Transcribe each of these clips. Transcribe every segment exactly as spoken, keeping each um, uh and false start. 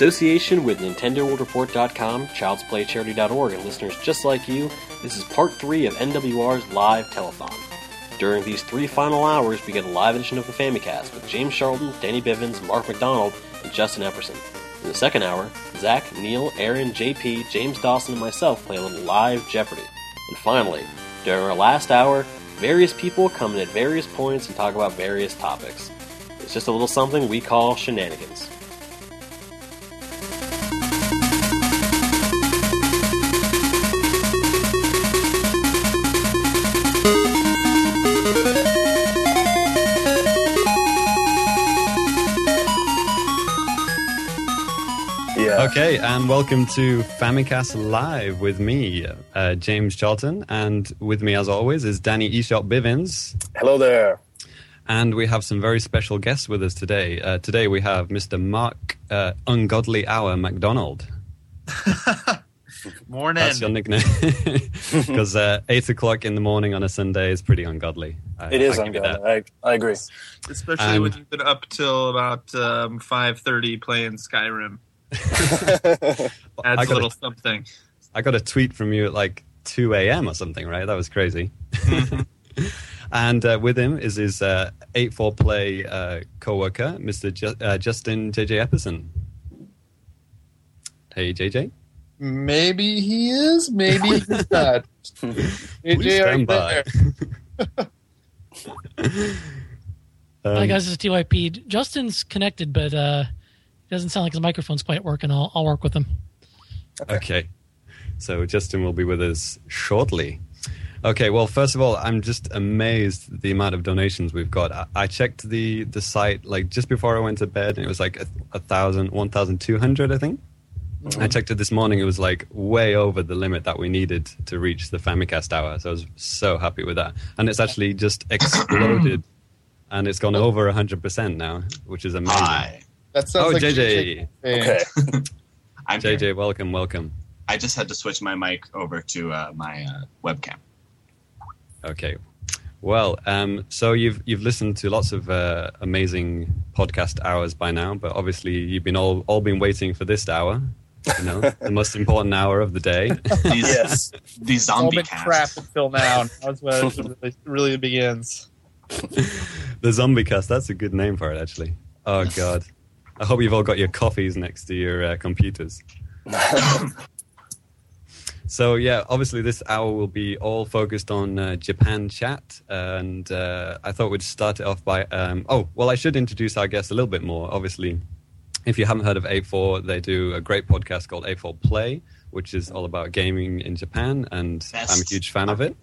association with Nintendo World Report dot com, Child's Play Charity dot org, and listeners just like you, this is part three of N W R's live telethon. During these three final hours, we get a live edition of the Famicast with James Charlton, Danny Bivens, Mark McDonald, and Justin Epperson. In the second hour, Zach, Neil, Aaron, J P, James Dawson, and myself play a little live Jeopardy! And finally, during our last hour, various people come in at various points and talk about various topics. It's just a little something we call shenanigans. Okay, and welcome to Famicast Live with me, uh, James Charlton, and with me, as always, is Danny Eshop Bivens. Hello there. And we have some very special guests with us today. Uh, today we have Mister Mark uh, Ungodly Hour McDonald. Morning. That's your nickname. Because uh, eight o'clock in the morning on a Sunday is pretty ungodly. I, it is I ungodly. I, I agree. Especially and, when you've been up till about um, five thirty playing Skyrim. Adds a little a, something. I got a tweet from you at like two a.m. or something, right? That was crazy. Mm-hmm. And uh, with him is his uh, eight four Play uh, co-worker, Mister Ju- uh, Justin J J Epperson. Hey, J J. Maybe he is, maybe he's not. J J, stand by. um, Hi guys, this is T Y P. Justin's connected, but uh, it doesn't sound like his microphone's quite working. I'll, I'll work with him. Okay. okay. So Justin will be with us shortly. Okay, well, first of all, I'm just amazed at the amount of donations we've got. I, I checked the, the site like just before I went to bed, and it was like a, a thousand, one thousand two hundred, I think. Mm-hmm. I checked it this morning. It was like way over the limit that we needed to reach the Famicast hour. So I was so happy with that. And it's actually just exploded, and it's gone over one hundred percent now, which is amazing. Hi. That sounds oh, like J J. Okay. I'm J J, here. welcome, welcome. I just had to switch my mic over to uh, my uh, webcam. Okay. Well, um, so you've you've listened to lots of uh, amazing podcast hours by now, but obviously you've been all, all been waiting for this hour. You know, the most important hour of the day. These, yes. These It's all zombie been casts. crap until now. That's when it really, really begins. The Zombie Cast, that's a good name for it, actually. Oh, God. I hope you've all got your coffees next to your uh, computers. So, yeah, obviously this hour will be all focused on uh, Japan chat. And uh, I thought we'd start it off by... Um, oh, well, I should introduce our guests a little bit more. Obviously, if you haven't heard of A four, they do a great podcast called A four Play, which is all about gaming in Japan. And Best. I'm a huge fan of it.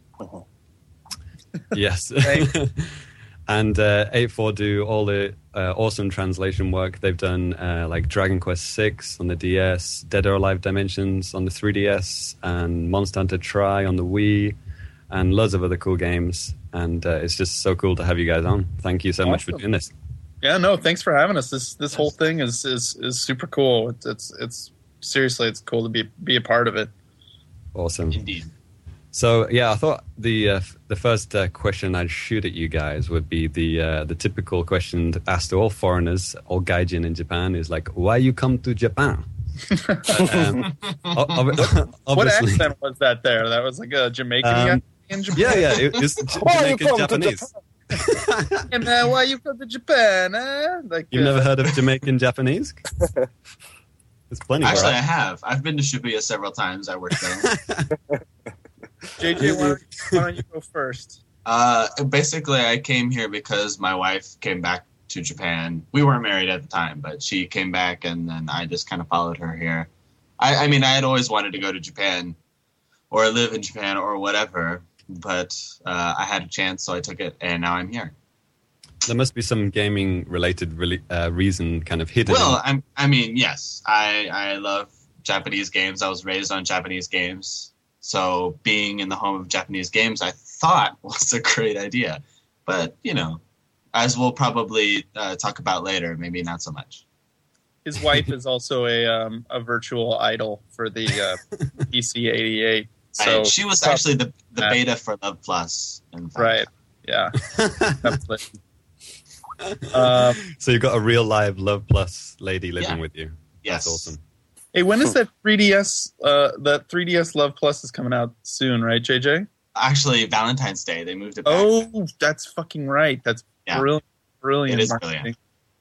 Yes. And uh, A four do all the uh, awesome translation work. They've done uh, like Dragon Quest six on the D S, Dead or Alive Dimensions on the three D S, and Monster Hunter Tri on the Wii, and loads of other cool games. And uh, it's just so cool to have you guys on. Thank you so awesome. much for doing this. Yeah, no, thanks for having us. This this whole thing is is, is super cool. It's, it's it's seriously, it's cool to be be a part of it. Awesome. Indeed. So yeah, I thought the uh, the first uh, question I'd shoot at you guys would be the uh, the typical question asked to all foreigners, all gaijin in Japan, is like, why you come to Japan? um, ob- what accent was that there? That was like a Jamaican um, in Japan? Yeah, yeah, it, it's Jamaican Japanese. And uh, why you come to Japan? Eh? Like, You've uh, never heard of Jamaican Japanese? There's plenty. Actually, right? I have. I've been to Shibuya several times. I worked there. J J, why don't, you, why don't you go first? Uh, basically, I came here because my wife came back to Japan. We weren't married at the time, but she came back, and then I just kind of followed her here. I, I mean, I had always wanted to go to Japan or live in Japan or whatever, but uh, I had a chance, so I took it, and now I'm here. There must be some gaming-related re- uh, reason kind of hidden. Well, I'm, I mean, yes. I, I love Japanese games. I was raised on Japanese games. So being in the home of Japanese games, I thought was a great idea. But, you know, as we'll probably uh, talk about later, maybe not so much. His wife is also a um, a virtual idol for the uh, P C eighty-eight. So I, she was actually the, the beta for Love Plus. Right, yeah. um, so you've got a real live Love Plus lady living yeah. with you. Yes. That's awesome. Hey, when is that three D S? Uh, that three D S Love Plus is coming out soon, right, J J? Actually, Valentine's Day. They moved it back. Oh, that's fucking right. That's Yeah. brilliant. Brilliant. It is marketing. brilliant.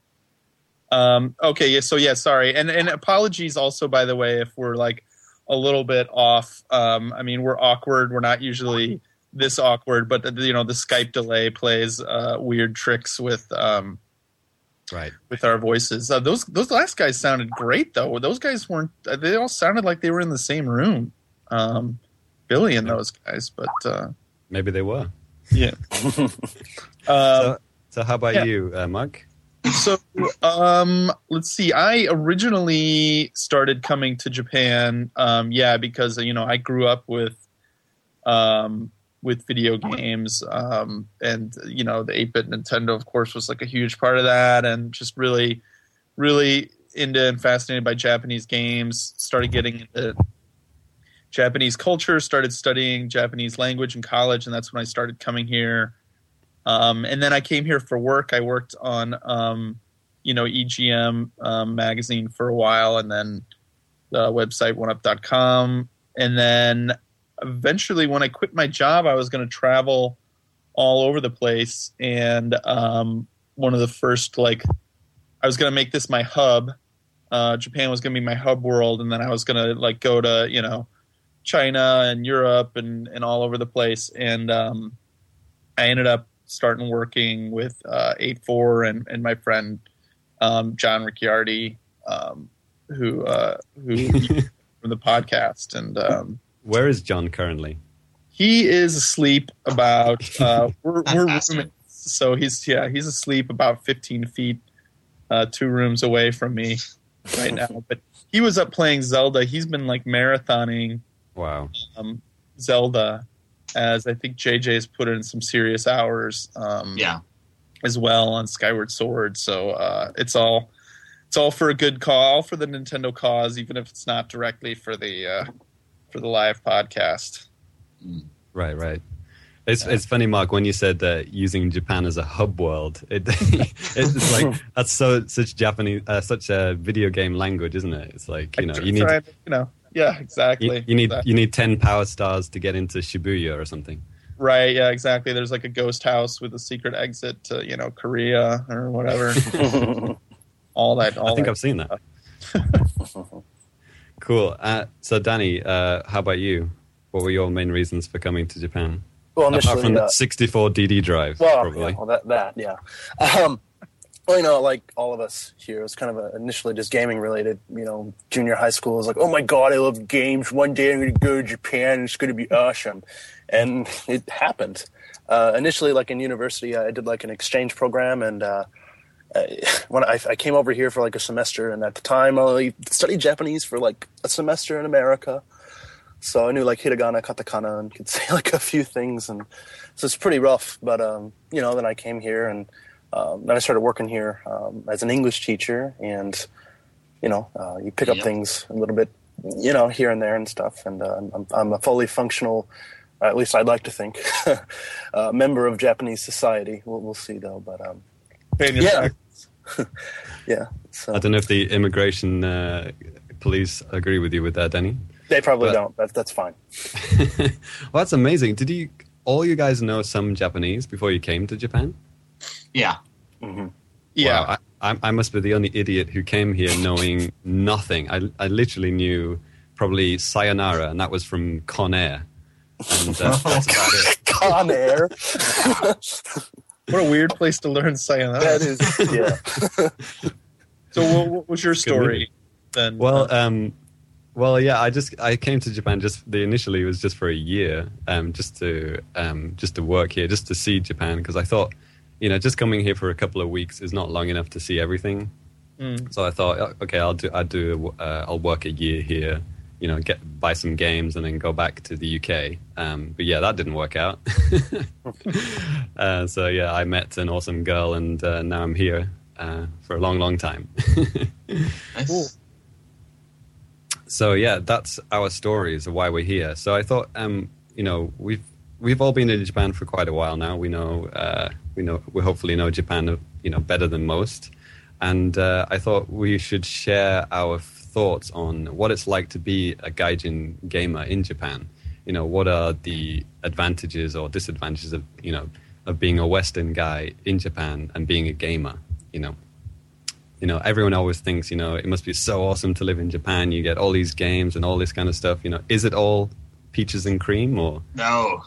Um, okay, yeah, so yeah, sorry. And and apologies also, by the way, if we're like a little bit off. Um, I mean, we're awkward. We're not usually this awkward, but the, you know, the Skype delay plays uh, weird tricks with um, Right. with our voices. Uh, those those last guys sounded great, though. Those guys weren't. They all sounded like they were in the same room. Um, Billy and those guys, but uh, Maybe they were. yeah. um, So, so how about yeah. you, uh, Mark? So, um, let's see. I originally started coming to Japan, um, yeah, because you know I grew up with, um, with video games, um, and you know the eight-bit Nintendo, of course, was like a huge part of that, and just really, really into and fascinated by Japanese games. Started getting into Japanese culture. Started studying Japanese language in college, and that's when I started coming here. Um, and then I came here for work. I worked on, um, you know, E G M um, magazine for a while, and then the website one up dot com. And then eventually, when I quit my job, I was going to travel all over the place. And um, one of the first, like, I was going to make this my hub. Uh, Japan was going to be my hub world, and then I was going to like go to, you know, China and Europe and, and all over the place. And um, I ended up starting working with uh, eight four and, and my friend um, John Ricciardi, um, who uh, who from the podcast. And um, Where is John currently? he is asleep about uh, we're, we're roommates, so he's yeah he's asleep about fifteen feet, uh, two rooms away from me right now. But he was up playing Zelda. He's been like marathoning Wow. um, Zelda, as I think J J's put in some serious hours um, Yeah. as well on Skyward Sword. So uh, it's all it's all for a good call, for the Nintendo cause, even if it's not directly for the uh, for the live podcast. Right, right. It's it's funny, Mark, when you said that using Japan as a hub world. It, it's like that's so such Japanese, uh, such a video game language, isn't it? It's like you know I try- you need try and, you know yeah exactly you, you need exactly. you need ten power stars to get into Shibuya or something. Right, yeah, exactly. There's like a ghost house with a secret exit to, you know, Korea or whatever. all that. All I think that I've seen that. Cool. Uh, so, Danny, uh, how about you? What were your main reasons for coming to Japan? Well, Apart initially, from the uh, sixty-four D D drive, well, probably. yeah, well, that that yeah. Um, well, you know, like all of us here, it was kind of a, initially just gaming related. You know, junior high school was like, oh my god, I love games. One day I'm going to go to Japan and it's going to be awesome, and it happened. Uh, initially, like in university, I did like an exchange program, and uh, when I, I came over here for like a semester, and at the time I studied Japanese for like a semester in America. So I knew like hiragana, katakana, and could say like a few things, and so it's pretty rough. But um, you know, then I came here, and um, then I started working here um, as an English teacher, and you know, uh, you pick up Yep. things a little bit, you know, here and there and stuff. And uh, I'm, I'm a fully functional, or at least I'd like to think, uh, member of Japanese society. We'll, we'll see though, but um, Paying your yeah, tax. yeah. So I don't know if the immigration uh, police agree with you with that, Danny. they probably but- don't. That's that's fine. Well, that's amazing. Did you all you guys know some Japanese before you came to Japan? Yeah. Yeah. Wow, I, I, I must be the only idiot who came here knowing nothing. I, I literally knew probably sayonara, and that was from Con Air. And uh, that's about it. Con Air. What a weird place to learn sayonara. That is, yeah. So what, what was your story then? Well, um, well, yeah. I just I came to Japan. Just the initially was just for a year, um, just to um, just to work here, just to see Japan, because I thought, you know, just coming here for a couple of weeks is not long enough to see everything. Mm. So I thought, oh, okay, I'll do I'll do uh, I'll work a year here, you know, get buy some games and then go back to the U K. Um, but yeah, that didn't work out. uh, so yeah, I met an awesome girl, and uh, now I'm here uh, for a long, long time. Nice. Cool. So yeah, that's our stories of why we're here. So I thought, um, you know, we've we've all been in Japan for quite a while now. We know, uh, we know, we hopefully know Japan, you know, better than most. And uh, I thought we should share our thoughts on what it's like to be a gaijin gamer in Japan. You know, what are the advantages or disadvantages of, you know, of being a Western guy in Japan and being a gamer, you know. You know, everyone always thinks, you know, it must be so awesome to live in Japan. You get all these games and all this kind of stuff. You know, is it all peaches and cream or? No.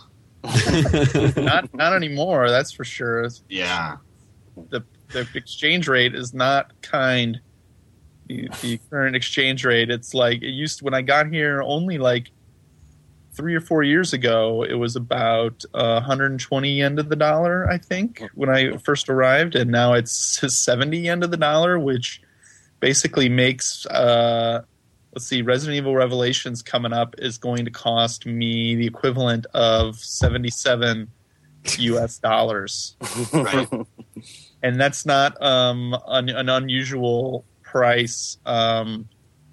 not not anymore, that's for sure. Yeah. The the exchange rate is not kind. The, the current exchange rate, it's like it used to, when I got here only like three or four years ago, it was about uh, one hundred twenty yen to the dollar, I think, when I first arrived, and now it's seventy yen to the dollar, which basically makes, uh, let's see, Resident Evil Revelations coming up is going to cost me the equivalent of seventy-seven U S dollars. Right. And that's not um, an, an unusual price um,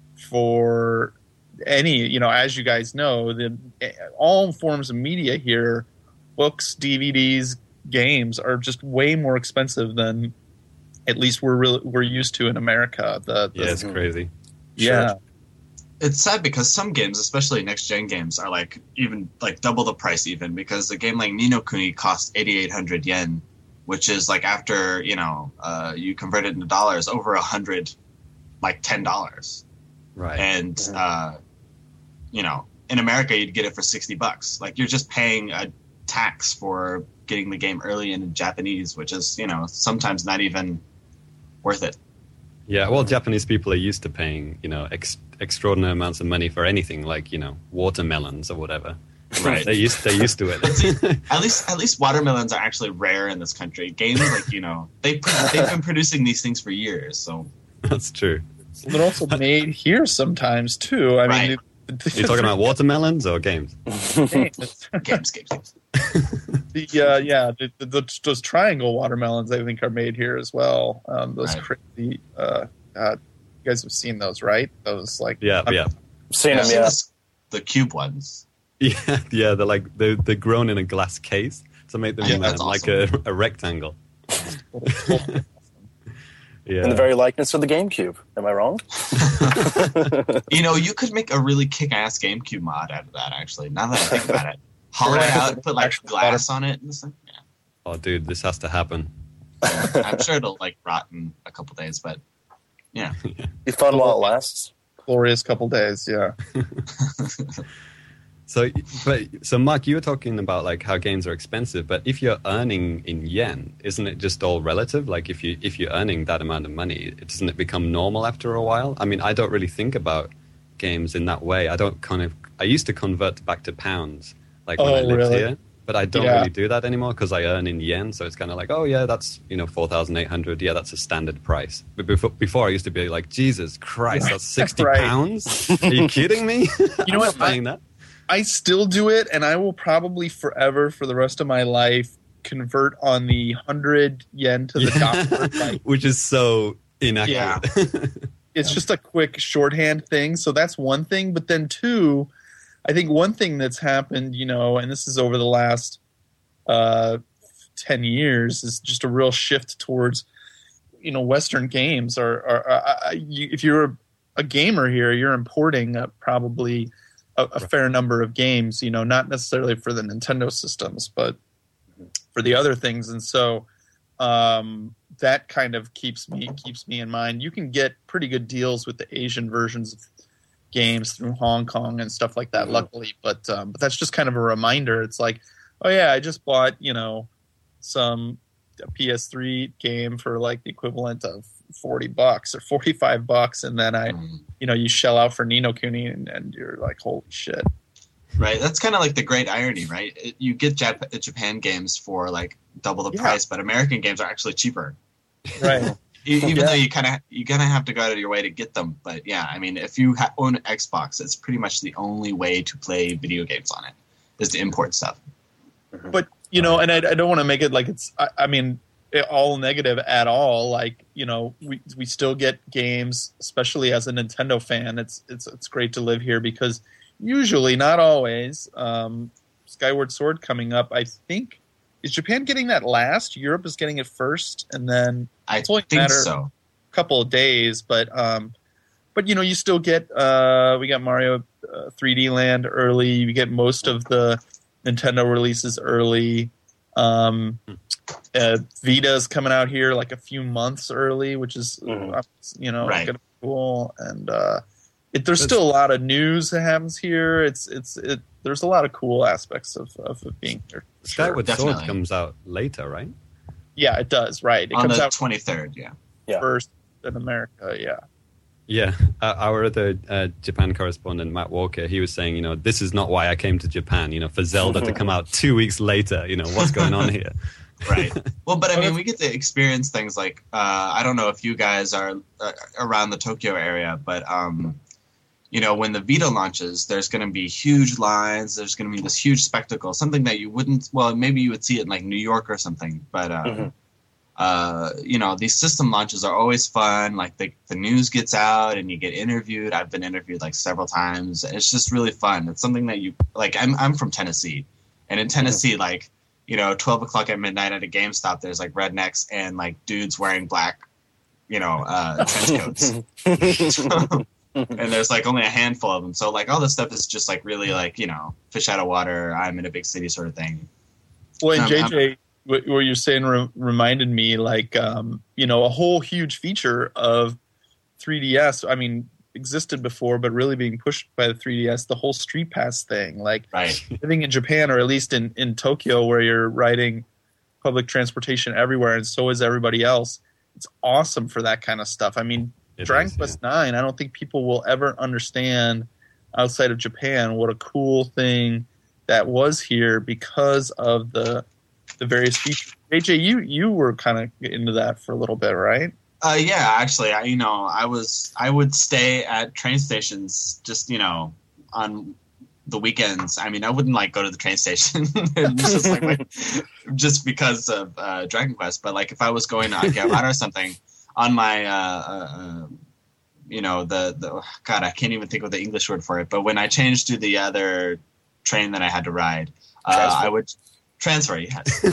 for any, you know, as you guys know, the all forms of media here, books, D V Ds, games are just way more expensive than at least we're really, we're used to in America. The, the Yeah, it's crazy. Yeah. Sure. It's sad because some games, especially next gen games, are like even like double the price even, because a game like Ni no Kuni costs eighty-eight hundred yen, which is like after, you know, uh, you convert it into dollars, over a hundred, like ten dollars. Right. And, uh, you know, in America, you'd get it for sixty bucks. Like, you're just paying a tax for getting the game early in Japanese, which is, you know, sometimes not even worth it. Yeah, well, Japanese people are used to paying, you know, ex- extraordinary amounts of money for anything, like, you know, watermelons or whatever. Right. They're used, they're used to it. At least, at least watermelons are actually rare in this country. Games, like, you know, they, they've been producing these things for years, so. That's true. They're also made here sometimes, too. I Right. mean, You're talking about watermelons or games? games. Games, games, games. The uh, yeah, the, the, the, those triangle watermelons I think are made here as well. Um, those Right. crazy, uh, uh, you guys have seen those, right? Those like Yeah, yeah. Seen them, Yeah, yeah. so the cube ones. Yeah, yeah, they're like, they're, they're grown in a glass case to make them Yeah, um, that's like a, a rectangle. Yeah. In the very likeness of the GameCube. Am I wrong? You know, you could make a really kick-ass GameCube mod out of that, actually, now that I think about it. Hollow it out, put like Actual glass on it and stuff. Yeah. Oh, dude, this has to happen. I'm sure it'll like rot in a couple days, but yeah. Be fun while it lasts. glorious couple days. Yeah. So, but so Mark, you were talking about like how games are expensive, but if you're earning in yen, isn't it just all relative? Like if you if you're earning that amount of money, doesn't it become normal after a while? I mean, I don't really think about games in that way. I don't kind of. I used to convert back to pounds, like when Oh, I lived really? here, but I don't Yeah. really do that anymore because I earn in yen. So it's kind of like, oh yeah, that's you know four thousand eight hundred. Yeah, that's a standard price. But before before I used to be like, Jesus Christ, that's sixty Right. pounds. Are you kidding me? You know what? I'm paying that. I still do it, and I will probably forever, for the rest of my life, convert on the hundred yen to the Yeah. dollar. Like, Which is so inaccurate. it's just a quick shorthand thing. So that's one thing. But then two, I think one thing that's happened, you know, and this is over the last uh, ten years, is just a real shift towards, you know, Western games. Are, are, are, are you, if you're a gamer here, you're importing uh, probably a, a fair number of games. You know, not necessarily for the Nintendo systems, but for the other things. And so um, that kind of keeps me keeps me in mind. You can get pretty good deals with the Asian versions of games through Hong Kong and stuff like that, Mhm. luckily. But um, but that's just kind of a reminder. It's like, oh yeah, I just bought, you know, some a P S three game for like the equivalent of forty bucks or forty-five bucks, and then I, Mm. you know, you shell out for Ni no Kuni, and, and you're like, holy shit. Right, that's kind of like the great irony, right? It, you get Jap- Japan games for like double the Yeah. price, but American games are actually cheaper. Right. E- Even Yeah. though you kind of you kind of have to go out of your way to get them, but yeah, I mean, if you ha- own an Xbox, it's pretty much the only way to play video games on it is to import stuff. But you know, and I, I don't want to make it like it's. I, I mean, it, all negative at all. Like, you know, we we still get games, especially as a Nintendo fan. It's it's it's great to live here because usually, not always, um, Skyward Sword coming up. I think is Japan getting that last. Europe is getting it first, and then I It's only a think matter- so. couple of days, but um, but you know, you still get uh, we got Mario uh, three D Land early. You get most of the Nintendo releases early. Um, uh, Vita's coming out here like a few months early, which is Mhm. uh, you know Right. gonna be cool. And uh, it, there's still a lot of news that happens here. It's it's it. There's a lot of cool aspects of of it being here. Skyward Sword definitely. comes out later, right? Yeah, it does. Right, it On comes the out twenty-third, yeah. Yeah. first in America. Yeah. Yeah, uh, our other uh, Japan correspondent, Matt Walker, he was saying, you know, this is not why I came to Japan, you know, for Zelda to come out two weeks later, you know, what's going on here? Right. Well, but I mean, we get to experience things like uh, I don't know if you guys are uh, around the Tokyo area, but um, you know, when the Vita launches, there's going to be huge lines. There's going to be this huge spectacle, something that you wouldn't. Well, maybe you would see it in like New York or something, but uh, Mhm. uh, you know, these system launches are always fun. Like the the news gets out and you get interviewed. I've been interviewed like several times. It's just really fun. It's something that you like. I'm I'm from Tennessee, and in Tennessee, like. You know, twelve o'clock at midnight at a GameStop, there's like rednecks and like dudes wearing black, you know, uh, trench coats. And there's like only a handful of them. So like all this stuff is just like really like, you know, fish out of water. I'm in a big city sort of thing. Well, and Um, J J, what, what you're saying re- reminded me, like, um, you know, a whole huge feature of three D S. I mean, existed before, but really being pushed by the three D S, the whole Street Pass thing. Like, Right. living in Japan, or at least in, in Tokyo, where you're riding public transportation everywhere, and so is everybody else. It's awesome for that kind of stuff. I mean, It Dragon is, Quest nine, I don't think people will ever understand outside of Japan what a cool thing that was here because of the the various features. A J, you you were kind of into that for a little bit, right? Uh, yeah, actually, I, you know, I was, I would stay at train stations just, you know, on the weekends. I mean, I wouldn't like go to the train station just, like, like, just because of uh, Dragon Quest. But like if I was going to Akihabara or something on my, uh, uh, you know, the, the, God, I can't even think of the English word for it. But when I changed to the other train that I had to ride, uh, I would transfer, yes.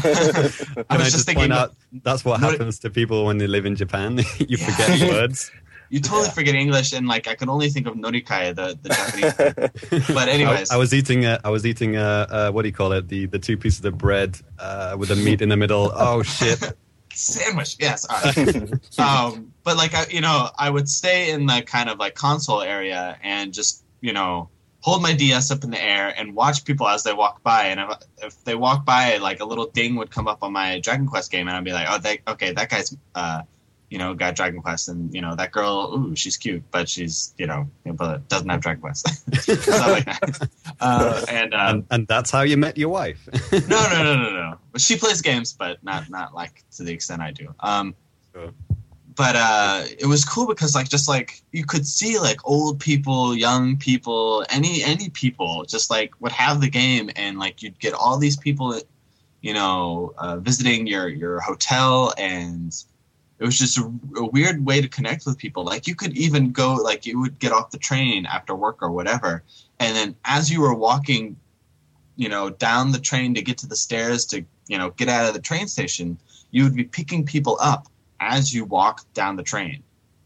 I Can I was just, just thinking point out that's what What- happens to people when they live in Japan? You Yeah. forget words. You totally forget English, and like I could only think of norikae, the, the Japanese word. But anyways, I, I was eating. A, I was eating. A, uh, what do you call it? The the two pieces of bread uh, with the meat in the middle. Oh shit! sandwich, yes. All right. um, but like I, you know, I would stay in the kind of like console area and just you know hold my D S up in the air and watch people as they walk by. And if, if they walk by, like a little ding would come up on my Dragon Quest game, and I'd be like, oh, they, okay, that guy's. Uh, you know, got Dragon Quest, and you know that girl. Ooh, she's cute, but she's you know, but doesn't have Dragon Quest. Stuff like that. Uh, and, um, and and that's how you met your wife. no, no, no, no, no. But she plays games, but not not like to the extent I do. Um, Sure. But uh, it was cool because like just like you could see like old people, young people, any any people just like would have the game, and like you'd get all these people, you know, uh, visiting your your hotel, and it was just a, a weird way to connect with people. Like you could even go, like you would get off the train after work or whatever, and then as you were walking, you know, down the train to get to the stairs to, you know, get out of the train station, you would be picking people up as you walk down the train,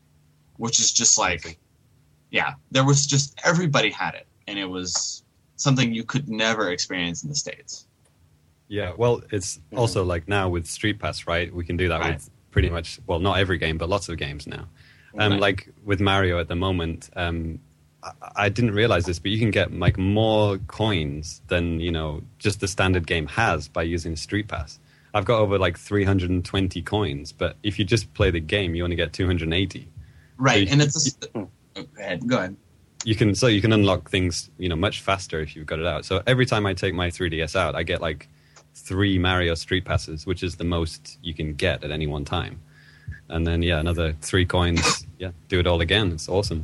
which is just like, yeah, there was just, everybody had it. And it was something you could never experience in the States. Yeah, well, it's also like now with Street Pass, right? We can do that Right. with pretty much, well, not every game, but lots of games now. Um, Right. Like with Mario at the moment, um, I, I didn't realize this, but you can get like more coins than, you know, just the standard game has by using Street Pass. I've got over like three hundred twenty coins, but if you just play the game, you only get two hundred eighty. Right. So And it's a, oh, go ahead. Go ahead. You can so you can unlock things, you know, much faster if you've got it out. So every time I take my three D S out, I get like three Mario Street Passes, which is the most you can get at any one time. And then yeah, another three coins. Yeah, do it all again. It's awesome.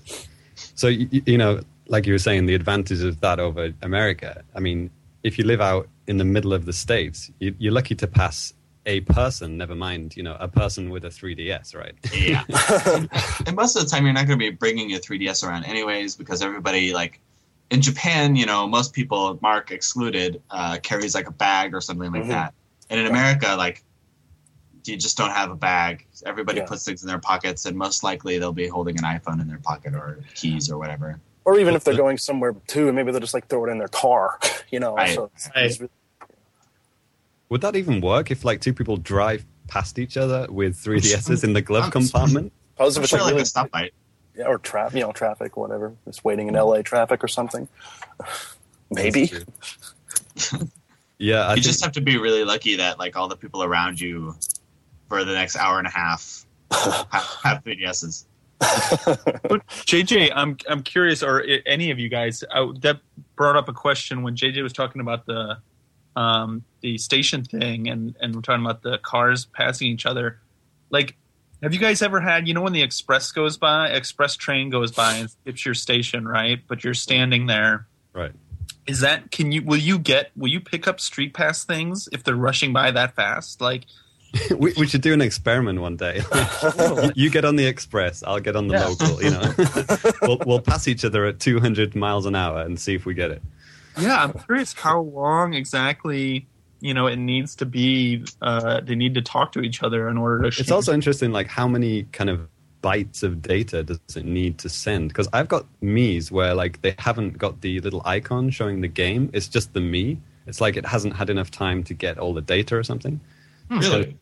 So you, you know, like you were saying, the advantage of that over America. I mean, if you live out in the middle of the States, you, you're lucky to pass a person. Never mind, you know, a person with a three D S, right? Yeah. And most of the time, you're not going to be bringing your three D S around anyways, because everybody, like, in Japan, you know, most people, Mark excluded, uh, carries like a bag or something like Mhm. that. And in America, like, you just don't have a bag. Everybody Yeah. puts things in their pockets, and most likely they'll be holding an iPhone in their pocket or keys or whatever. Or even if they're going somewhere too, and maybe they'll just like throw it in their car, you know. Right. So it's, Right. it's really- Would that even work if like two people drive past each other with three D S's in the glove I'm- compartment? Suppose if I'm it's sure like like really, a stoplight. yeah, or traffic, you know, traffic, whatever. Just waiting in L A traffic or something. Maybe. Yeah, I You think, just have to be really lucky that like all the people around you for the next hour and a half have, have three D S's. J J, I'm I'm curious, or i- any of you guys, uh, that brought up a question when J J was talking about the um, the station thing, and and we're talking about the cars passing each other. Like, have you guys ever had, you know, when the express goes by, express train goes by, and it's your station, right? But you're standing there. right. Is that, can you, will you get, will you pick up street pass things if they're rushing by that fast? Like, we, we should do an experiment one day. you, you get on the express, I'll get on the Yeah. local. You know, we'll, we'll pass each other at two hundred miles an hour and see if we get it. yeah, I'm curious how long exactly, you know, it needs to be, uh, they need to talk to each other in order to. It's also interesting, like how many kind of bytes of data does it need to send? Because I've got Mii's where like they haven't got the little icon showing the game. It's just the Mii. It's like it hasn't had enough time to get all the data or something. Really?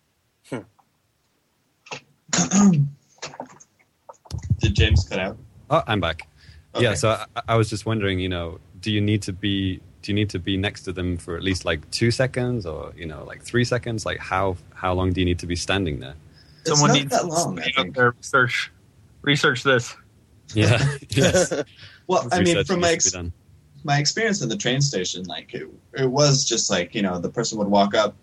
Did James cut out? Oh, I'm back. Yeah, Okay. so I, I was just wondering, you know, do you need to be do you need to be next to them for at least like two seconds or you know like three seconds? Like how how long do you need to be standing there? It's Someone not needs that to long, I stay up think. there, research, research this. Yeah. Yes. Well, I mean, Research from my needs to ex- be done. my experience in the train station, like it, it was just like, you know, the person would walk up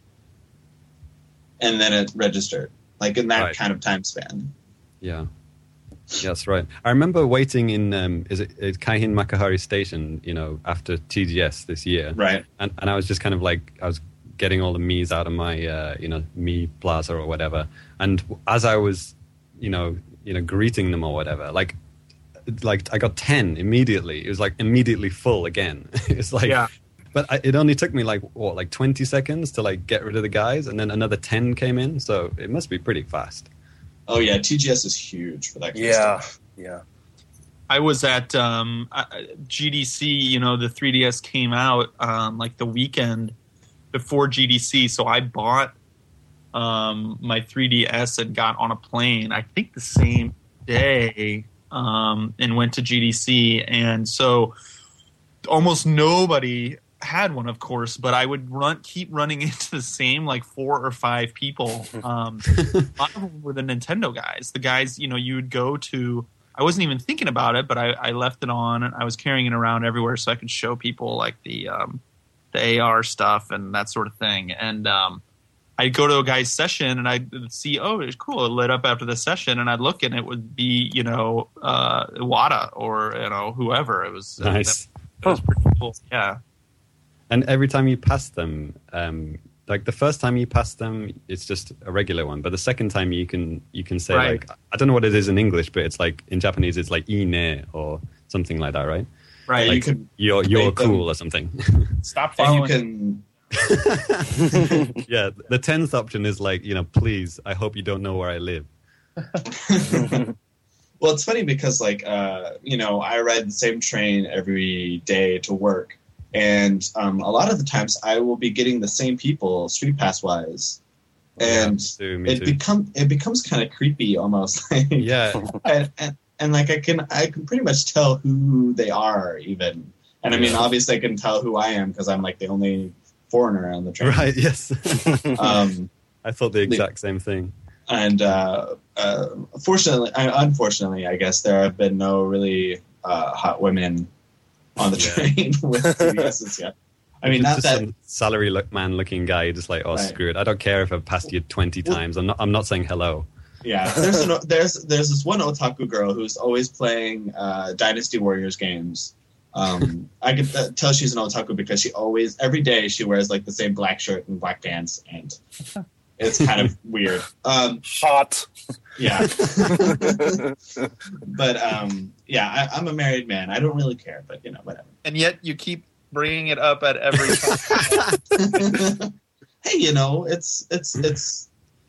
and then it registered, like in that Right. kind of time span. Yeah. Yeah, that's right. I remember waiting in um, is it, it Kaihin Makahari Station, you know, after T G S this year, Right. and and I was just kind of like I was getting all the Mii's out of my uh, you know Mii Plaza or whatever, and as I was you know you know greeting them or whatever, like like I got ten immediately. It was like immediately full again. It's like Yeah. But I, it only took me like what like twenty seconds to like get rid of the guys, and then another ten came in, so it must be pretty fast. Oh yeah, T G S is huge for that kind of Yeah, stuff. yeah. I was at um, uh, G D C, you know, the three D S came out um, like the weekend before G D C, so I bought um, my three D S and got on a plane, I think the same day, um, and went to G D C. And so almost nobody had one, of course, but I would run, keep running into the same like four or five people. Um, a lot of them were the Nintendo guys. The guys, you know, you would go to. I wasn't even thinking about it, but I, I left it on and I was carrying it around everywhere so I could show people like the um, the A R stuff and that sort of thing. And um, I'd go to a guy's session and I'd see, oh, it's cool. It lit up after the session, and I'd look and it would be, you know, uh, Iwata or you know whoever. It was Nice. That, that was pretty cool. Yeah. And every time you pass them, um, like the first time you pass them, it's just a regular one. But the second time you can you can say Right. like I don't know what it is in English, but it's like in Japanese it's like ine or something like that, right? Right. Like you can you're you're make them- cool or something. Stop And following. you can Yeah, the tenth option is like you know, please, I hope you don't know where I live. Well, it's funny because, like, uh, you know, I ride the same train every day to work, and um, a lot of the times I will be getting the same people street pass wise, and Yeah, me too, me it too. become it becomes kind of creepy almost. Like, Yeah, and, and, and like I can I can pretty much tell who they are even, and I mean, obviously I can tell who I am because I'm like the only foreigner on the train. right. Yes, Um, I thought the exact same thing. and uh, uh, fortunately, uh, unfortunately, I guess there have been no really uh, hot women on the Yeah. train with three D S's yet. I mean, not just that. some salary look, man looking guy, just like, oh, Right. screw it. I don't care if I've passed you twenty Well- times. I'm not. I'm not saying hello. Yeah, there's an, there's there's this one otaku girl who's always playing uh, Dynasty Warriors games. Um, I can uh, tell she's an otaku because she always every day she wears like the same black shirt and black pants, and it's kind of weird. Um, Hot. yeah, but um, yeah, I, I'm a married man. I don't really care, but you know, whatever. And yet you keep bringing it up at every time. Hey, you know, it's it's it's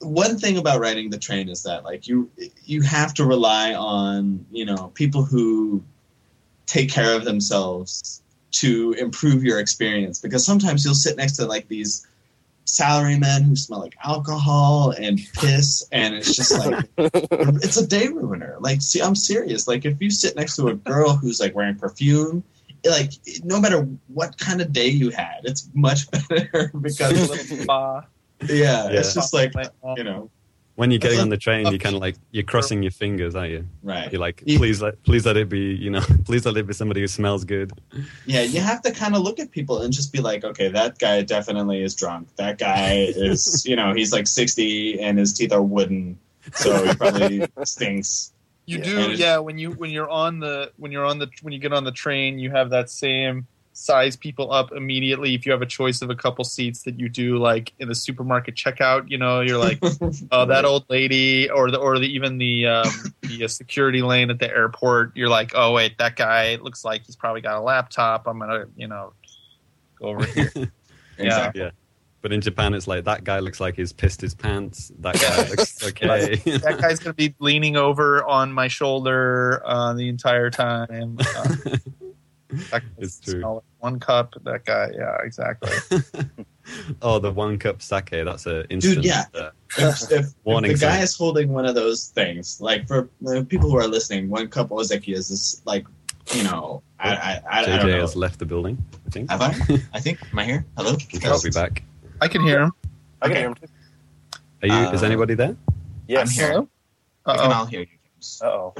one thing about riding the train is that like you you have to rely on, you know, people who take care of themselves to improve your experience, because sometimes you'll sit next to like these salarymen who smell like alcohol and piss, and it's just like it's a day ruiner. Like, see, I'm serious. Like, if you sit next to a girl who's like wearing perfume, like no matter what kind of day you had, it's much better because Spa. yeah, Yeah. it's just like, you know, When you're getting on the train, you kind of like you're crossing your fingers, aren't you? right. You're like, You- please let, please let it be, you know, please let it be somebody who smells good. Yeah, you have to kind of look at people and just be like, okay, that guy definitely is drunk. That guy is, you know, he's like sixty and his teeth are wooden, so he probably stinks. You Yeah. do, And- yeah. When you when you're on the when you're on the when you get on the train, you have that same size people up immediately. If you have a choice of a couple seats that you do, like in the supermarket checkout, you know, you're like, oh, that old lady, or the or the even the um, the uh, security lane at the airport. You're like, oh wait, that guy looks like he's probably got a laptop. I'm gonna, you know, go over here. Exactly. Yeah. But in Japan, it's like that guy looks like he's pissed his pants. That guy looks okay. That guy's gonna be leaning over on my shoulder uh, the entire time. Uh, that It's guy's true. smell- One cup, that guy. Yeah, exactly. Oh, the one cup sake. That's a instant. Dude, yeah. uh, If, if, if Warning the guy sign. is holding one of those things, like for the people who are listening, one cup ozeki is this, like, you know, I, I, I, I J don't J know. has left the building, I think. Have I? I think. Am I here? Hello? I'll be back. I can hear him. I can Okay. hear him too. Are you? Uh, is anybody there? Yes. I'm here. Hello? We can Uh all hear you, James. Uh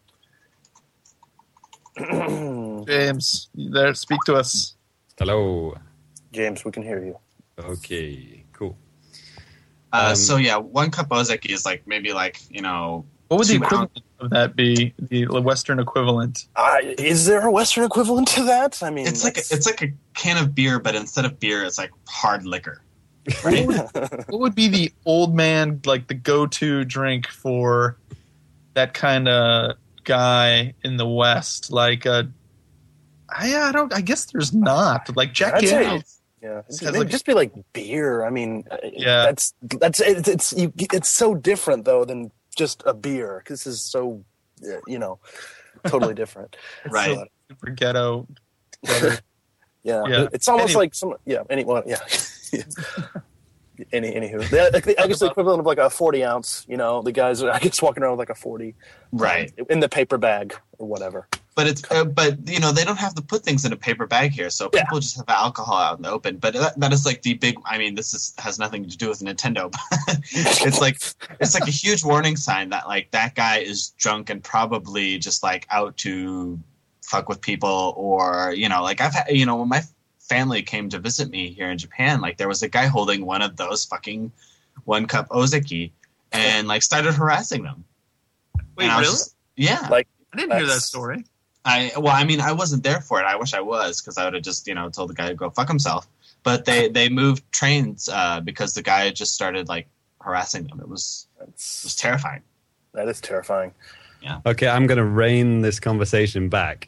oh, oh. James, you there? Speak to us. Hello. James, we can hear you. Okay. Cool. Uh, Um, so yeah, one cup ozeki is like maybe like, you know, What would the Two equivalent of that be? The Western equivalent? Uh, is there a Western equivalent to that? I mean, it's like a, that's- it's like a can of beer, but instead of beer, it's like hard liquor. What would, what would be the old man, like the go-to drink for that kind of guy in the West? Like, uh, I, I don't. I guess there's not. Like Jack I'd say- Daniels. Yeah, it's, Has, it'd like- just be like beer. I mean, uh, Yeah. that's that's it's it's you, it's so different though than just a beer. 'Cause this is so, uh, you know, totally different. Right. So, Super ghetto. ghetto. yeah. Yeah. it's almost Anyway. like some yeah. Any well, yeah. Any anywho, they, like, the- I guess the equivalent of like a forty ounce. You know, the guys are I guess walking around with like a forty, Right. in the paper bag or whatever. But it's uh, but you know they don't have to put things in a paper bag here, so Yeah. people just have alcohol out in the open. But that, that is like the big. I mean, this is has nothing to do with Nintendo. But it's like it's like a huge warning sign that like that guy is drunk and probably just like out to fuck with people, or you know, like I've had, you know, when my family came to visit me here in Japan, like there was a guy holding one of those fucking one cup ozeki and like started harassing them. Wait, And I was really? just- yeah. Like, I didn't hear that that's- story. I well, I mean, I wasn't there for it. I wish I was, because I would have just, you know, told the guy to go fuck himself. But they they moved trains uh, because the guy just started like harassing them. It was it was That's, terrifying. that is terrifying. Okay, I'm going to rein this conversation back,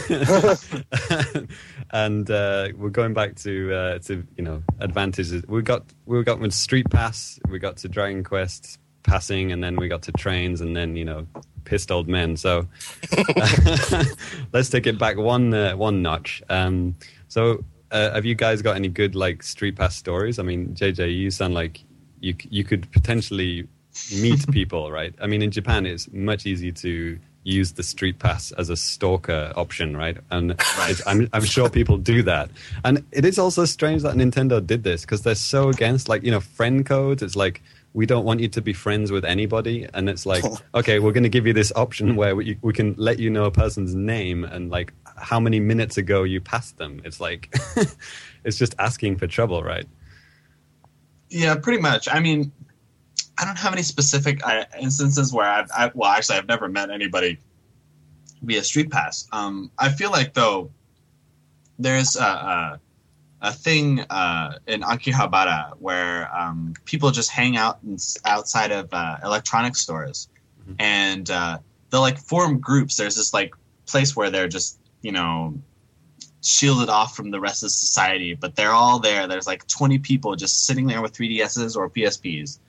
and uh, we're going back to uh, to you know advantages. We got we got with Street Pass, we got to Dragon Quest passing, and then we got to trains, and then you know pissed old men. So let's take it back one uh, one notch. Um, so uh, have you guys got any good like Street Pass stories? I mean, J J, you sound like you you could potentially meet people, right? I mean, in Japan, it's much easier to use the Street Pass as a stalker option, right? And it's, I'm, I'm sure people do that. And it is also strange that Nintendo did this because they're so against, like, you know, friend codes. It's like, we don't want you to be friends with anybody. And it's like, okay, we're going to give you this option where we, we can let you know a person's name and, like, how many minutes ago you passed them. It's like, it's just asking for trouble, right? Yeah, pretty much. I mean, I don't have any specific uh, instances where I've, I, well, actually, I've never met anybody via Street Pass. Um, I feel like, though, there's a, a, a thing uh, in Akihabara where um, people just hang out in, outside of uh, electronic stores, mm-hmm. and uh, they'll, like, form groups. There's this, like, place where they're just, you know, shielded off from the rest of society, but they're all there. There's, like, twenty people just sitting there with three D S's or P S Ps,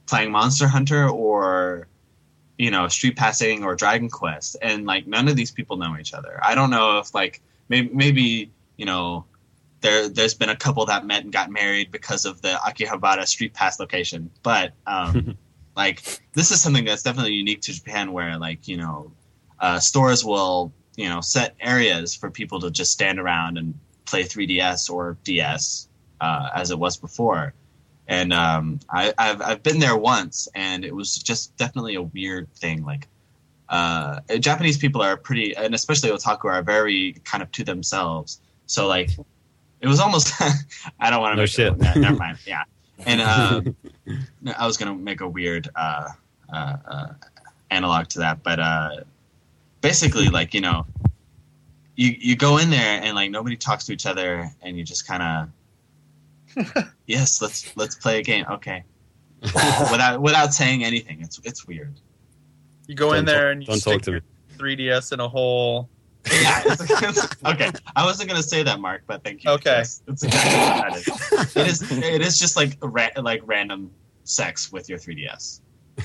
playing Monster Hunter or, you know, Street Passing or Dragon Quest, and like none of these people know each other. I don't know if like maybe, maybe you know, there there's been a couple that met and got married because of the Akihabara Street Pass location, but um, like this is something that's definitely unique to Japan, where like you know, uh, stores will you know set areas for people to just stand around and play three D S or D S uh, as it was before. And um, I, I've I've been there once, and it was just definitely a weird thing. Like, uh, Japanese people are pretty, and especially otaku, are very kind of to themselves. So like, it was almost. I don't want to no make shit. It, never mind. Yeah, and uh, I was gonna make a weird uh, uh, uh, analog to that, but uh, basically, like you know, you you go in there and like nobody talks to each other, and you just kind of. Yes, let's let's play a game. Okay, without without saying anything, it's it's weird. You go Don't in there talk- and you don't stick talk to your me. three D S in a hole. Yeah, it's, it's, okay. I wasn't gonna say that, Mark, but thank you. Okay. Yes, it's exactly what that is. It is it is just like ra- like random sex with your three D S.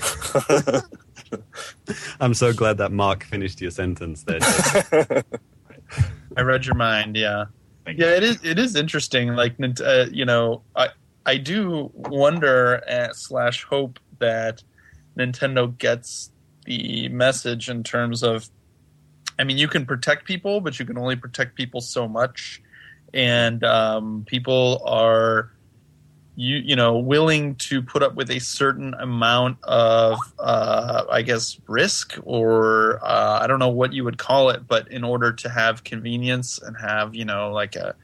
I'm so glad that Mark finished your sentence there. I read your mind. Yeah. Thank Yeah, you. it is. It is interesting. Like, uh, you know, I I do wonder at, slash hope that Nintendo gets the message in terms of, I mean, you can protect people, but you can only protect people so much, and um, people are, you you know, willing to put up with a certain amount of, uh, I guess, risk, or uh, I don't know what you would call it, but in order to have convenience and have, you know, like a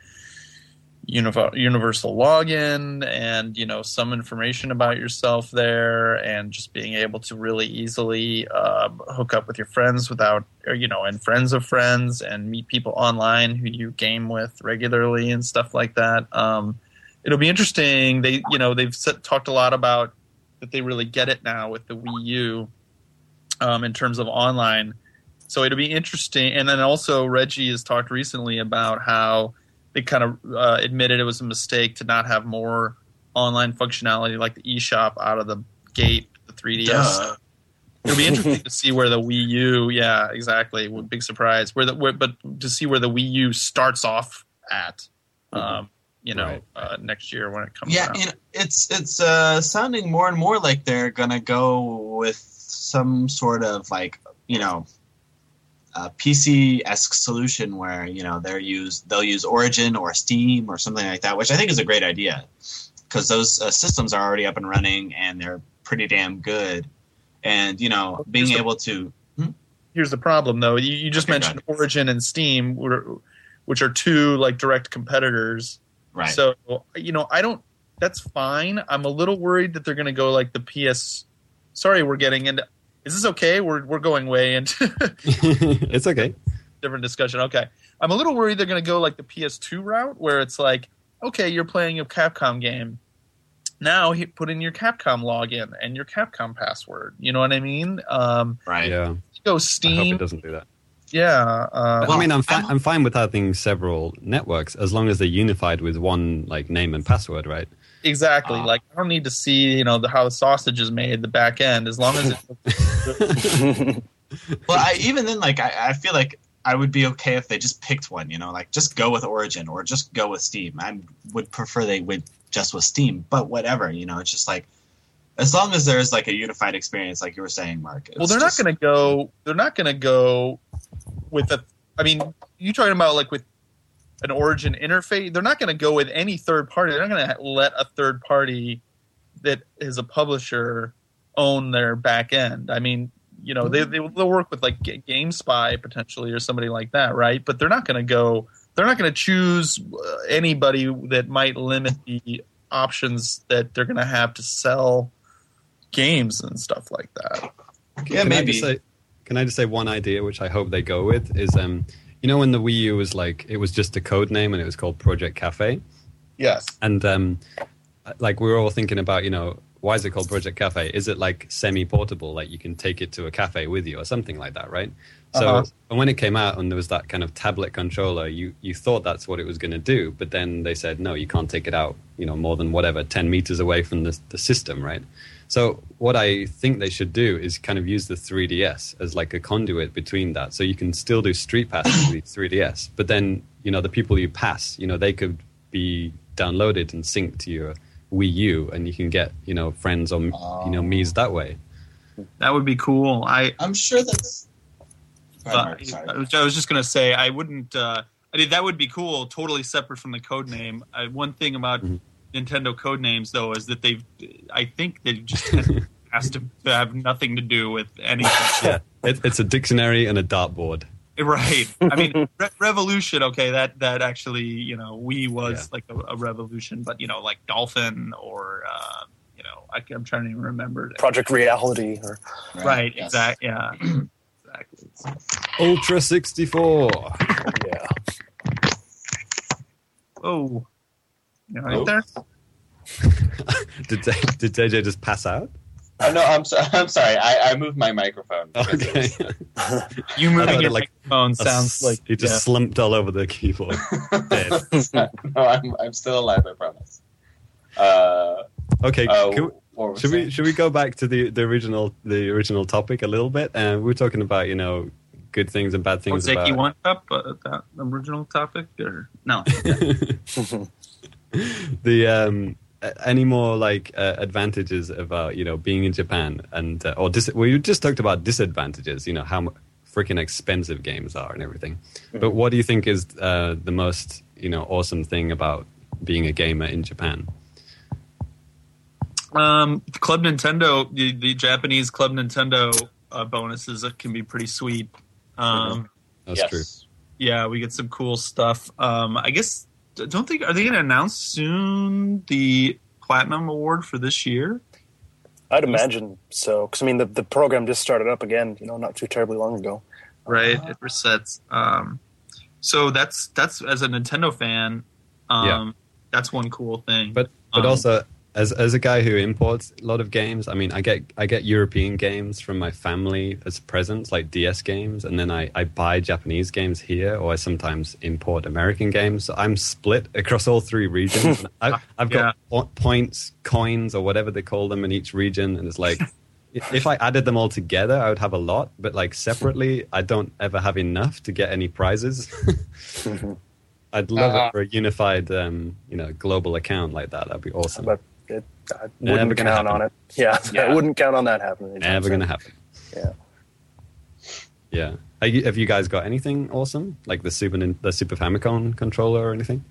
univ- universal login and, you know, some information about yourself there, and just being able to really easily uh, hook up with your friends without, or, you know, and friends of friends, and meet people online who you game with regularly and stuff like that. Um, It'll be interesting. They, you know, they've set, talked a lot about that they really get it now with the Wii U um, in terms of online. So it'll be interesting. And then also Reggie has talked recently about how they kind of uh, admitted it was a mistake to not have more online functionality like the eShop out of the gate, the three D S. Duh. It'll be interesting to see where the Wii U, yeah, exactly, big surprise. Where the, where, but to see where the Wii U starts off at. Um, you know, Right. uh, next year when it comes Yeah, out. and it's it's uh, sounding more and more like they're gonna go with some sort of like you know, a P C-esque solution where you know they're use they'll use Origin or Steam or something like that, which I think is a great idea because those uh, systems are already up and running and they're pretty damn good. And you know, being Here's the- able to Here's the problem, though. You, you just Okay, mentioned got it. Origin and Steam, were- which are two like direct competitors. right. So, you know, I don't. That's fine. I'm a little worried that they're going to go like the P S. Sorry, we're getting into. Is this okay? We're we're going way into It's okay. different discussion. Okay, I'm a little worried they're going to go like the P S two route, where it's like, okay, you're playing a Capcom game. Now he put in your Capcom login and your Capcom password. You know what I mean? Um, right. Yeah. you go I hope Steam. it doesn't do that. Yeah. Uh, I mean, I'm fine. I'm- I'm fine with having several networks as long as they're unified with one like name and password, right? Exactly. Uh, like I don't need to see, you know, the, how the sausage is made, the back end, as long as it. Well, I, even then, like I, I feel like I would be okay if they just picked one. You know, like just go with Origin or just go with Steam. I would prefer they went just with Steam, but whatever. You know, it's just like as long as there's like a unified experience, like you were saying, Mark. well, they're not going to go. They're not going to go with a. I mean, you talking about like with an Origin interface? They're not going to go with any third party. They're not going to let a third party that is a publisher own their back end. I mean, you know, they, they they'll work with like G- GameSpy potentially or somebody like that, right? But they're not going to go. They're not going to choose uh, anybody that might limit the options that they're going to have to sell games and stuff like that. Yeah, Can maybe. I just say, can I just say one idea which I hope they go with is, um, you know, when the Wii U was like, it was just a code name and it was called Project Cafe. Yes. And um, like we were all thinking about, you know, why is it called Project Cafe? Is it like semi-portable, like you can take it to a cafe with you or something like that, right? So Uh-huh. and when it came out and there was that kind of tablet controller, you, you thought that's what it was going to do, but then they said, no, you can't take it out, you know, more than whatever, ten meters away from the, the system, right? So what I think they should do is kind of use the three D S as like a conduit between that. So you can still do Street Pass with the three D S, but then, you know, the people you pass, you know, they could be downloaded and synced to your Wii U and you can get, you know, friends or, you know, Mii's that way. That would be cool. I I'm sure that's. Go ahead, Uh, Mark, sorry. I was I was just going to say, I wouldn't. Uh, I mean, that would be cool, totally separate from the code name. Uh, one thing about Mhm. Nintendo code names, though, is that they've. I think they just has to have nothing to do with anything. Yeah, it, it's a dictionary and a dartboard. Right. I mean, Re- Revolution. Okay, that that actually, you know, Wii was Yeah. like a, a revolution, but you know, like Dolphin or uh, you know, I, I'm trying to even remember. Project Reality. Or Right. yes. Exactly. Yeah. Exactly. Ultra sixty-four. yeah. Oh. You right Oh. there? did, did J J just pass out? Oh, no, I'm, so, I'm sorry. I, I moved my microphone. Okay. You I moving thought your it, like, microphone sounds like he just yeah. slumped all over the keyboard. Dead. no, I'm, I'm still alive, I promise. Uh, Okay, uh, can we- what was should we that? should we go back to the, the original the original topic a little bit? Uh, we were talking about, you know, good things and bad things Ozeki about One Cup, uh, that original topic, or no? the um a- any more like uh, advantages about, you know, being in Japan and uh, or dis- well, you just talked about disadvantages, you know, how mu- freaking expensive games are and everything. But what do you think is uh, the most, you know, awesome thing about being a gamer in Japan? Um, Club Nintendo, the, the Japanese Club Nintendo uh, bonuses uh, can be pretty sweet. Um, That's yes. true. Yeah, we get some cool stuff. Um, I guess don't think are they going to announce soon the Platinum Award for this year? I'd imagine so. Because, I mean, the, the program just started up again, you know, not too terribly long ago. Right, it resets. Um, so that's that's as a Nintendo fan, um, Yeah. that's one cool thing. But but Um, also as as a guy who imports a lot of games, I mean, I get I get European games from my family as presents, like D S games, and then I, I buy Japanese games here, or I sometimes import American games. So I'm split across all three regions. I, I've got po- points, coins, or whatever they call them in each region, and it's like if if I added them all together, I would have a lot, but like separately, I don't ever have enough to get any prizes. I'd love Uh, it for a unified, um, you know, global account like that. That'd be awesome. But it, I Never wouldn't gonna count happen. on it. Yeah, Yeah. I wouldn't count on that happening. anytime Never soon. gonna happen. Yeah. Yeah. Are you, have you guys got anything awesome, like the Super Nin- the Super Famicom controller or anything?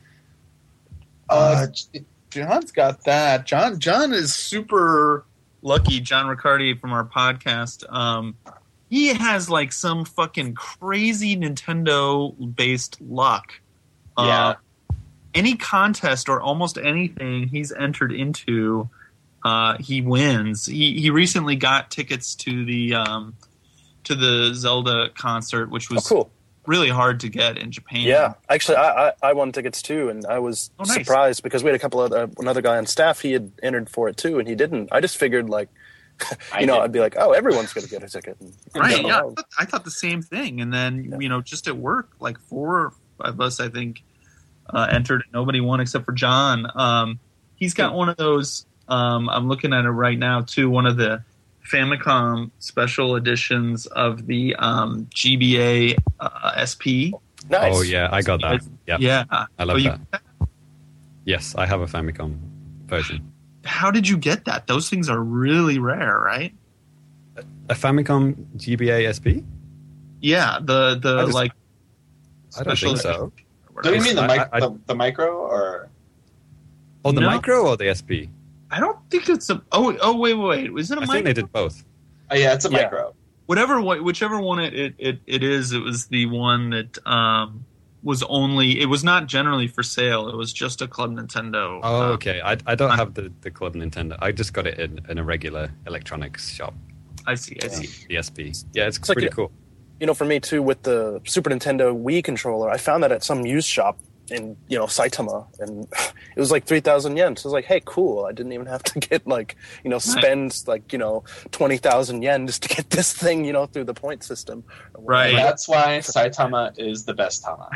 Uh, John's got that. John John is super lucky. John Riccardi from our podcast. Um, he has like some fucking crazy Nintendo based luck. Yeah. Uh, any contest or almost anything he's entered into, uh, he wins. He he recently got tickets to the um, to the Zelda concert, which Oh, was cool. really hard to get in Japan. Yeah, actually, I, I, I won tickets too, and I was Oh, nice. surprised because we had a couple of uh, another guy on staff. He had entered for it too, and he didn't. I just figured, like, I you know, did. I'd be like, oh, everyone's going to get a ticket. And, Right, you know, yeah. I I'll- thought, I thought the same thing. And then, Yeah. you know, just at work, like four or five of us, I think, uh, entered. Nobody won except for John. Um, he's got one of those, um, I'm looking at it right now, too, one of the Famicom special editions of the um, G B A uh, S P. Nice. Oh yeah, I got that. Yeah, Yeah. I love Oh, you- that. Yes, I have a Famicom version. How did you get that? Those things are really rare, right? A Famicom G B A S P? Yeah, the, the I just- like, I don't special think so. edition or Do you whatever. mean the, I- mic- I- the, the micro or? Oh, the No. micro or the S P? I don't think it's a. Oh, oh, wait, wait, wait. Was it a I mic? think they did both. Oh yeah, it's a Yeah. micro. Whatever, one- whichever one it, it, it, it is, it was the one that um, was only. It was not generally for sale. It was just a Club Nintendo. Oh, uh, okay. I, I don't have the, the Club Nintendo. I just got it in, in a regular electronics shop. I see. I see. The S P. Yeah, it's, like pretty a- cool. You know, for me too, with the Super Nintendo Wii controller, I found that at some used shop in you know Saitama, and it was like three thousand yen. So I was like, hey, cool. I didn't even have to get like you know spend like you know twenty thousand yen just to get this thing you know through the point system. Right. That's why Saitama is the best Tama.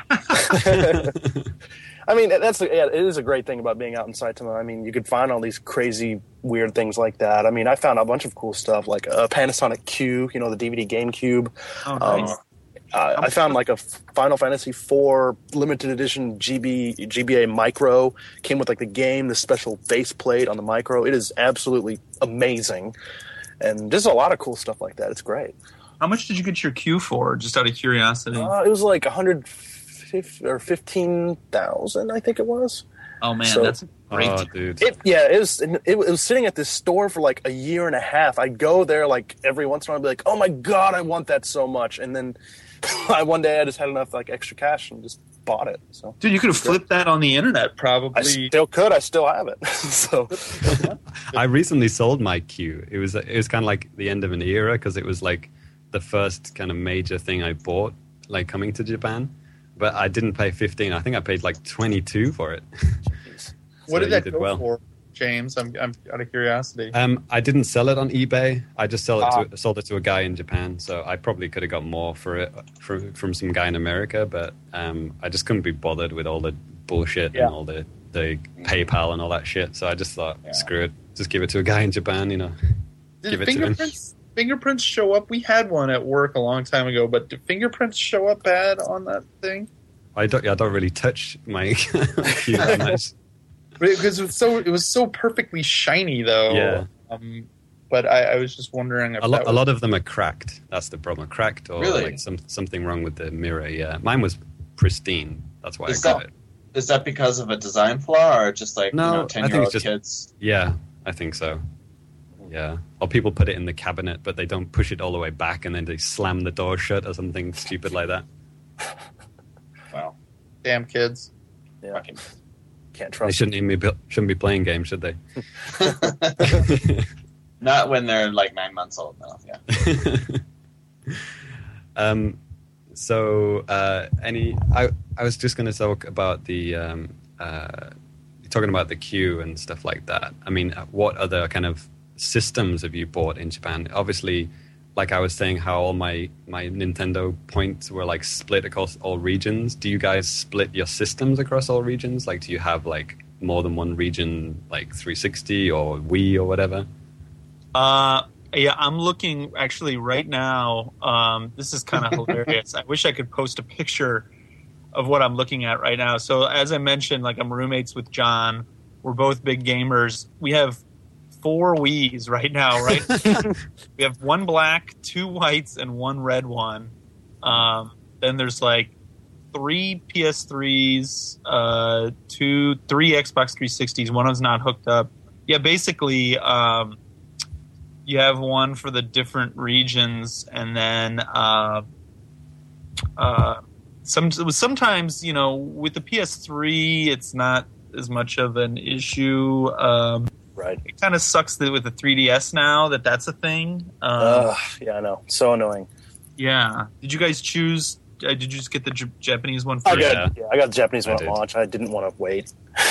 I mean, that's yeah, it is a great thing about being out in Saitama. I mean, you could find all these crazy, weird things like that. I mean, I found a bunch of cool stuff like a Panasonic Q, you know, the D V D GameCube. Oh, nice. Um, uh, I found like a Final Fantasy four limited edition G B G B A Micro. Came with like the game, the special base plate on the Micro. It is absolutely amazing, and there's a lot of cool stuff like that. It's great. How much did you get your Q for? Just out of curiosity. Uh, it was like a hundred or fifteen thousand, I think it was. Oh man, So- that's great. Oh, dude. It, yeah, it was. It, it was sitting at this store for like a year and a half. I'd go there like every once in a while, and be like, "Oh my god, I want that so much!" And then I one day I just had enough like extra cash and just bought it. So Dude, you could have flipped that on the internet, probably. I still could. I still have it. So I recently sold my Q. It was it was kind of like the end of an era because it was like the first kind of major thing I bought, like coming to Japan. But I didn't pay fifteen. I think I paid like twenty-two for it. What So did you that did go well. for, James? I'm, I'm out of curiosity. Um, I didn't sell it on eBay. I just sold it Ah. to sold it to a guy in Japan. So I probably could have got more for it from from some guy in America. But um, I just couldn't be bothered with all the bullshit Yeah. and all the the PayPal and all that shit. So I just thought, Yeah. screw it, just give it to a guy in Japan. You know, Did give it to him. fingerprints fingerprints show up? We had one at work a long time ago, but did fingerprints show up bad on that thing? I don't. I don't really touch my Q that much. Because it was so it was so perfectly shiny, though. Yeah. Um, but I, I was just wondering if A lot, that a was, lot of them are cracked. That's the problem. Cracked or Really? like some something wrong with the mirror. Yeah, mine was pristine. That's why Is I got that- it. Is that because of a design flaw or just like No, you I know think ten year old it's just- kids? Yeah, I think so. Yeah, or people put it in the cabinet, but they don't push it all the way back, and then they slam the door shut or something stupid like that. Wow. damn kids. yeah, Fucking- can't They trust. shouldn't even be shouldn't be playing games, should they? Not when they're like nine months old now. Yeah. um, so uh, any, I I was just going to talk about the um, uh, talking about the queue and stuff like that. I mean, what other kind of systems have you bought in Japan? Obviously, like I was saying, how all my my Nintendo points were like split across all regions. Do you guys split your systems across all regions? Like, do you have like more than one region, like three sixty or Wii or whatever? Uh, yeah, I'm looking actually right now. Um, this is kind of hilarious. I wish I could post a picture of what I'm looking at right now. So as I mentioned, like I'm roommates with John. We're both big gamers. We have four Wiis right now, right? We have one black, two whites, and one red one. Um, then there's like three P S threes, uh, two, three Xbox three sixties. One of them's not hooked up. Yeah, basically, um, you have one for the different regions, and then uh, uh, some sometimes, you know, with the P S three, it's not as much of an issue. Um, Right. it kind of sucks that with the three D S now that that's a thing. Um, Ugh, yeah, I know. So annoying. yeah. Did you guys choose? Uh, did you just get the J- Japanese one I first? got, yeah, I got the Japanese I one at did. launch. I didn't want to wait.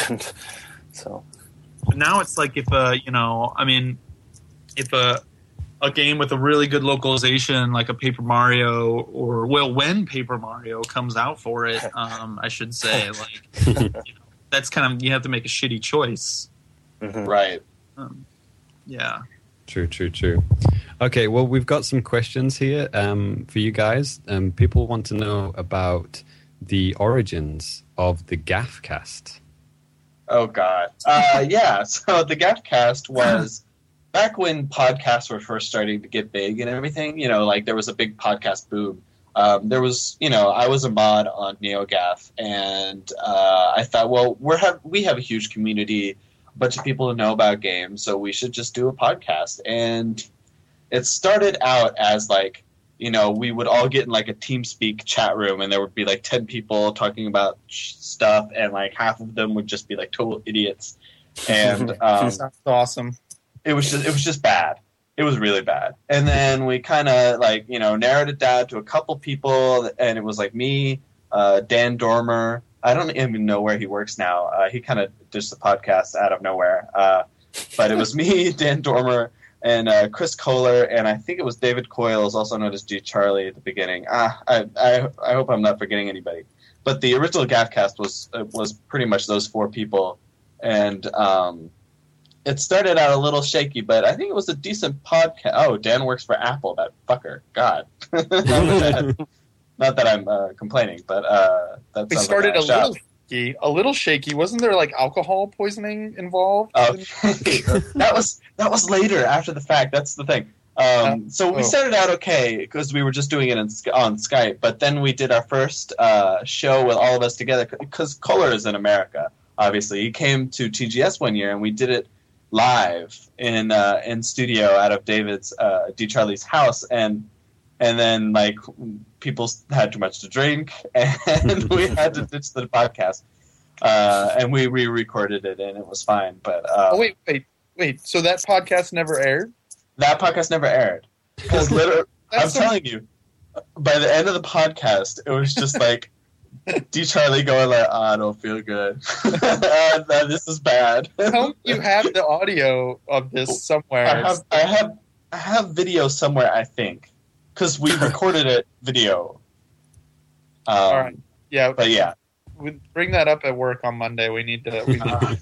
So But now it's like if a you know, I mean, if a a game with a really good localization like a Paper Mario, or well, when Paper Mario comes out for it, um, I should say, like you know, that's kind of you have to make a shitty choice. mhm. Right. Um, yeah. True, true, true. Okay, well, we've got some questions here um, for you guys. Um, people want to know about the origins of the Gaffcast. Oh God. Uh, yeah. So the Gaffcast was back when podcasts were first starting to get big and everything. You know, like there was a big podcast boom. Um, there was, you know, I was a mod on NeoGaf, and uh, I thought, well, we're have we have a huge community, a bunch of people who know about games, so we should just do a podcast. And it started out as like, you know, we would all get in like a TeamSpeak chat room, and there would be like ten people talking about sh- stuff, and like half of them would just be like total idiots. And um, Sounds awesome. it was just it was just bad. It was really bad. And then we kind of like, you know, narrowed it down to a couple people, and it was like me, uh, Dan Dormer, I don't even know where he works now. Uh, he kind of ditched the podcast out of nowhere. Uh, but it was me, Dan Dormer, and uh, Chris Kohler, and I think it was David Coyles, also known as G. Charlie at the beginning. Ah, I, I, I hope I'm not forgetting anybody. But the original Gaffcast was uh, was pretty much those four people, and um, it started out a little shaky, but I think it was a decent podcast. Oh, Dan works for Apple, that fucker. God. not, that, not that I'm uh, complaining, but uh, that We sounds started like a a little shaky. A little shaky. Wasn't there like alcohol poisonning involved? Oh, that was that was later after the fact. That's the thing. Um, so we oh. started out okay because we were just doing it in, on Skype, but then we did our first uh, show with all of us together because Kohler is in America. Obviously, he came to T G S one year and we did it live in uh, in studio out of David's uh, D. Charlie's house, and and then like people had too much to drink and we had to ditch the podcast, uh, and we re-recorded it and it was fine. But uh, oh wait, wait, wait! So that podcast never aired? That podcast never aired. Because literally, I'm so- telling you, by the end of the podcast, it was just like D. Charlie going like, oh, I don't feel good. uh, this is bad. Tell me you have the audio of this somewhere. I have, I have, I have video somewhere, I think, because we recorded it video. Um, All right. Yeah, But yeah, we bring that up at work on Monday. We need to. We need to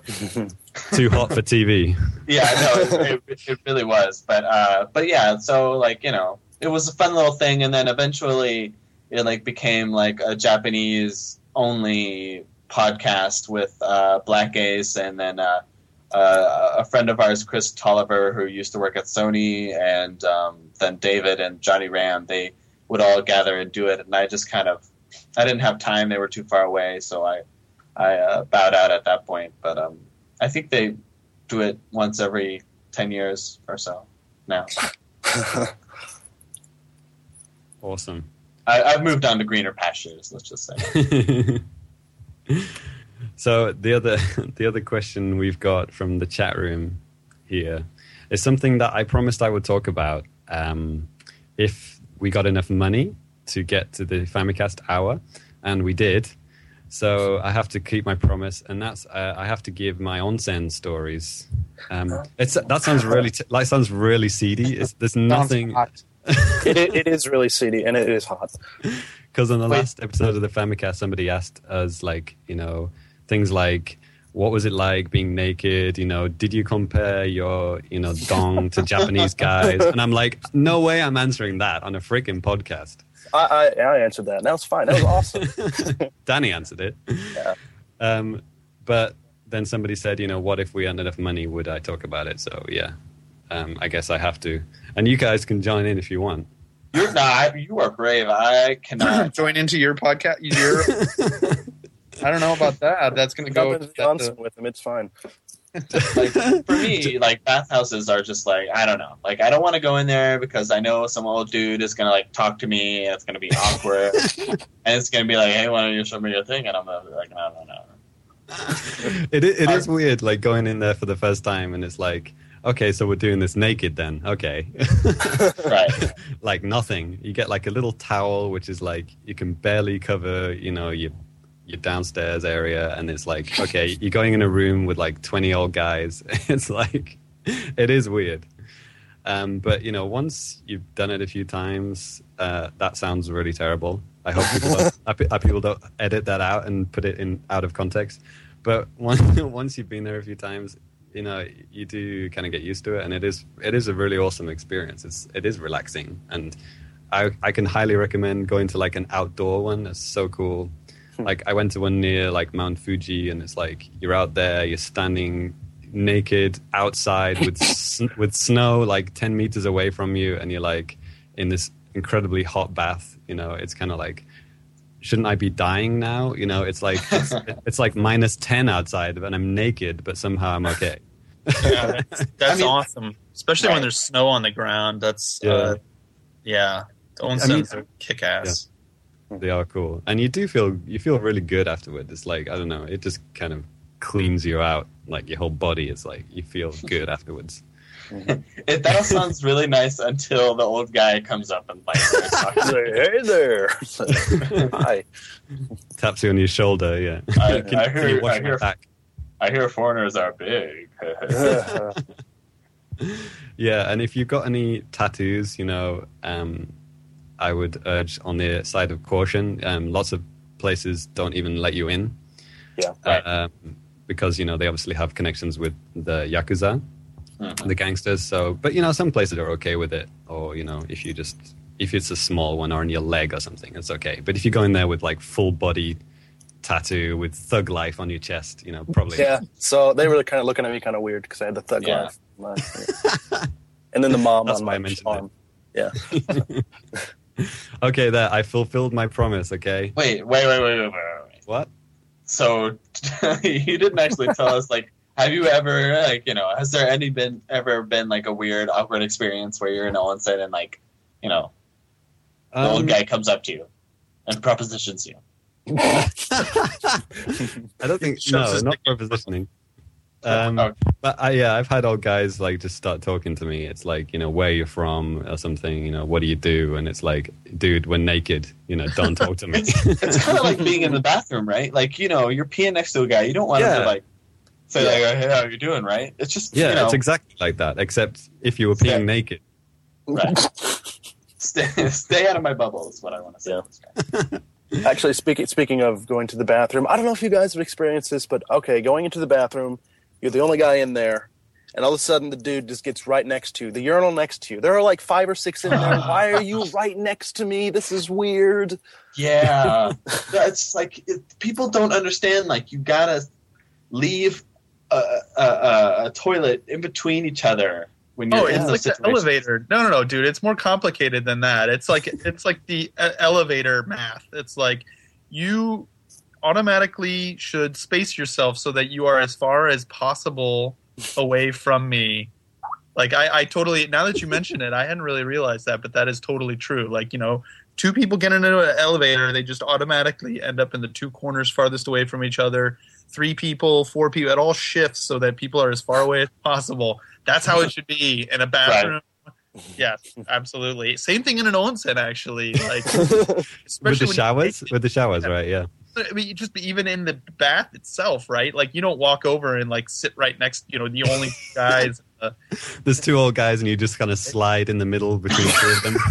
Too hot for T V. yeah, no, it, it, it really was. But uh, but yeah, so like you know, it was a fun little thing, and then eventually it like became like a Japanese only podcast with uh, Black Ace, and then uh, uh, a friend of ours, Chris Tolliver, who used to work at Sony, and um, then David and Johnny Ram. They would all gather and do it, and I just kind of I didn't have time; they were too far away, so I I uh, bowed out at that point. But um, I think they do it once every ten years or so now. Awesome. I, I've moved on to greener pastures. Let's just say. So the other the other question we've got from the chat room here is something that I promised I would talk about um, if we got enough money to get to the Famicast hour, and we did. So I have to keep my promise, and that's uh, I have to give my onsen stories. Um, it's that sounds really t- like sounds really seedy. It's, there's nothing. it, it is really seedy and it is hot. Because on the Wait. last episode of the Famicast, somebody asked us, like, you know, things like, what was it like being naked? You know, did you compare your, you know, dong to Japanese guys? And I'm like, no way I'm answering that on a freaking podcast. I, I, I answered that. And that was fine. That was awesome. Danny answered it. Yeah. Um, but then somebody said, you know, what if we had enough money? Would I talk about it? So, yeah, um, I guess I have to. And you guys can join in if you want. You're not. You are brave. I cannot. join into your podcast. Your, I don't know about that. That's going to go. Jump into the onsen with him. It's fine. Like for me, like bathhouses are just like I don't know. Like I don't want to go in there because I know some old dude is gonna like talk to me and it's gonna be awkward and it's gonna be like, hey, why don't you show me your thing? And I'm gonna be like, no, no, no. It it is weird, like going in there for the first time and it's like, okay, so we're doing this naked then. Okay. Right. Like nothing. You get like a little towel, which is like you can barely cover, you know, your your downstairs area, and it's like, okay, you're going in a room with like twenty old guys. It's like, it is weird. Um, but you know, once you've done it a few times, uh, that sounds really terrible. I hope people don't, I hope people don't edit that out and put it in out of context. But once once you've been there a few times, you know, you do kind of get used to it, and it is it is a really awesome experience. It's it is relaxing, and I I can highly recommend going to like an outdoor one. It's so cool. Like I went to one near like Mount Fuji, and it's like you're out there, you're standing naked outside with s- with snow like ten meters away from you, and you're like in this incredibly hot bath. You know, it's kind of like, shouldn't I be dying now? You know, it's like it's, it's like minus ten outside, and I'm naked, but somehow I'm okay. Yeah, that's, that's I mean, awesome. Especially right. when there's snow on the ground. That's Yeah. uh, yeah. The I onsens mean- are kick ass. They are cool, and you do feel you feel really good afterward. It's like, I don't know, it just kind of cleans you out, like your whole body. It's like you feel good afterwards. It that sounds really nice until the old guy comes up and like, hey there, hi. Taps you on your shoulder. Yeah. I, Can- I can you hear, wash I my hear, back? I hear foreigners are big. Yeah, and if you've got any tattoos, you know, um, I would urge on the side of caution. Um, lots of places don't even let you in. Yeah. Right. Uh, um, because, you know, they obviously have connections with the Yakuza, Mhm. the gangsters. So, but, you know, some places are okay with it. Or, you know, if you just, if it's a small one or on your leg or something, it's okay. But if you go in there with like full body tattoo with thug life on your chest, you know, probably. Yeah, so they were kind of looking at me kind of weird because I had the thug Yeah. life. Yeah. And then the mom That's on why I my mentioned arm. Yeah. Okay, there, I fulfilled my promise, okay? Wait, wait, wait, wait, wait, wait, wait. What? So you didn't actually tell us, like, have you ever, like, you know, has there any been ever been like a weird, awkward experience where you're in onsen and like, you know, the Um, old guy comes up to you and propositions you? I don't think, Shows no, his not propositioning. Um, Okay. But I, yeah, I've had old guys like just start talking to me. It's like, you know, where you're from or something, you know, what do you do? And it's like, dude, we're naked, you know, don't talk to me. It's kind of like being in the bathroom, right? Like, you know, you're peeing next to a guy. You don't want him Yeah. to like say like, "Hey, how you doing?" Right? It's just Yeah, you know, it's exactly like that, except if you were peeing Yeah. naked. right. stay, stay out of my bubble is what I want to say. Yeah. Actually, speaking speaking of going to the bathroom, I don't know if you guys have experienced this, but okay, going into the bathroom, you're the only guy in there, and all of a sudden the dude just gets right next to you, the urinal next to you. There are like five or six in there. Why are you right next to me? This is weird. Yeah, that's like it, people don't understand. Like, you gotta leave a, a, a, a toilet in between each other when you're Oh, in it's those like the situations. elevator. No, no, no, dude. It's more complicated than that. It's like it's like the uh, elevator math. It's like you automatically should space yourself so that you are as far as possible away from me. Like I, I totally. Now that you mention it, I hadn't really realized that, but that is totally true. Like, you know, two people get into an elevator, they just automatically end up in the two corners farthest away from each other. Three people, four people, it all shifts so that people are as far away as possible. That's how it should be in a bathroom. Right. Yes, absolutely. Same thing in an onsen, actually. Like, With especially the when showers? You, With the showers, right, yeah. I mean, you just even in the bath itself, right? Like, you don't walk over and like sit right next. You know, the only guys. Uh, There's two old guys and you just kind of slide in the middle between two of them.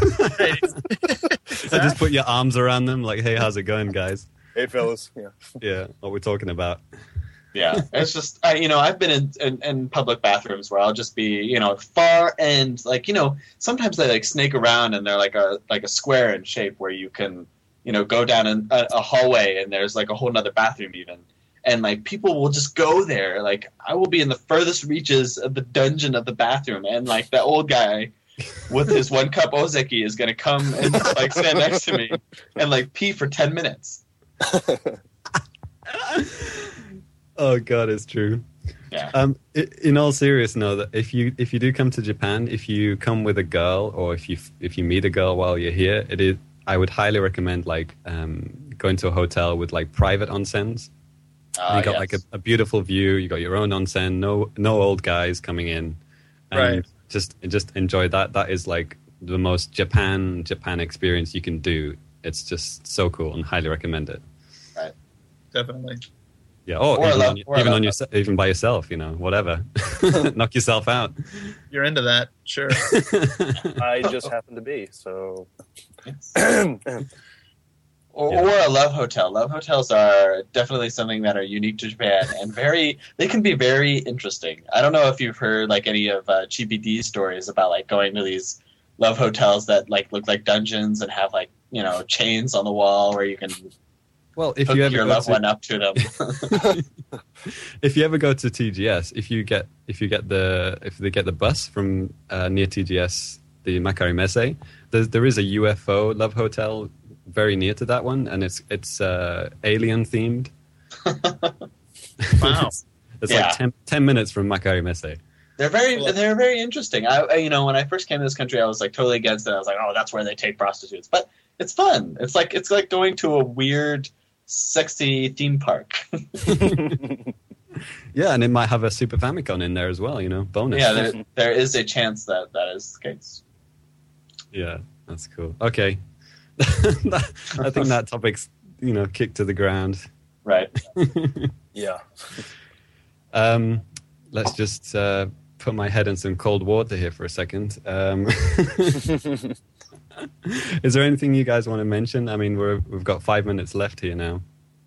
So just put your arms around them like, hey, how's it going, guys? Hey, fellas. Yeah. Yeah, what we're talking about. Yeah, it's just I, you know I've been in, in, in public bathrooms where I'll just be you know far end like you know sometimes they like snake around and they're like a like a square in shape where you can you know go down in a, a hallway and there's like a whole nother bathroom even and like people will just go there like I will be in the furthest reaches of the dungeon of the bathroom and like that old guy with his one cup ozeki is gonna come and like stand next to me and like pee for ten minutes. Oh God, it's true. Yeah. Um, i- in all seriousness, no. That if you if you do come to Japan, if you come with a girl or if you if you meet a girl while you're here, it is. I would highly recommend like um, going to a hotel with like private onsens. Uh, you got yes. like a, a beautiful view. You got your own onsen. No no old guys coming in. And Right. Just just enjoy that. That is like the most Japan Japan experience you can do. It's just so cool and highly recommend it. definitely. Yeah, or, Or I even, love- on, your- or I even love on your, even by yourself, you know, whatever. Knock yourself out. You're into that, sure. I just happen to be, so. Or, Yeah. or a love hotel. Love hotels are definitely something that are unique to Japan and very. They can be very interesting. I don't know if you've heard like any of uh, Chibi D's stories about like going to these love hotels that like look like dungeons and have like you know chains on the wall where you can Well, if hook you ever your go loved to, one up to them. if you ever go to T G S, if you get if you get the if they get the bus from uh, near T G S, the Makari Messe, there there is a U F O love hotel very near to that one, and it's it's uh, alien themed. Wow. it's it's Yeah. like ten, ten minutes from Makari Messe. They're very, they're very interesting. I, I, you know, when I first came to this country, I was like totally against it. I was like, oh, that's where they take prostitutes. But it's fun. It's like it's like going to a weird, sexy theme park. Yeah, and it might have a Super Famicom in there as well, you know, bonus. Yeah, there, there is a chance that that is the case. Yeah, that's cool. Okay. I think that topic's, you know, kicked to the ground. Right. Yeah. Um, let's just uh, put my head in some cold water here for a second. Um, is there anything you guys want to mention? I mean, we're, we've got five minutes left here now.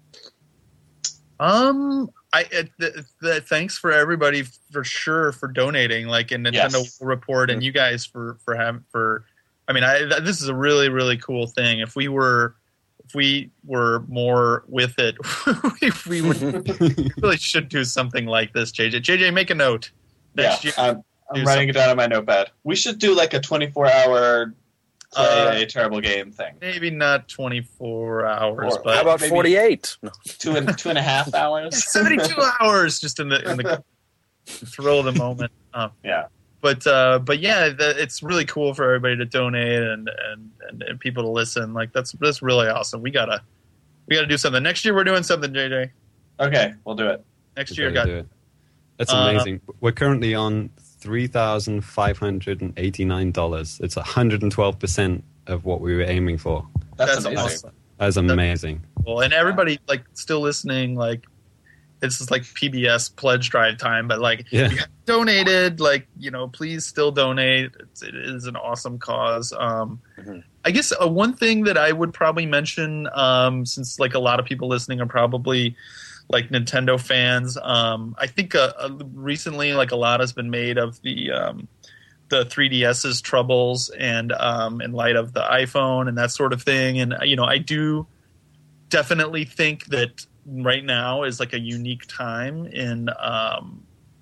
Um, I uh, th- th- thanks for everybody for sure for donating, like in Nintendo Yes. Report, and you guys for for having for. I mean, I th- this is a really really cool thing. If we were if we were more with it, if we would we really should do something like this. J J, J J, make a note. Next yeah, year, I'm, I'm do writing it down on my notepad. We should do like a twenty-four hour play Uh, a terrible game thing. maybe not twenty-four hours, Or but How about maybe- forty-eight? No. Two and two and a half hours. seventy-two hours just in the in the thrill of the moment. Um, Yeah. but uh, but yeah, the, it's really cool for everybody to donate and, and, and, and people to listen. Like that's that's really awesome. We gotta we gotta do something next year. We're doing something, J J. Okay, we'll do it. Next We've year, got to got do it. That's Uh, amazing. We're currently on three thousand five hundred eighty-nine dollars. It's one hundred twelve percent of what we were aiming for. That's, That's amazing. awesome. That's amazing. Cool. And everybody like still listening. Like this is like P B S pledge drive time, but like Yeah. you have donated, like you know, please still donate. It's, it is an awesome cause. Um, Mhm. I guess uh, one thing that I would probably mention, um, since like a lot of people listening are probably like Nintendo fans, um, I think uh, uh, recently like a lot has been made of the um, the three D S's troubles, and um, in light of the iPhone and that sort of thing. And you know, I do definitely think that right now is like a unique time in um,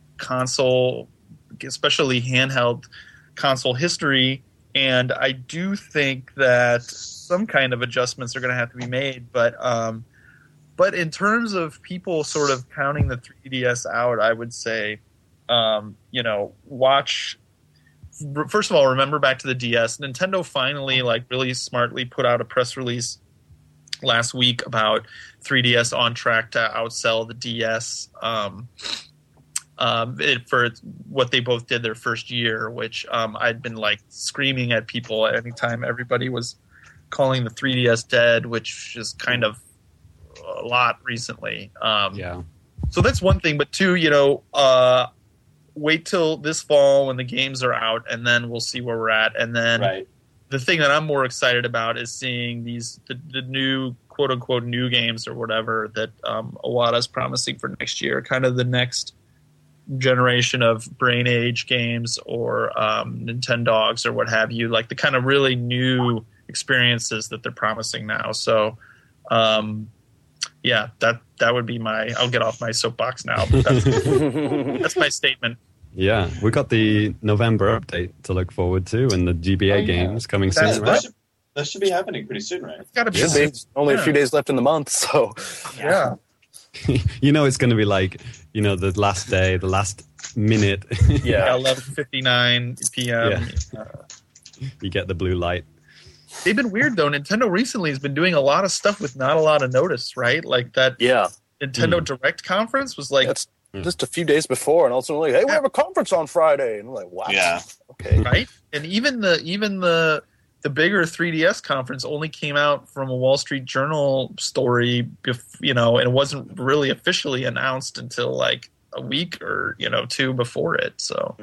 console, especially handheld console history. And I do think that some kind of adjustments are going to have to be made. But um, but in terms of people sort of counting the three D S out, I would say, um, you know, watch. First of all, remember back to the D S. Nintendo finally, like, really smartly put out a press release last week about three D S on track to outsell the D S um, um, it, for what they both did their first year, which um, I'd been like screaming at people anytime everybody was calling the three D S dead, which is kind of a lot recently. Um, Yeah. So that's one thing. But two, you know, uh, wait till this fall when the games are out, and then we'll see where we're at. And then Right. the thing that I'm more excited about is seeing these the, the new quote unquote new games or whatever that um, Iwata's promising for next year, kind of the next generation of Brain Age games or um, Nintendogs or what have you, like the kind of really new experiences that they're promising now. So, um, yeah, that that would be my. I'll get off my soapbox now. But that's, that's my statement. Yeah. We got the November update to look forward to, and the G B A Oh, yeah. games coming That's- soon, That, right? should, that should be happening pretty soon, right? It's got to be. Should be. Only a few days left in the month, so Yeah. You know it's going to be like, you know, the last day, the last minute. yeah. eleven fifty-nine p.m. Uh, You get the blue light. they've been weird though. Nintendo recently has been doing a lot of stuff with not a lot of notice, right? Like that Yeah. Nintendo Hmm. Direct conference was like, That's just a few days before, and also like, hey, we have a conference on Friday, and I'm like, what? Yeah. Okay. right? And even the even the the bigger three D S conference only came out from a Wall Street Journal story, bef- you know, and it wasn't really officially announced until like a week or you know two before it. So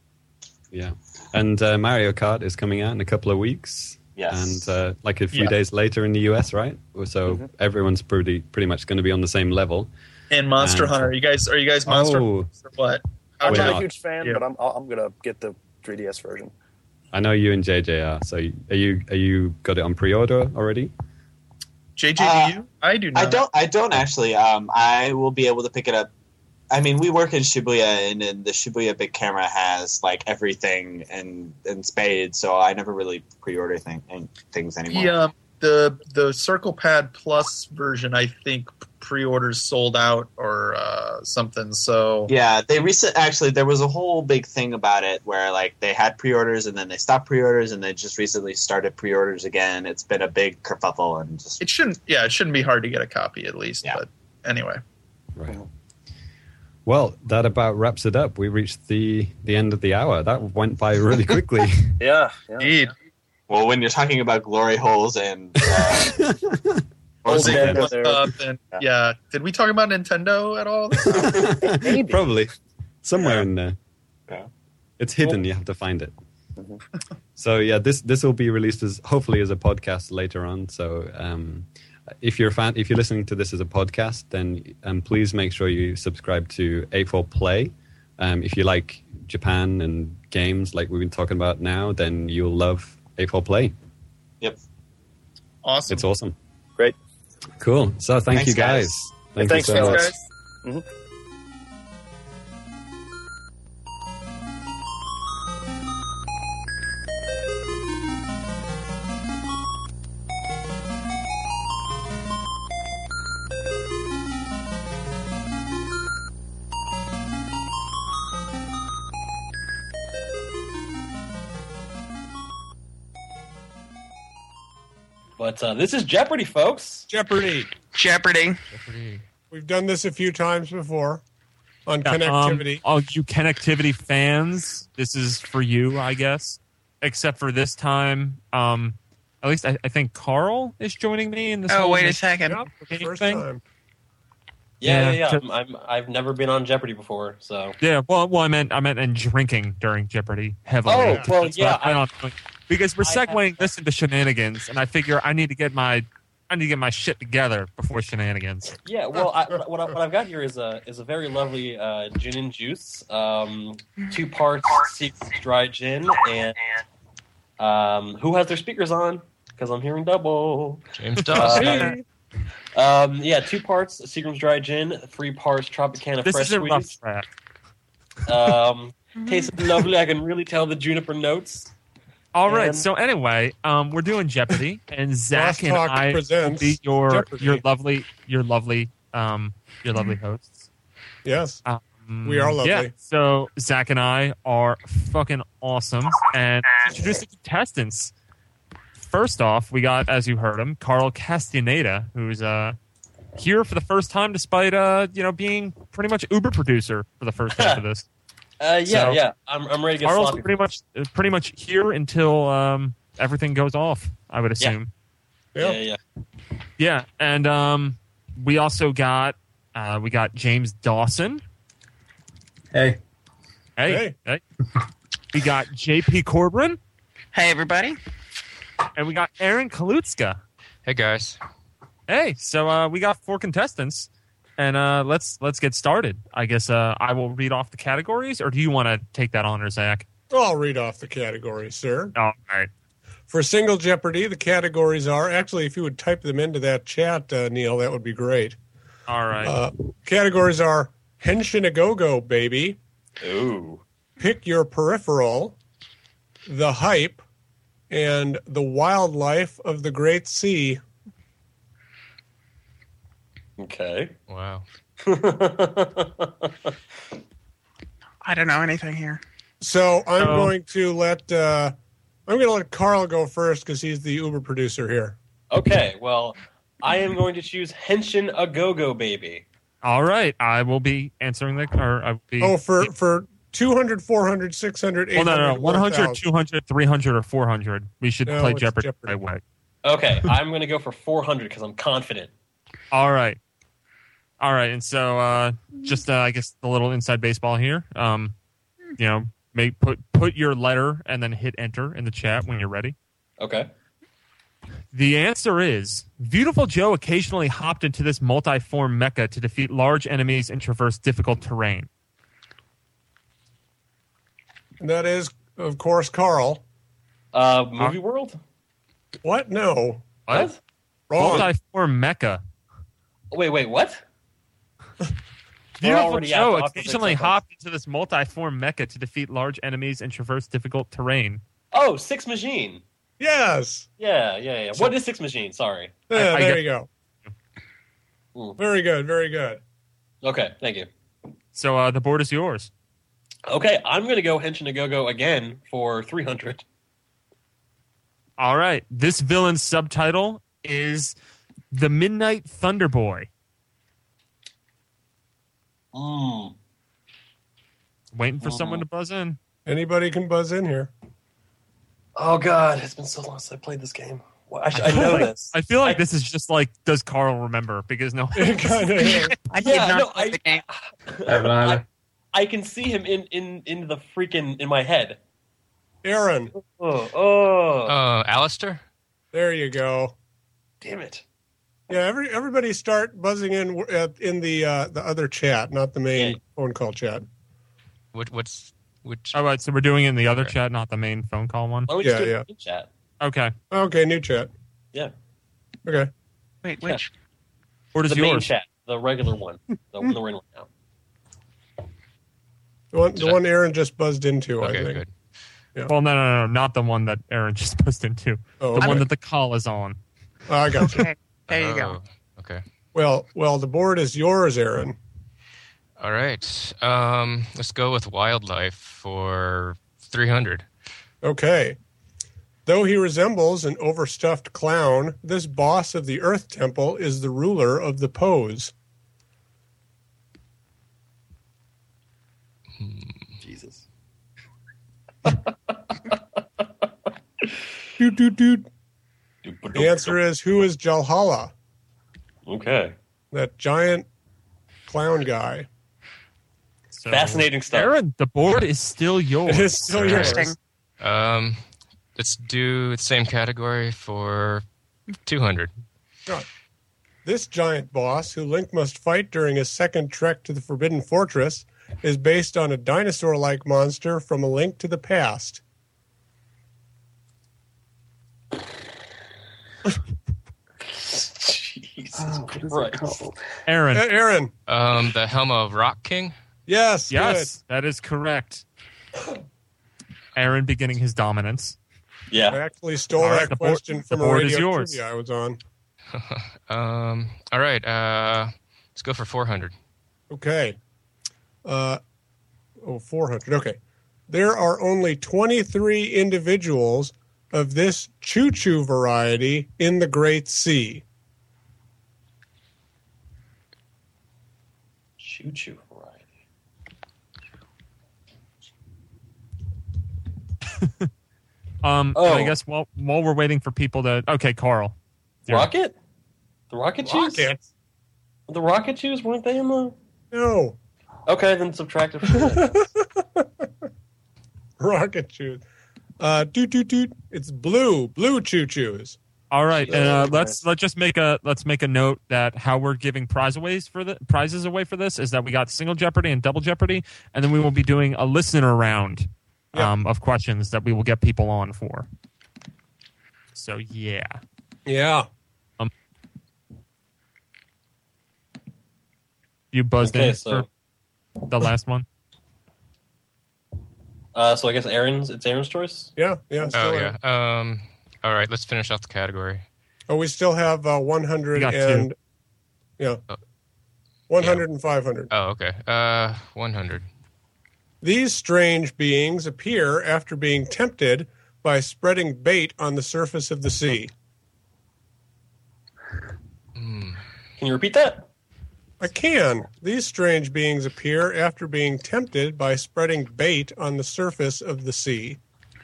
Yeah. And uh, Mario Kart is coming out in a couple of weeks. Yes. And uh, like a few Yeah. days later in the U S, right? So Mhm. everyone's pretty pretty much going to be on the same level. and Monster And- Hunter, are you guys are you guys Monster Oh. Hunters or what? I'm We're not a not. huge fan, Yeah. but I'm I'm gonna get the three D S version. I know you and J J are. So are you are you got it on pre-order already? J J, Uh, do you? I do not. I don't. I don't actually. Um, I will be able to pick it up. I mean, we work in Shibuya, and, and the Shibuya Big Camera has like everything in in spades. So I never really pre-order thing, and things anymore. The um, the the Circle Pad Plus version, I think pre-orders sold out or uh, something. So Yeah, they recent actually there was a whole big thing about it where like they had pre-orders and then they stopped pre-orders and they just recently started pre-orders again. It's been a big kerfuffle and just it shouldn't. Yeah, it shouldn't be hard to get a copy at least. Yeah. But anyway, Right. Well, that about wraps it up. We reached the, the end of the hour. That went by really quickly. Yeah, yeah. Indeed. Well, when you're talking about glory holes and uh, Old Zing Nintendo what's there. up, and Yeah. yeah. Did we talk about Nintendo at all? Maybe. Probably. Somewhere in there. Yeah. It's hidden. You have to find it. Mhm. So, yeah, this this will be released as hopefully as a podcast later on. So, um, if you're a fan, if you're listening to this as a podcast, then um, please make sure you subscribe to A four Play. Um, if you like Japan and games like we've been talking about now, then you'll love A four Play. Yep. Awesome. It's awesome. Great. Cool. So thank Thanks, you guys. guys. Thank Thanks, you so fellas. much. guys. But uh, this is Jeopardy, folks. Jeopardy. Jeopardy. We've done this a few times before on Yeah, um, connectivity. all you connectivity fans, this is for you, I guess. Except for this time, um, at least I, I think Carl is joining me in this. Oh, whole wait a mix- second. Yep, for the game first thing? time. Yeah, Yeah, yeah, yeah. so- I'm, I'm, I've never been on Jeopardy before, so. Yeah, well, well, I meant I meant and drinking during Jeopardy heavily. Oh, well, That's what yeah, I plan on doing. Because we're I have- segueing this into shenanigans, and I figure I need to get my I need to get my shit together before shenanigans. Yeah, well, I, what, I, what I've got here is a is a very lovely uh, gin and juice, um, two parts secret dry gin, and um, who has their speakers on? Because I'm hearing double. James Uh, um, yeah, two parts Seagram's dry gin, three parts Tropicana This fresh is a rough squeeze. track. Um, tastes lovely. I can really tell the juniper notes. All right. And- So anyway, um, we're doing Jeopardy, and Zach Lost and Talk I will presents be your Jeopardy. your lovely your lovely um your lovely hosts. Yes. Um, We are lovely. Yeah. So Zach and I are fucking awesome, and introduce the contestants. First off, we got, as you heard him, Carl Castaneda, who's uh here for the first time, despite uh you know being pretty much Uber producer for the first half of this. Uh, yeah, So- yeah. I'm, I'm ready to get Carl's sloppy. pretty much uh, pretty much here until um, everything goes off. I would assume. Yeah. Yeah, yeah. Yeah, and um, we also got uh, we got James Dawson. Hey. Hey, hey. We got J P Corbin, Hey, everybody. and we got Aaron Kalutska. Hey, guys. Hey, so uh, we got four contestants, and uh, let's let's get started. I guess uh, I will read off the categories, or do you want to take that honor, Zach? I'll read off the categories, sir. All right. For Single Jeopardy, the categories are actually, if you would type them into that chat, uh, Neil, that would be great. All right. Uh, categories are Henshin a Go-Go, baby. Ooh. Pick Your Peripheral, The Hype, and The Wildlife of the Great Sea. Okay. Wow. I don't know anything here. So I'm So- going to let uh, I'm going to let Carl go first because he's the Uber producer here. Okay, well, I am going to choose Henshin a Go-Go Baby. All right. I will be answering the. Or I will be, Oh, for for two hundred, four hundred, six hundred, Well, eight no, hundred, no, no. one hundred, one thousand. two hundred, three hundred, or four hundred. We should No, play it's Jeopardy, Jeopardy. right away. Okay, I'm going to go for four hundred because I'm confident. All right. All right. And so, uh, just, uh, I guess, the little inside baseball here. Um, you know, make put put your letter and then hit enter in the chat when you're ready. Okay. The answer is Beautiful Joe occasionally hopped into this multi-form mecca to defeat large enemies and traverse difficult terrain. And that is, of course, Carl. Uh, Movie World? What? No. What? Wrong. Multi-form mecca. Wait, wait, what? Beautiful already Joe at opposite occasionally circles. hopped into this multi-form mecca to defeat large enemies and traverse difficult terrain. Oh, Six Machine. Yes. Yeah, yeah, yeah. What is Six Machine? Sorry. Yeah, I- I there get- you go. Mm. Very good. Very good. Okay, thank you. So uh, the board is yours. Okay, I'm going to go Henshin a Go-Go again for three hundred. All right. This villain's subtitle is The Midnight Thunder Boy. Mm. Waiting for someone to buzz in. Anybody can buzz in here. Oh God, it's been so long since I played this game. Well, I, sh- I feel know like, this. I feel like I, this is just like, does Carl remember? Because no. It kind of is. I did Yeah, not no, play I- the game. I haven't either. I can see him in in in the freaking in my head. Aaron, Oh, oh, Uh, Alistair? there you go. damn it! Yeah, every everybody start buzzing in uh, in the uh, the other chat, not the main Yeah. phone call chat. What, what's which? All right, so we're doing it in the other Okay. chat, not the main phone call one. Why don't we Yeah, just do yeah. it in chat? Okay. Okay, new chat. Yeah, Okay. Wait, which? What is the main yours? chat, the regular one, the one we're in right now. The one, the Did I- one Aaron just buzzed into, I Okay, think. good. Well, no, no, no, not the one that Aaron just buzzed into. Oh, The okay. one that the call is on. Oh, I got you. Okay, there you go. Oh, okay. Well, well, the board is yours, Aaron. All right. Um, let's go with wildlife for three hundred. Okay. Though he resembles an overstuffed clown, this boss of the Earth Temple is the ruler of the pose. Jesus. Doot, doot, doot. The answer is, who is Jalhalla? Okay. That giant clown guy. So, Fascinating stuff. Aaron, the board is still yours. It is still Interesting. yours. Um, let's do the same category for two hundred. This giant boss, who Link must fight during his second trek to the Forbidden Fortress, is based on a dinosaur-like monster from A Link to the Past. Jesus Oh, what is it Christ. called? Aaron. Uh, Aaron. Um, the Helm of Rock King. Yes. Yes, that is correct. Aaron beginning his dominance. Good. I Yeah. actually stole All right, that the board- question the from a board is radio yours. trivia I was on. Um, all right. Uh, let's go for four hundred. Okay. Uh, oh, four hundred. Okay. There are only twenty-three individuals of this choo-choo variety in the Great Sea. Choo choo variety. Um, Oh. and I guess while while we're waiting for people to, okay, Carl. Yeah. Rocket? The rocket shoes? Rocket? The rocket shoes weren't they in the? No. Okay, then subtract it from that. Rocket shoes. Uh, doot, doot, doot. It's blue. Blue choo-choos. All right, and uh, Jesus. let's let's just make a let's make a note that how we're giving prize aways for the prizes away for this is that we got single Jeopardy and double Jeopardy, and then we will be doing a listener round Yeah. um, of questions that we will get people on for. So yeah, Yeah. you buzzed Okay, in so for the last one. uh, so I guess Aaron's it's Aaron's choice. Yeah. Yeah. Still Oh Aaron. yeah. Um, all right. Let's finish off the category. Oh, we still have uh, one hundred We got and two. yeah, Oh. one hundred and five hundred. Oh, okay. Uh, one hundred. These strange beings appear after being tempted by spreading bait on the surface of the sea. Hmm. Can you repeat that? I can. These strange beings appear after being tempted by spreading bait on the surface of the sea.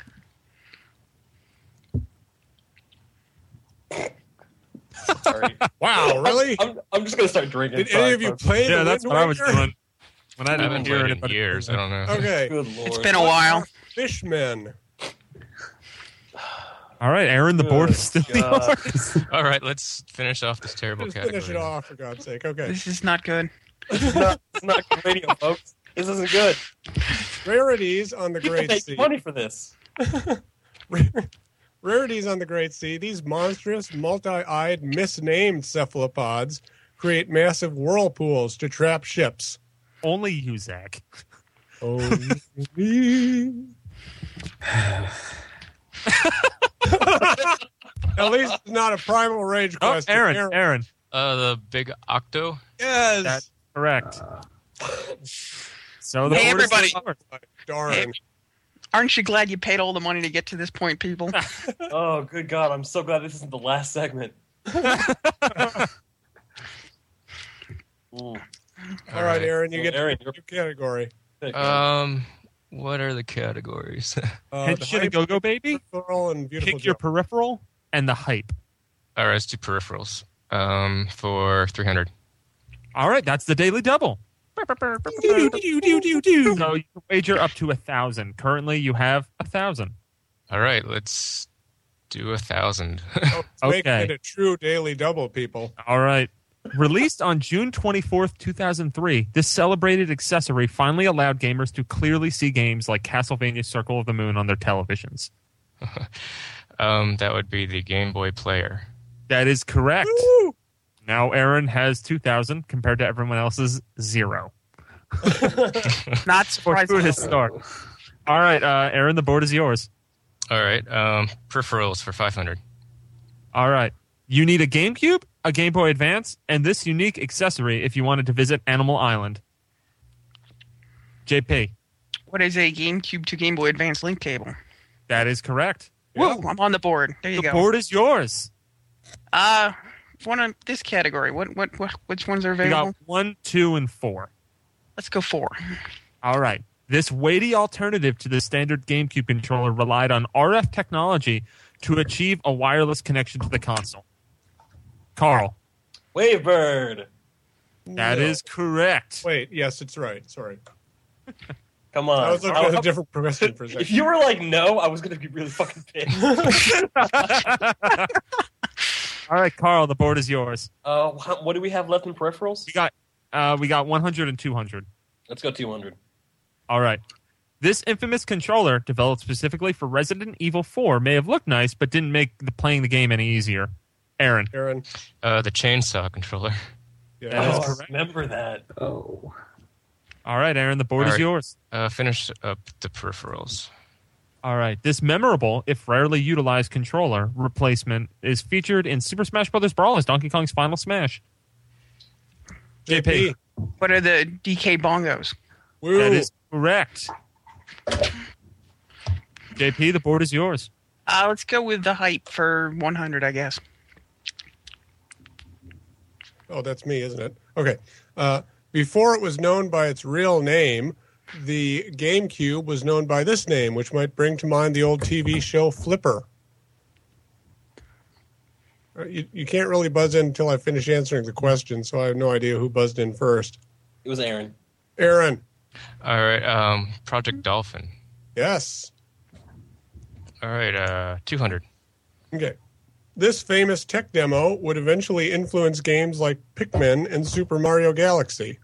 Sorry. Wow, really? I'm, I'm just gonna start drinking. Did Sorry, any of you folks. play Yeah, the that's Wind what I was Waker? doing when I I didn't haven't hear played in anybody. years. I don't know. Okay. Good lord. It's been a while. Fishmen. All right, Aaron, the board is still God. yours. All right. Let's finish off this terrible Just category. finish it off, for God's sake. Okay. This is not good. It's not, it's not good radio, folks. This isn't good. Rarities on the People Great pay Sea. money for this. Rarities on the Great Sea. These monstrous, multi-eyed, misnamed cephalopods create massive whirlpools to trap ships. Only you, Zach. Only me. At least it's not a primal rage Oh, question. Aaron, Aaron. Uh, the big octo. Yes. That's correct. So the Hey, board is everybody. still yours. Darn. Hey. Aren't you glad you paid all the money to get to this point, people? Oh, good God! I'm so glad this isn't the last segment. Mm. All right, Aaron, you get Aaron, to you're- your category. Pick Um, what are the categories? Uh, Head the shit and hype, go go baby. peripheral, and beautiful. Pick your Joe. peripheral and the hype. All right, let's do peripherals. Um, for three hundred. All right, that's the daily double. So you can wager up to a thousand. Currently, you have a thousand. All right, let's do a thousand. Oh, it's making Okay. it a true daily double, people. All right. Released on June twenty-fourth, two thousand three, this celebrated accessory finally allowed gamers to clearly see games like Castlevania Circle of the Moon on their televisions. um, that would be the Game Boy Player. That is correct. Woo! Now Aaron has two thousand compared to everyone else's zero. Not For surprising. who to start. All right, uh, Aaron, the board is yours. All right, um, peripherals for five hundred. All right. You need a GameCube, a Game Boy Advance, and this unique accessory if you wanted to visit Animal Island. J P. What is a GameCube to Game Boy Advance link cable? That is correct. Whoa, I'm on the board. There you The go. board is yours. Uh, one of this category. What, what, what, which ones are We available? got one, two, and four. Let's go four. All right. This weighty alternative to the standard GameCube controller relied on R F technology to achieve a wireless connection to the console. Carl. Wavebird. That No. is correct. Wait, yes, it's right. Sorry. Come on. I was looking at a different question for a second. If you were like no, I was gonna be really fucking pissed. All right, Carl, the board is yours. uh, how- what do we have left in peripherals? We got uh, we got one hundred and two hundred. Let's go two hundred. All right. This infamous controller, developed specifically for Resident Evil four, may have looked nice, but didn't make the playing the game any easier. Aaron. Aaron. Uh, the chainsaw controller. Yeah. That is Oh, I correct. remember that. Oh. All right, Aaron, the board All is right. yours. Uh, finish up the peripherals. All right. This memorable, if rarely utilized controller replacement is featured in Super Smash Bros. Brawl as Donkey Kong's Final Smash. J P. What are the D K bongos? Woo. That is correct. J P, the board is yours. Uh, let's go with the hype for one hundred, I guess. Oh, that's me, isn't it? Okay. Uh, before it was known by its real name, the GameCube was known by this name, which might bring to mind the old T V show Flipper. Uh, You, you can't really buzz in until I finish answering the question, so I have no idea who buzzed in first. It was Aaron. Aaron. All right, um, Project Dolphin. Yes. All right, uh, two hundred. Okay. This famous tech demo would eventually influence games like Pikmin and Super Mario Galaxy.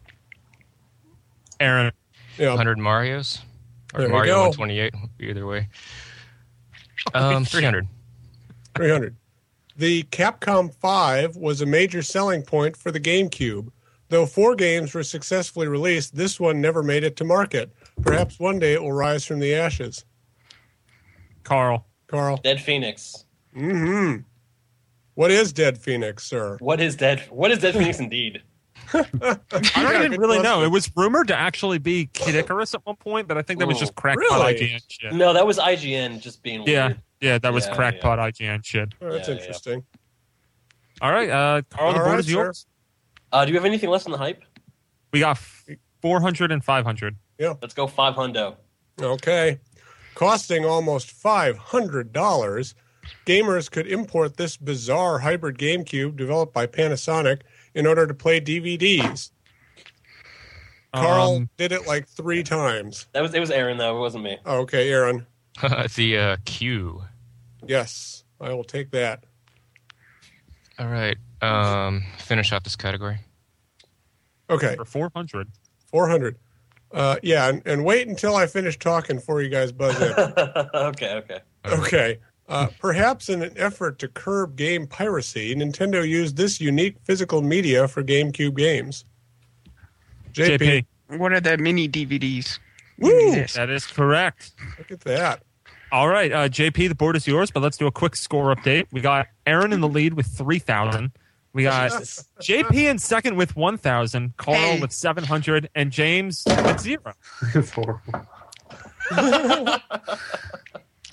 Aaron. Yeah. one hundred Marios. Or There we Mario go. one twenty-eight, either way. Um, three hundred. three hundred. The Capcom five was a major selling point for the GameCube. Though four games were successfully released, this one never made it to market. Perhaps one day it will rise from the ashes. Carl. Carl. Dead Phoenix. Mm-hmm. What is Dead Phoenix, sir? What is Dead? What is Dead Phoenix indeed? I don't even really know. It was rumored to actually be Kid Icarus at one point, but I think that was Ooh, just crackpot really? I G N shit. No, that was I G N just being Yeah, weird. yeah, that was Yeah, crackpot I G N shit. Oh, that's Yeah, yeah. interesting. All right, uh, Carl, the All board right, is sir. yours. Uh, do you have anything less on the hype? We got f- four hundred and five hundred. Let's go five hundo. Okay. Costing almost five hundred dollars, gamers could import this bizarre hybrid GameCube developed by Panasonic in order to play D V Ds. Carl Um, did it like three times. That was it. Was Aaron though? It wasn't me. Oh, okay, Aaron. the uh, Q. Yes, I will take that. All right, um, finish up this category. Okay, for four hundred. four hundred. Uh, yeah, and, and wait until I finish talking before you guys buzz in. okay, okay. Okay. Uh, perhaps in an effort to curb game piracy, Nintendo used this unique physical media for GameCube games. J P. J P. What are the mini D V Ds? Woo! That is correct. Look at that. All right, uh, J P, the board is yours, but let's do a quick score update. We got Aaron in the lead with three thousand. We got Jesus. J P in second with one thousand, Carl Hey. with seven hundred, and James with zero. It's horrible.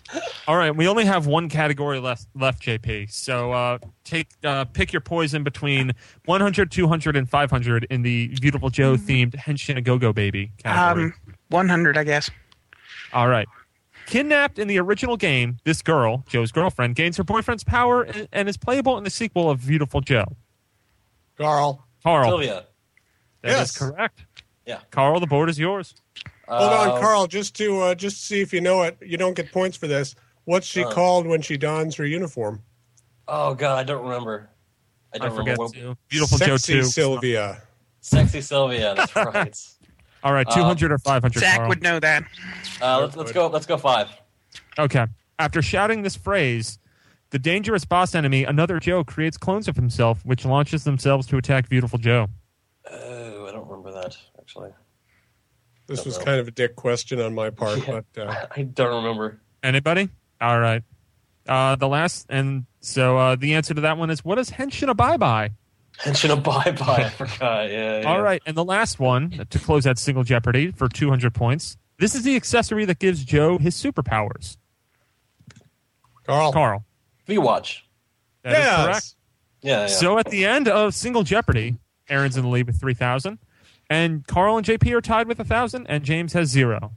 All right, we only have one category left, left J P. So uh, take uh, pick your poison between one hundred, two hundred, and five hundred in the Beautiful Joe themed Henshin a Go-Go Baby category. Um, one hundred, I guess. All right. Kidnapped in the original game, this girl, Joe's girlfriend, gains her boyfriend's power and, and is playable in the sequel of Beautiful Joe. Carl. Carl. Sylvia. That Yes. is correct. Yeah. Carl, the board is yours. Hold on, Uh, Carl. Just to uh, just to see if you know it, you don't get points for this. What's she Uh. called when she dons her uniform? Oh god, I don't remember. I I don't forget remember. to. Beautiful Joe Sexy two. Sylvia. Sexy Sylvia. That's right. All right, two hundred or five hundred. Zach Carl. would know that. Uh, let's let's go. Let's go five. Okay. After shouting this phrase, the dangerous boss enemy, Another Joe, creates clones of himself, which launches themselves to attack Beautiful Joe. Oh, I don't remember that actually. This Don't was know. kind of a dick question on my part, Yeah. but uh, I don't remember. Anybody? All right. Uh, the last, and so uh, the answer to that one is, what is Henshin a bye-bye? Henshin a bye-bye. I forgot. Yeah, yeah. All right, and the last one, to close that single Jeopardy for two hundred points, this is the accessory that gives Joe his superpowers. Carl. Carl. V-Watch. That is Yes. correct. Yeah, yeah. So at the end of single Jeopardy, Aaron's in the lead with three thousand, and Carl and J P are tied with one thousand, and James has zero.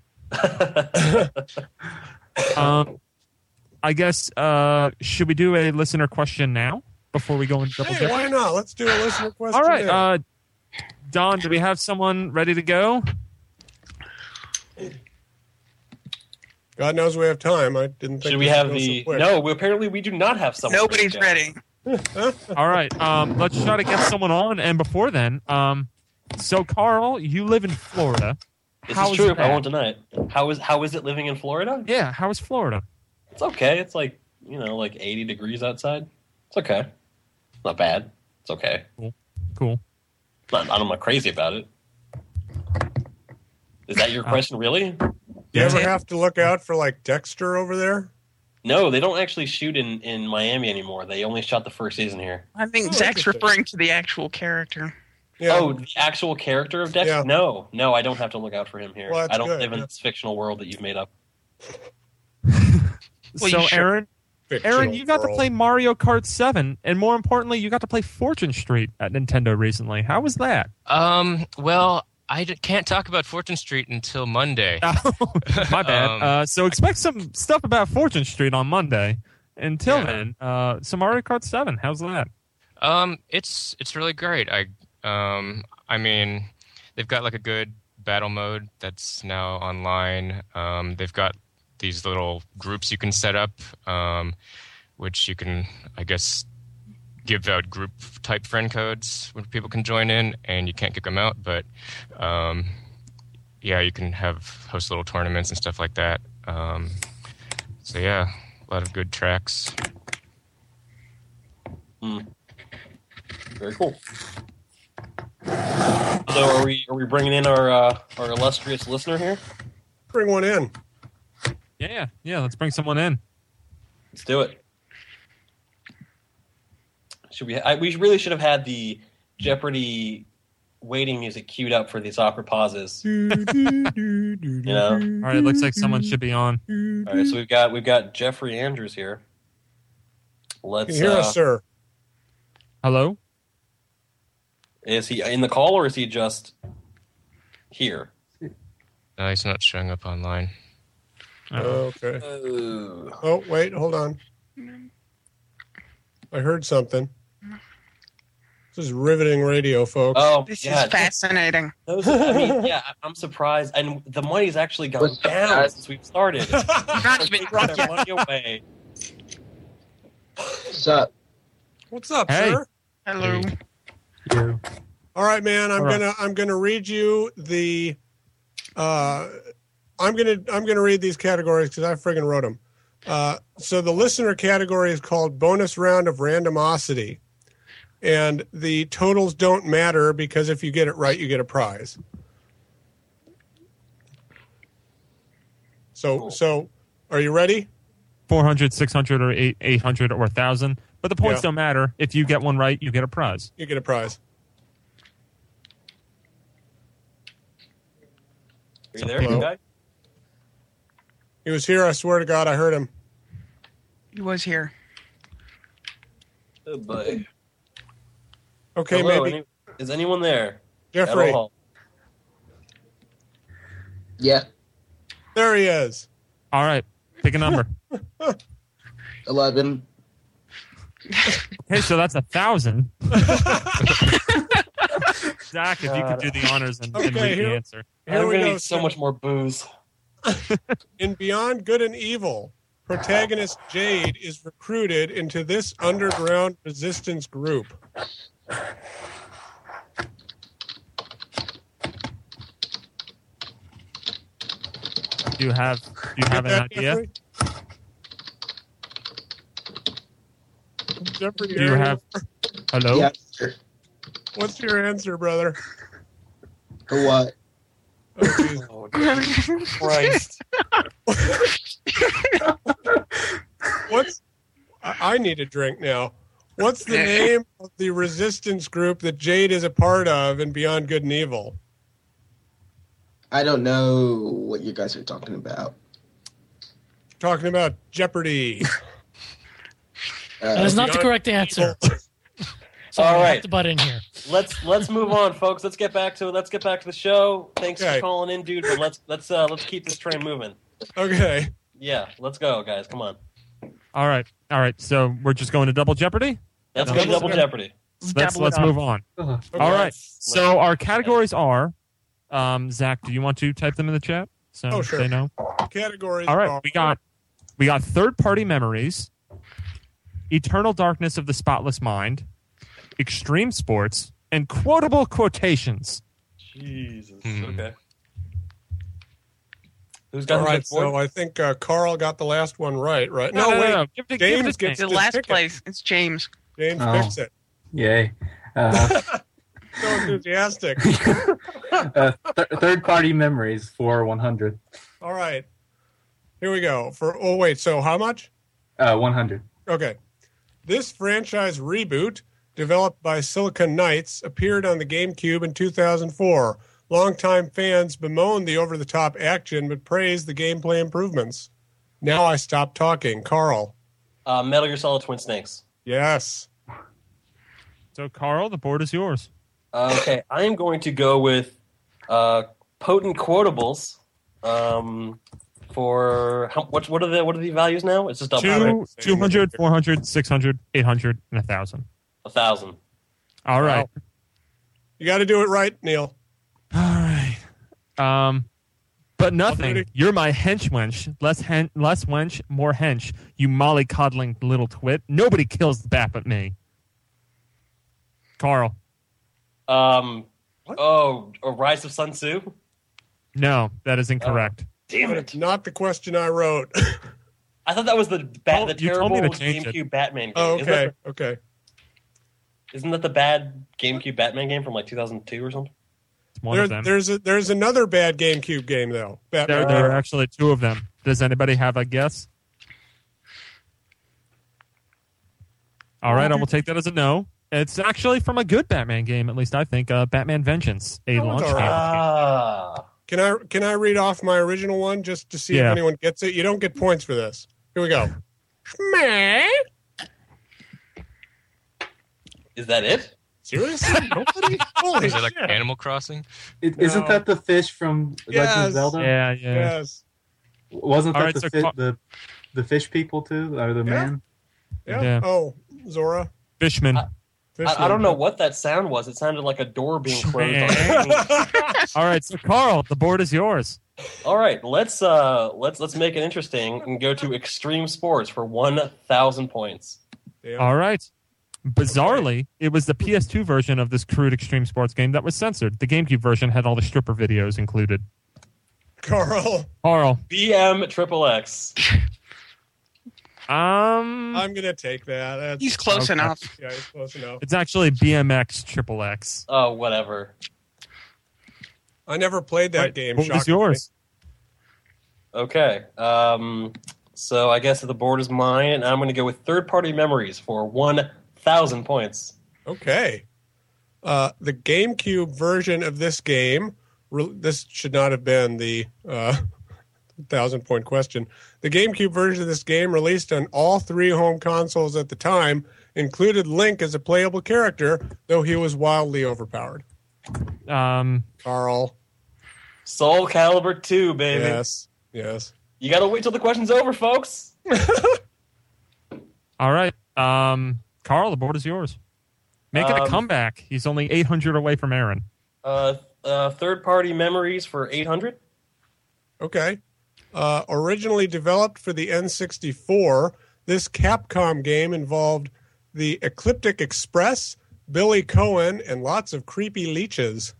um, I guess, uh, should we do a listener question now before we go into double Hey, Jeopardy? why not? Let's do a listener question. All right, now. uh, Don, do we have someone ready to go? God knows we have time. I didn't think Should we this have would go so the? quick. No, we, apparently we do not have someone. Nobody's ready. ready. All right, um, let's try to get someone on. And before then, um, so Carl, you live in Florida. This How is is true. that? I won't deny it. How is how is it living in Florida? Yeah, how is Florida? It's okay. It's like you know, like eighty degrees outside. It's okay. Not bad. It's okay. Cool. Cool. Not, I'm not crazy about it. Is that your Uh, question, really? You ever Yeah. have to look out for like Dexter over there? No, they don't actually shoot in, in Miami anymore. They only shot the first season here. I think Oh, Zach's interesting. referring to the actual character. Yeah. Oh, the actual character of Dexter? Yeah. No, no, I don't have to look out for him here. Well, that's I don't good, live in yeah. this fictional world that you've made up. Well, so you should- Aaron, Fictional Aaron, you got to world. play Mario Kart seven, and more importantly, you got to play Fortune Street at Nintendo recently. How was that? Um, well, I d- can't talk about Fortune Street until Monday. My bad. Um, uh, so expect some stuff about Fortune Street on Monday. Until Yeah. then, uh, so Mario Kart seven, how's that? Um, it's it's really great. I um, I mean, they've got like a good battle mode that's now online. Um, they've got these little groups you can set up, um, which you can, I guess, give out group type friend codes where people can join in, and you can't kick them out. But um, yeah, you can have host little tournaments and stuff like that. Um, so yeah, a lot of good tracks. Hmm. Very cool. So, are we are we bringing in our uh, our illustrious listener here? Bring one in. Yeah, yeah. Let's bring someone in. Let's do it. Should we? I, we really should have had the Jeopardy waiting music queued up for these awkward pauses. You know. All right, it looks like someone should be on. All right, so we've got we've got Jeffrey Andrews here. Let's. Can you hear uh, us, sir? Hello? Is he in the call or is he just here? No, he's not showing up online. Oh, okay. Oh. Oh, wait, hold on. I heard something. This is riveting radio, folks. Oh, This yeah. is fascinating. Those, I mean, yeah, I'm surprised, and the money's actually gone What's down that? since we've started. Not They're even taking drunk their yet. money away. What's up? What's up, Hey. sir? Hello. All right, man. I'm All right. gonna I'm gonna read you the. Uh, I'm gonna I'm gonna read these categories because I friggin' wrote them. Uh, so the listener category is called bonus round of randomosity, and the totals don't matter because if you get it right, you get a prize. So so, are you ready? four hundred, six hundred, or eight, 800, or one thousand. But the points Yeah. don't matter. If you get one right, you get a prize. You get a prize. Are you there, Hello? guy? He was here. I swear to God, I heard him. He was here. Oh boy. Okay, Hello, maybe any- is anyone there? Jeffrey. At all? Yeah. There he is. All right. Pick a number. Eleven. Okay, so that's a thousand. Zach, if you could do the honors and, and Okay, read here- the answer. Here I'm we gonna go. need so much more booze. In Beyond Good and Evil, protagonist Jade is recruited into this underground resistance group. Do you have do you have an Get that, idea? Jeffrey? Jeffrey, Do you have hello? Yeah. Sure. What's your answer, brother? For what? Oh, Jesus Christ. What's? I I need a drink now. What's the name of the resistance group that Jade is a part of in Beyond Good and Evil? I don't know what you guys are talking about. Talking about Jeopardy. Uh, That is not the correct answer. So All I right. have to butt in here. Let's let's move on, folks. Let's get back to let's get back to the show. Thanks Okay. for calling in, dude. But let's let's uh, let's keep this train moving. Okay. Yeah, let's go, guys. Come on. All right. All right. So we're just going to double jeopardy? Let's No. go double jeopardy. Let's Double it let's up. move on. Okay. All right. So our categories are um, Zach, do you want to type them in the chat? So Oh, sure. they know. Categories. All right, are- we got we got third party memories, eternal darkness of the spotless mind, extreme sports, and quotable quotations. Jesus. Hmm. Okay. Who's got All the right. good board? So I think uh, Carl got the last one right. Right? No, no, wait. no, no. Give it to- give it James to gets The to last pick it. place. It's James. James Oh. picks it. Yay. Uh, So enthusiastic. uh, th- third party memories for one hundred. All right. Here we go. For oh wait, so how much? Uh, one hundred. Okay. This franchise reboot, developed by Silicon Knights, appeared on the GameCube in two thousand four. Longtime fans bemoaned the over-the-top action, but praised the gameplay improvements. Now I stop talking. Carl. Uh, Metal Gear Solid Twin Snakes. Yes. So Carl, the board is yours. Uh, okay, I am going to go with uh, potent quotables. Um, for how, what? What are the what are the values now? It's just up Two, two hundred, four hundred, six hundred, eight hundred, and one thousand. a thousand. All right. You got to do it right, Neil. All right. Um, but nothing. Already- You're my hench wench. Less hen- less wench, more hench. You molly-coddling little twit. Nobody kills the bat but me. Carl. Um. Oh, a Rise of Sun Tzu. No, that is incorrect. Damn It's not the question I wrote. I thought that was the bat, Oh, the you told me terrible to change it. GameCube Batman game. Oh, Isn't okay. that Okay. the- Isn't that the bad GameCube Batman game from like two thousand two or something? It's one There, of them. there's a, there's another bad GameCube game though. There, Batman. there are actually two of them. Does anybody have a guess? All right, I will take that as a no. It's actually from a good Batman game, at least I think. Uh, Batman Vengeance, a Oh, launch it's all game. right. Ah. Can I can I read off my original one just to see if Yeah. anyone gets it? You don't get points for this. Here we go. Meh. Is that it? Seriously? Nobody? Holy Is it like shit. Animal Crossing? It, No. Isn't that the fish from Legend Yes. of Zelda? Yeah, yeah. Yes. Wasn't All that right, the, so fi- Ca- the the fish people too, or the Yeah. man? Yeah. Yeah. Oh, Zora. Fishman. I, I don't know what that sound was. It sounded like a door being closed. on All right, so Carl, the board is yours. All right, let's uh let's let's make it interesting and go to extreme sports for one thousand points. Yeah. All right. Bizarrely, it was the P S two version of this crude extreme sports game that was censored. The GameCube version had all the stripper videos included. Carl. Carl. B M Triple X. Um, I'm gonna take that. That's, He's close Okay. enough. yeah, he's close enough. it's actually B M X Triple X. Oh, whatever. I never played that Right, game. Board is shockingly. yours. Okay. Um. So I guess the board is mine, and I'm going to go with third-party memories for one thousand points. Okay. Uh, the GameCube version of this game. Re- this should not have been the uh, thousand point question. The GameCube version of this game, released on all three home consoles at the time, included Link as a playable character, though he was wildly overpowered. Um, Carl. Soul Calibur two, baby. Yes. Yes. You gotta wait till the question's over, folks. All right. Um, Carl, the board is yours. Making Um, a comeback. He's only eight hundred away from Aaron. Uh, uh, third-party memories for eight hundred. Okay. Uh, originally developed for the N sixty-four, this Capcom game involved the Ecliptic Express, Billy Cohen, and lots of creepy leeches.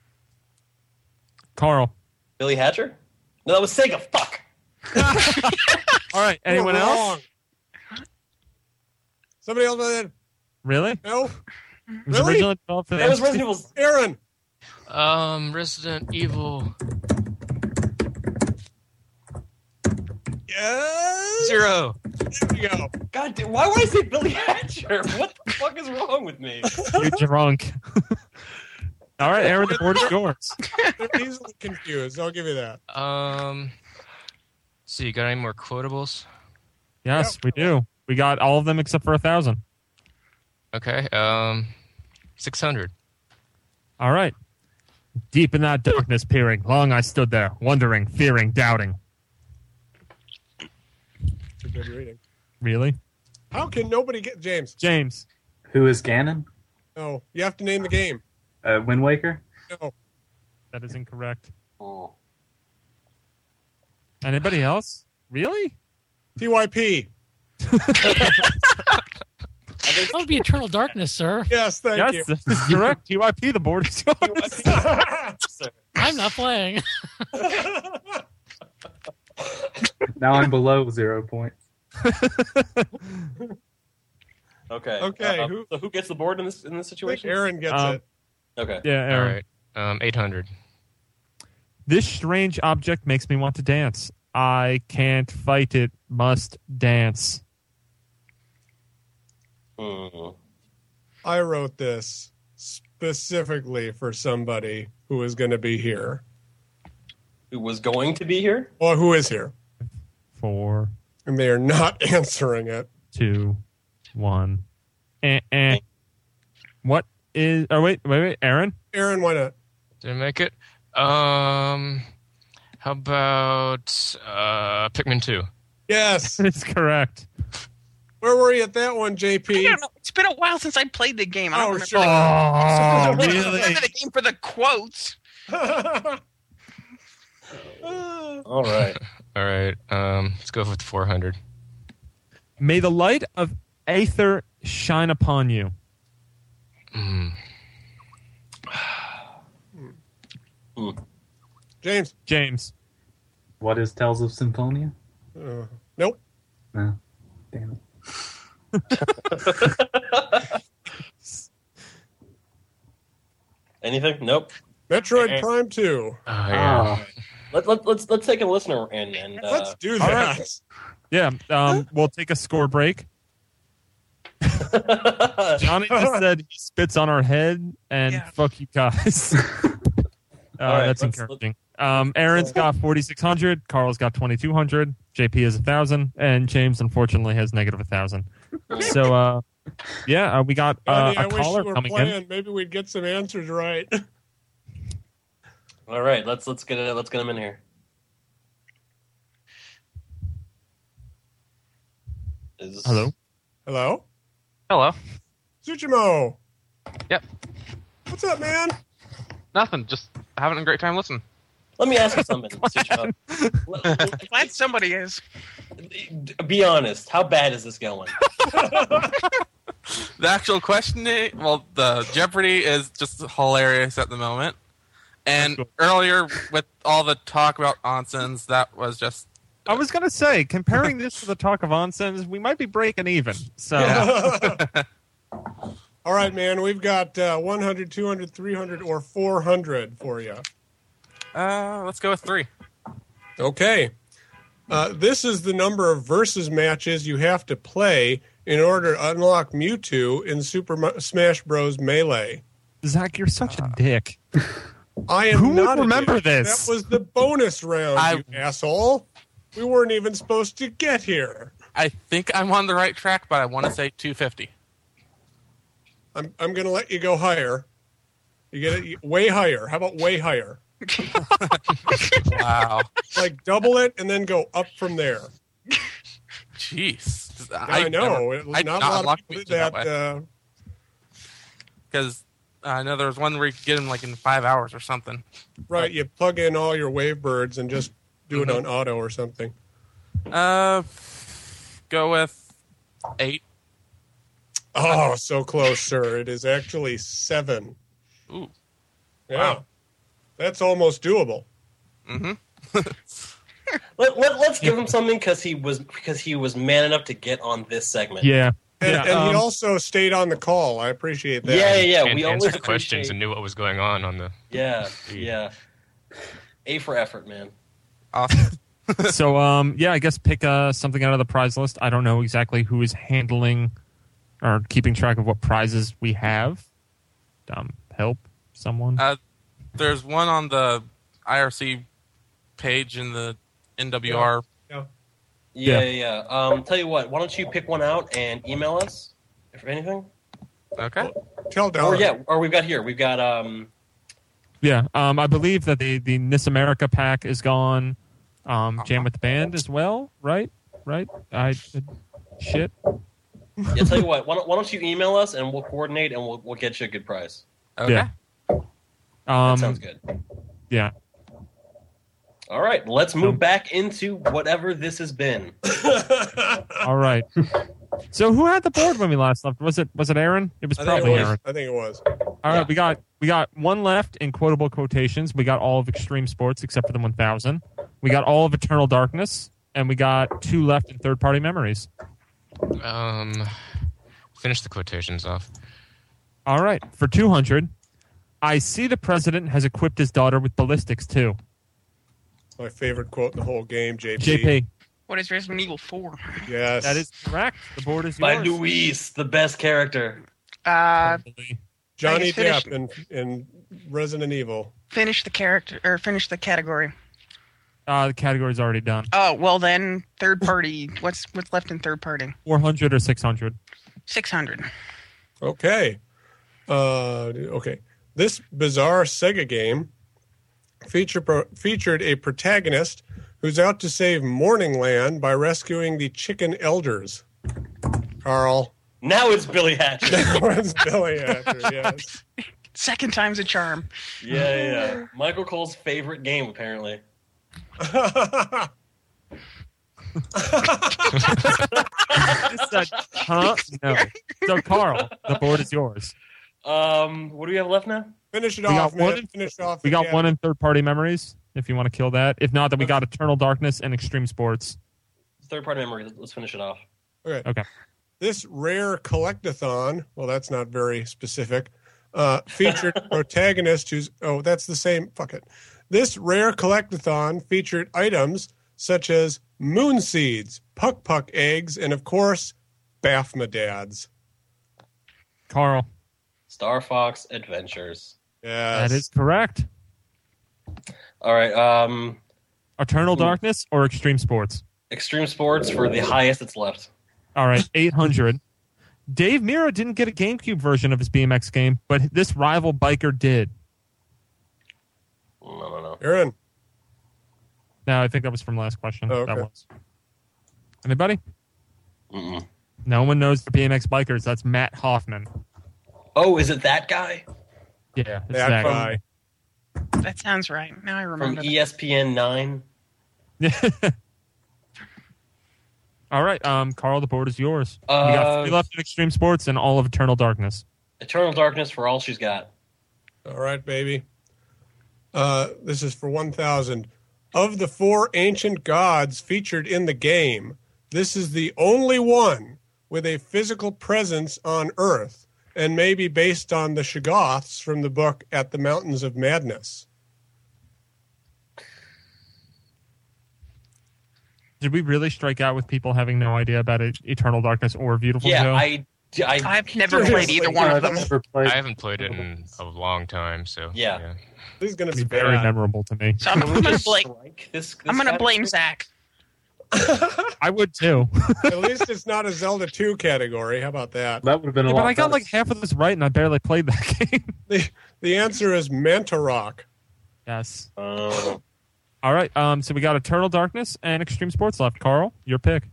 Carl. Billy Hatcher? No, that was Sega. Fuck. All right. Anyone You're else? wrong. Somebody else with it? Really? No. It was Really? originally developed for the That was N Resident sixty-four. Evil. Aaron. Um, Resident Evil Yes. Zero. There we go. God damn, why would I say Billy Hatcher? What the fuck is wrong with me? You're drunk. All right, Aaron, the board is yours. They're easily confused. I'll give you that. Um, so you got any more quotables? Yes, we do. We got all of them except for a thousand. Okay. Um, six hundred. All right. Deep in that darkness peering, long I stood there, wondering, fearing, doubting. It's a good reading. Really? How can nobody get James? James. Who is Ganon? No, you have to name the game. Uh, Wind Waker? No. That is incorrect. Oh. Anybody else? Really? T Y P. That would be Eternal Darkness, sir. Yes, thank yes, you. that is correct. T Y P, the board is yours. I'm not playing. Now I'm below zero points. Okay. Okay, Uh, who- so who gets the board in this in this I think situation? Aaron gets Um, it. Okay. Yeah, All Aaron. right. Um, eight hundred. This strange object makes me want to dance. I can't fight it, must dance. Hmm. I wrote this specifically for somebody who is going to be here. Who was going to be here? Or who is here. Four, And they are not answering it. two, one. Eh, eh. What is... Oh, wait, wait, wait. Aaron? Aaron, why not? Did I make it? Um, how about uh, Pikmin two? Yes. It's correct. Where were you at that one, J I P? don't know. It's been a while since I played the game. I don't Oh, remember. sure. Oh, I really? remember the game for the quotes. All right. All right. Um, let's go with four hundred. May the light of Aether shine upon you. Mm. James. James. What is Tales of Symphonia? Uh, nope. No. Damn it. Anything? Nope. Metroid Eh. Prime two. Oh, yeah. Oh, Let, let, let's let's take a listener and and uh, Let's do all that. right. Yeah, um, we'll take a score break. Johnny just said he spits on our head, and Yeah. fuck you guys. uh, right, that's let's- encouraging. Um, Aaron's got forty-six hundred, Carl's got twenty-two hundred, J P has one thousand, and James, unfortunately, has negative one thousand. So, uh, yeah, uh, we got uh, Johnny, I a wish caller you were coming playing. in. Maybe we'd get some answers right. all right, let's let's get it. Let's get him in here. Is, Hello? Hello? Hello. Tsuchimo. Yep. What's up, man? Nothing. Just having a great time listening. Let me ask you something. Tsuchimo. Let- Glad somebody is. let- Be honest. How bad is this going? The actual questioning, well, the Jeopardy is just hilarious at the moment. And That's earlier with all the talk about onsens, that was just I was going to say, comparing this to the talk of onsens, we might be breaking even. So, All right, man. We've got uh, one hundred, two hundred, three hundred, or four hundred for you. uh, let's go with three. Okay. Uh, this is the number of versus matches you have to play in order to unlock Mewtwo in Super Ma- Smash Bros. Melee. Zach, you're such a dick. I am Who would not a remember dick. this? That was the bonus round, I- you asshole. We weren't even supposed to get here. I think I'm on the right track, but I want to say two fifty. I'm I'm going to let you go higher. You get it way higher. How about way higher? Wow. Like double it and then go up from there. Jeez. I, I know. never- it was I not did a lot unlock of people feature did that that. way. Uh, Because I know there was one where you could get them like in five hours or something. right. You plug in all your Wavebirds and just do Mhm. it on auto or something. Uh, go with eight. Oh, so close, sir. It is actually seven. Ooh. Yeah. Wow. That's almost doable. Mm-hmm. Let, let, let's give him something because he was because he was man enough to get on this segment. Yeah. And, yeah, and he um, also stayed on the call. I appreciate that. Yeah, yeah, yeah. and we answered always the questions appreciate- and knew what was going on on the. Yeah, yeah. A for effort, man. Awesome. so um yeah, I guess pick uh, something out of the prize list. I don't know exactly who is handling or keeping track of what prizes we have. Um, help someone. Uh, there's one on the I R C page in the N W R. Yeah. Yeah, Yeah. yeah, yeah. Um, tell you what, why don't you pick one out and email us if anything? Okay. Tell Don. Or yeah, or we've got here. We've got um. Yeah, um, I believe that the the Nis America pack is gone. Um, Jam with the Band as well, right? Right? I shit. Yeah, tell you what, why don't, why don't you email us and we'll coordinate and we'll we'll get you a good price. Okay. Yeah. That Um, sounds good. yeah. All right, let's move back into whatever this has been. All right. So who had the board when we last left? Was it was it Aaron? It was I think probably it was. Aaron. I think it was. All right, we got we got one left in quotable quotations. We got all of Extreme Sports except for the one thousand. We got all of Eternal Darkness, and we got two left in third party memories. Um, finish the quotations off. All right, for two hundred, I see the president has equipped his daughter with ballistics too. My favorite quote in the whole game, J P. J P. What is Resident Evil four? Yes. That is correct. The board is By yours. Luis, the best character. Uh, Johnny I just Depp in, in Resident Evil. finish the character or finish the category. Uh, the category's already done. Oh well, then third party. What's what's left in third party? four hundred or six hundred. Six hundred. Okay. Uh, okay. This bizarre Sega game feature pro- featured a protagonist who's out to save Morningland by rescuing the chicken elders. Carl. Now it's Billy Hatcher. Now it's Billy Hatcher, yes. Second time's a charm. Yeah, yeah. Michael Cole's favorite game, apparently. Just said, huh? No. So, Carl, the board is yours. Um, what do we have left now? Finish it We off, got man. one in- Finish it off. We got again. one in third party memories, if you want to kill that. If not, then we got Eternal Darkness and Extreme Sports. Third party memory. Let's finish it off. Okay. Okay. This rare collectathon, well, that's not very specific, uh, featured a protagonist who's, oh, that's the same, fuck it. This rare collectathon featured items such as moon seeds, puck puck eggs, and of course, Baphomet dads. Carl. Star Fox Adventures. Yes. That is correct. All right. Um, Eternal Darkness or Extreme Sports? Extreme Sports for the highest that's left. All right, eight hundred. Dave Mira didn't get a GameCube version of his B M X game, but this rival biker did. No, no, no. Aaron. No, I think that was from last question. Oh, okay. That was. Anybody? Mm-mm. No one knows the B M X bikers. That's Matt Hoffman. Oh, is it that guy? Yeah, it's That that guy. That sounds right. Now I From remember. E S P N nine? Yeah. All right, um, Carl, the board is yours. Uh, we got three left in Extreme Sports and all of Eternal Darkness. Eternal Darkness for all she's got. All right, baby. Uh, this is for one thousand. Of the four ancient gods featured in the game, this is the only one with a physical presence on Earth and may be based on the Shoggoths from the book At the Mountains of Madness. Did we really strike out with people having no idea about it, Eternal Darkness or Beautiful Yeah, Joe? I I, I've never played either one of them. I haven't played it in a long time, so Yeah. This is going to Be be very bad. memorable to me. So I'm, I'm gonna blame. This, this I'm gonna category? blame Zach. I would too. At least it's not a Zelda two category. How about that? That would have been a Yeah, lot but I got better. like half of this right, and I barely played that game. The, the answer is Mantarok. Yes. Oh. All right. Um. So we got Eternal Darkness and Extreme Sports left. Carl, your pick.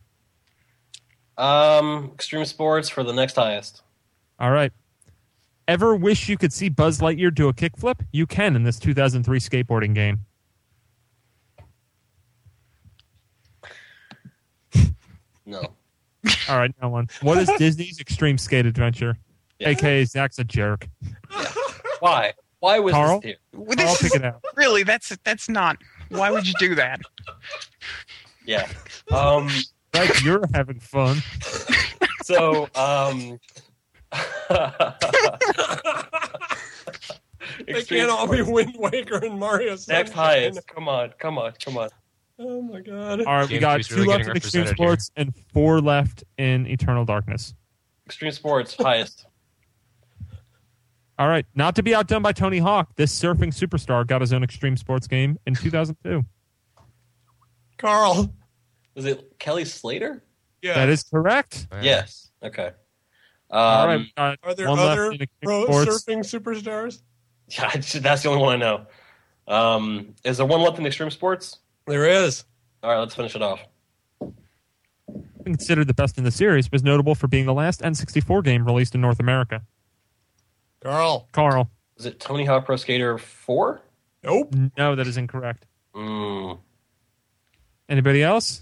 Um, Extreme Sports for the next highest. All right. Ever wish you could see Buzz Lightyear do a kickflip? You can in this two thousand three skateboarding game. No. All right, no one. What is Disney's Extreme Skate Adventure? Yeah. A K A Zach's a jerk. Why? Why was Carl? this here? Well, Carl, this pick is, it out. really, that's that's not. Why would you do that? Yeah. Um. Zach, you're having fun. So, um. They can't all be Wind Waker and Mario Next Sunshine. highest. Come on, come on, come on. Oh my god. All right, we Game got two's two really left getting in Extreme represented Sports and four left in Eternal Darkness. Extreme Sports, highest. All right, not to be outdone by Tony Hawk, this surfing superstar got his own Extreme Sports game in two thousand two. Carl. Was it Kelly Slater? Yeah. That is correct. Yes. Okay. Um, All right, we got Are there one left other in Extreme pro Sports. surfing superstars? Yeah, that's the only one I know. Um, is there one left in Extreme Sports? There is. All right, let's finish it off. Considered the best in the series, was notable for being the last N sixty-four game released in North America. Carl. Carl. Is it Tony Hawk Pro Skater four? Nope. No, that is incorrect. Mm. Anybody else?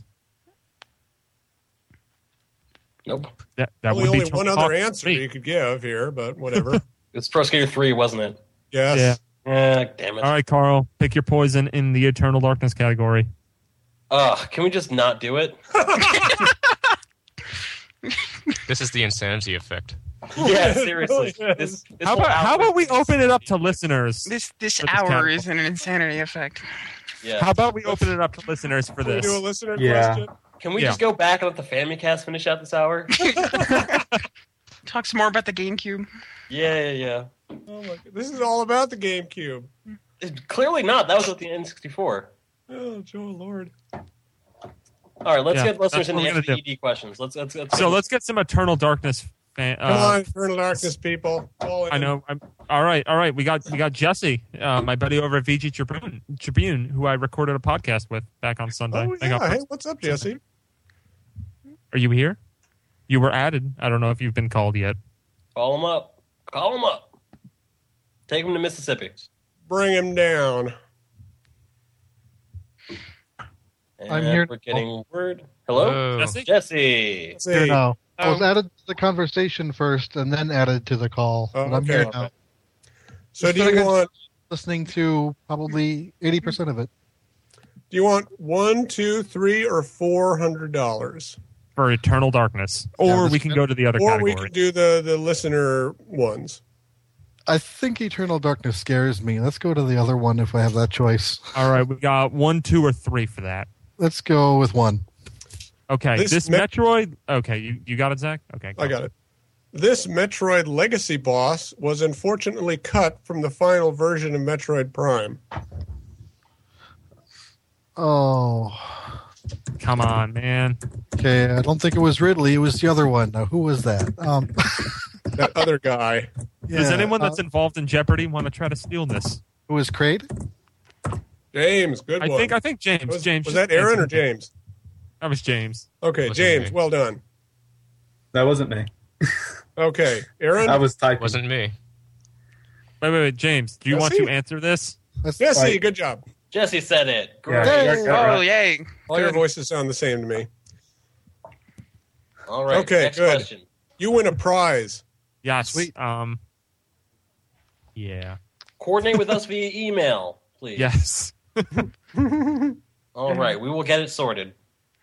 Nope. That, that Only, would be only Tony one Hawk other answer three. you could give here, but whatever. It's Pro Skater three, wasn't it? Yes. Yeah. Eh, damn it. All right, Carl, pick your poison in the Eternal Darkness category. Ugh, can we just not do it? This is the insanity effect. Yeah, seriously. This, this How whole about, how hour- about we open it up to listeners? This this For this hour category. is an insanity effect. Yeah. How about we open it up to listeners for Can we this? do a listener Yeah. question? Can we Yeah. just go back and let the Family Cast finish out this hour? Talk some more about the GameCube. Yeah, yeah, yeah. Oh my, this is all about the GameCube. It- clearly not. That was with the N sixty-four. Oh, Joe Lord. All right, let's Yeah, get listeners that's in what the we're gonna F V E D questions. Let's let's, let's So let's get some Eternal Darkness. Fan, Come uh, on, Eternal Darkness, people. All in. I know. I'm, all right, all right. We got we got Jesse, uh, my buddy over at V G Tribune, Tribune, who I recorded a podcast with back on Sunday. Oh, I got- yeah. Hey, what's up, Jesse? Are you here? You were added. I don't know if you've been called yet. call them up. Call them up. Take them to Mississippi. Bring him down. And I'm here. We're getting word. Hello, Hello. Jesse? Jesse. See. No, I was Oh. added to the conversation first and then added to the call. Oh, but I'm okay. here now. So Just do you figured- want Listening to probably eighty percent of it. do you want one, two, three, or four hundred dollars? For Eternal Darkness, Yeah, or this- we can go to the other Or category. we can do the the listener ones. I think Eternal Darkness scares me. Let's go to the other one if I have that choice. All right, we got one, two, or three for that. Let's go with one. Okay, This this, me- Metroid. Okay, you, you got it, Zach. Okay, I got it. This Metroid Legacy boss was unfortunately cut from the final version of Metroid Prime. Oh, Come on, man. okay. I don't think it was Ridley. It was the other one. Now, who was that? Um, That other guy. Does yeah, anyone that's uh, involved in Jeopardy want to try to steal this? who was Kraid? James, good I one. think I think James. was, James. was that Aaron or James? That was James. Okay, Wasn't James, me. well done. That wasn't me. Okay, Aaron? I was typing. Wasn't me. Wait, wait, wait, James. Do you want Jesse? to answer this? That's Jesse, Right. good job. Jesse said it. Great. Yeah, Hey! you're- you're Oh right. yay! All your Good. voices sound the same to me. All right. Okay, next good. question. You win a prize. Yes. Sweet. Um. Yeah. Coordinate with us via email, please. Yes. All right, we will get it sorted.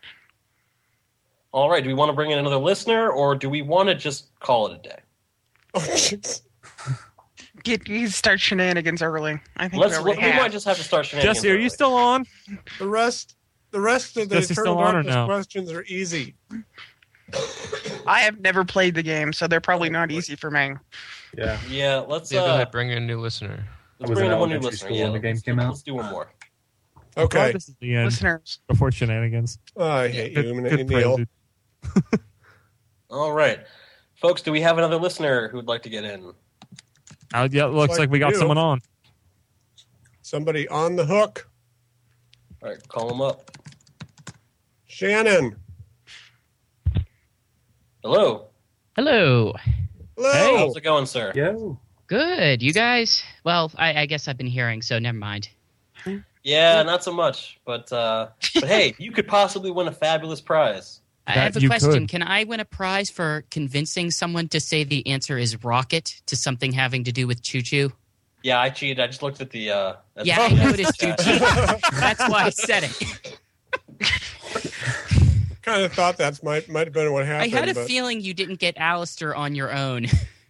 All right, do we want to bring in another listener, or do we want to just call it a day? Oh, jeez. Get you start shenanigans early. I think Let's. we We, already have. might just have to start shenanigans. Jesse, are you early. still on? The rest, the rest of the Jesse's Eternal still on or Darkness no? questions are easy. I have never played the game, so they're probably not easy for me. Yeah. Yeah, let's Yeah, go uh, ahead, bring in a new listener. let's was bring in in one new elementary listener. school Yeah, when the game let's, came let's, out. let's do one more. Okay. This is the end Listeners. before shenanigans. Oh, I hate Good, you, good Neil. phrase. All right, folks. Do we have another listener who'd like to get in? Uh, yeah, looks like like we got you. someone on. Somebody on the hook. All right, call him up. Shannon. Hello. Hello. Hello. Hey, how's it going, sir? Yo. Good. You guys? Well, I, I guess I've been hearing, so never mind. Yeah, not so much, but uh, but hey, you could possibly win a fabulous prize. I That have a you question. could. Can I win a prize for convincing someone to say the answer is rocket to something having to do with choo choo? Yeah, I cheated. I just looked at the. Uh, at Yeah, the I noticed you chat. cheated. That's why I said it. Kind of thought that's might might have been what I happened. had a but... feeling you didn't get Alistair on your own.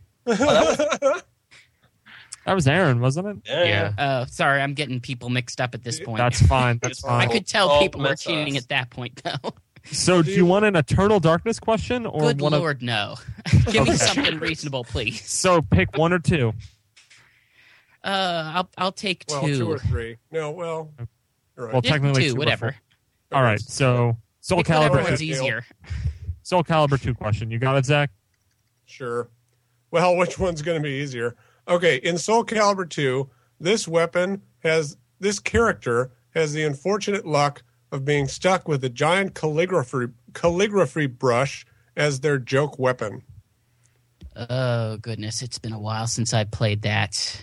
That was Aaron, wasn't it? Yeah. yeah. Oh, sorry, I'm getting people mixed up at this point. That's fine. That's It's fine. I could tell all people were mess cheating ups. at that point, though. So, do you want an Eternal Darkness question or Good one Lord, no. Give me something reasonable, please. of? So, pick one or two. Uh, I'll I'll take well, two. two or three. No, well, you're right. Well, Yeah, technically two, two or whatever. four. All right. So, Soul Pick whatever Calibur. one's two. easier. Soul Calibur two question. You got it, Zach? Sure. Well, which one's going to be easier? Okay, in Soul Calibur two, this weapon has this character has the unfortunate luck of being stuck with a giant calligraphy calligraphy brush as their joke weapon. Oh goodness, it's been a while since I played that.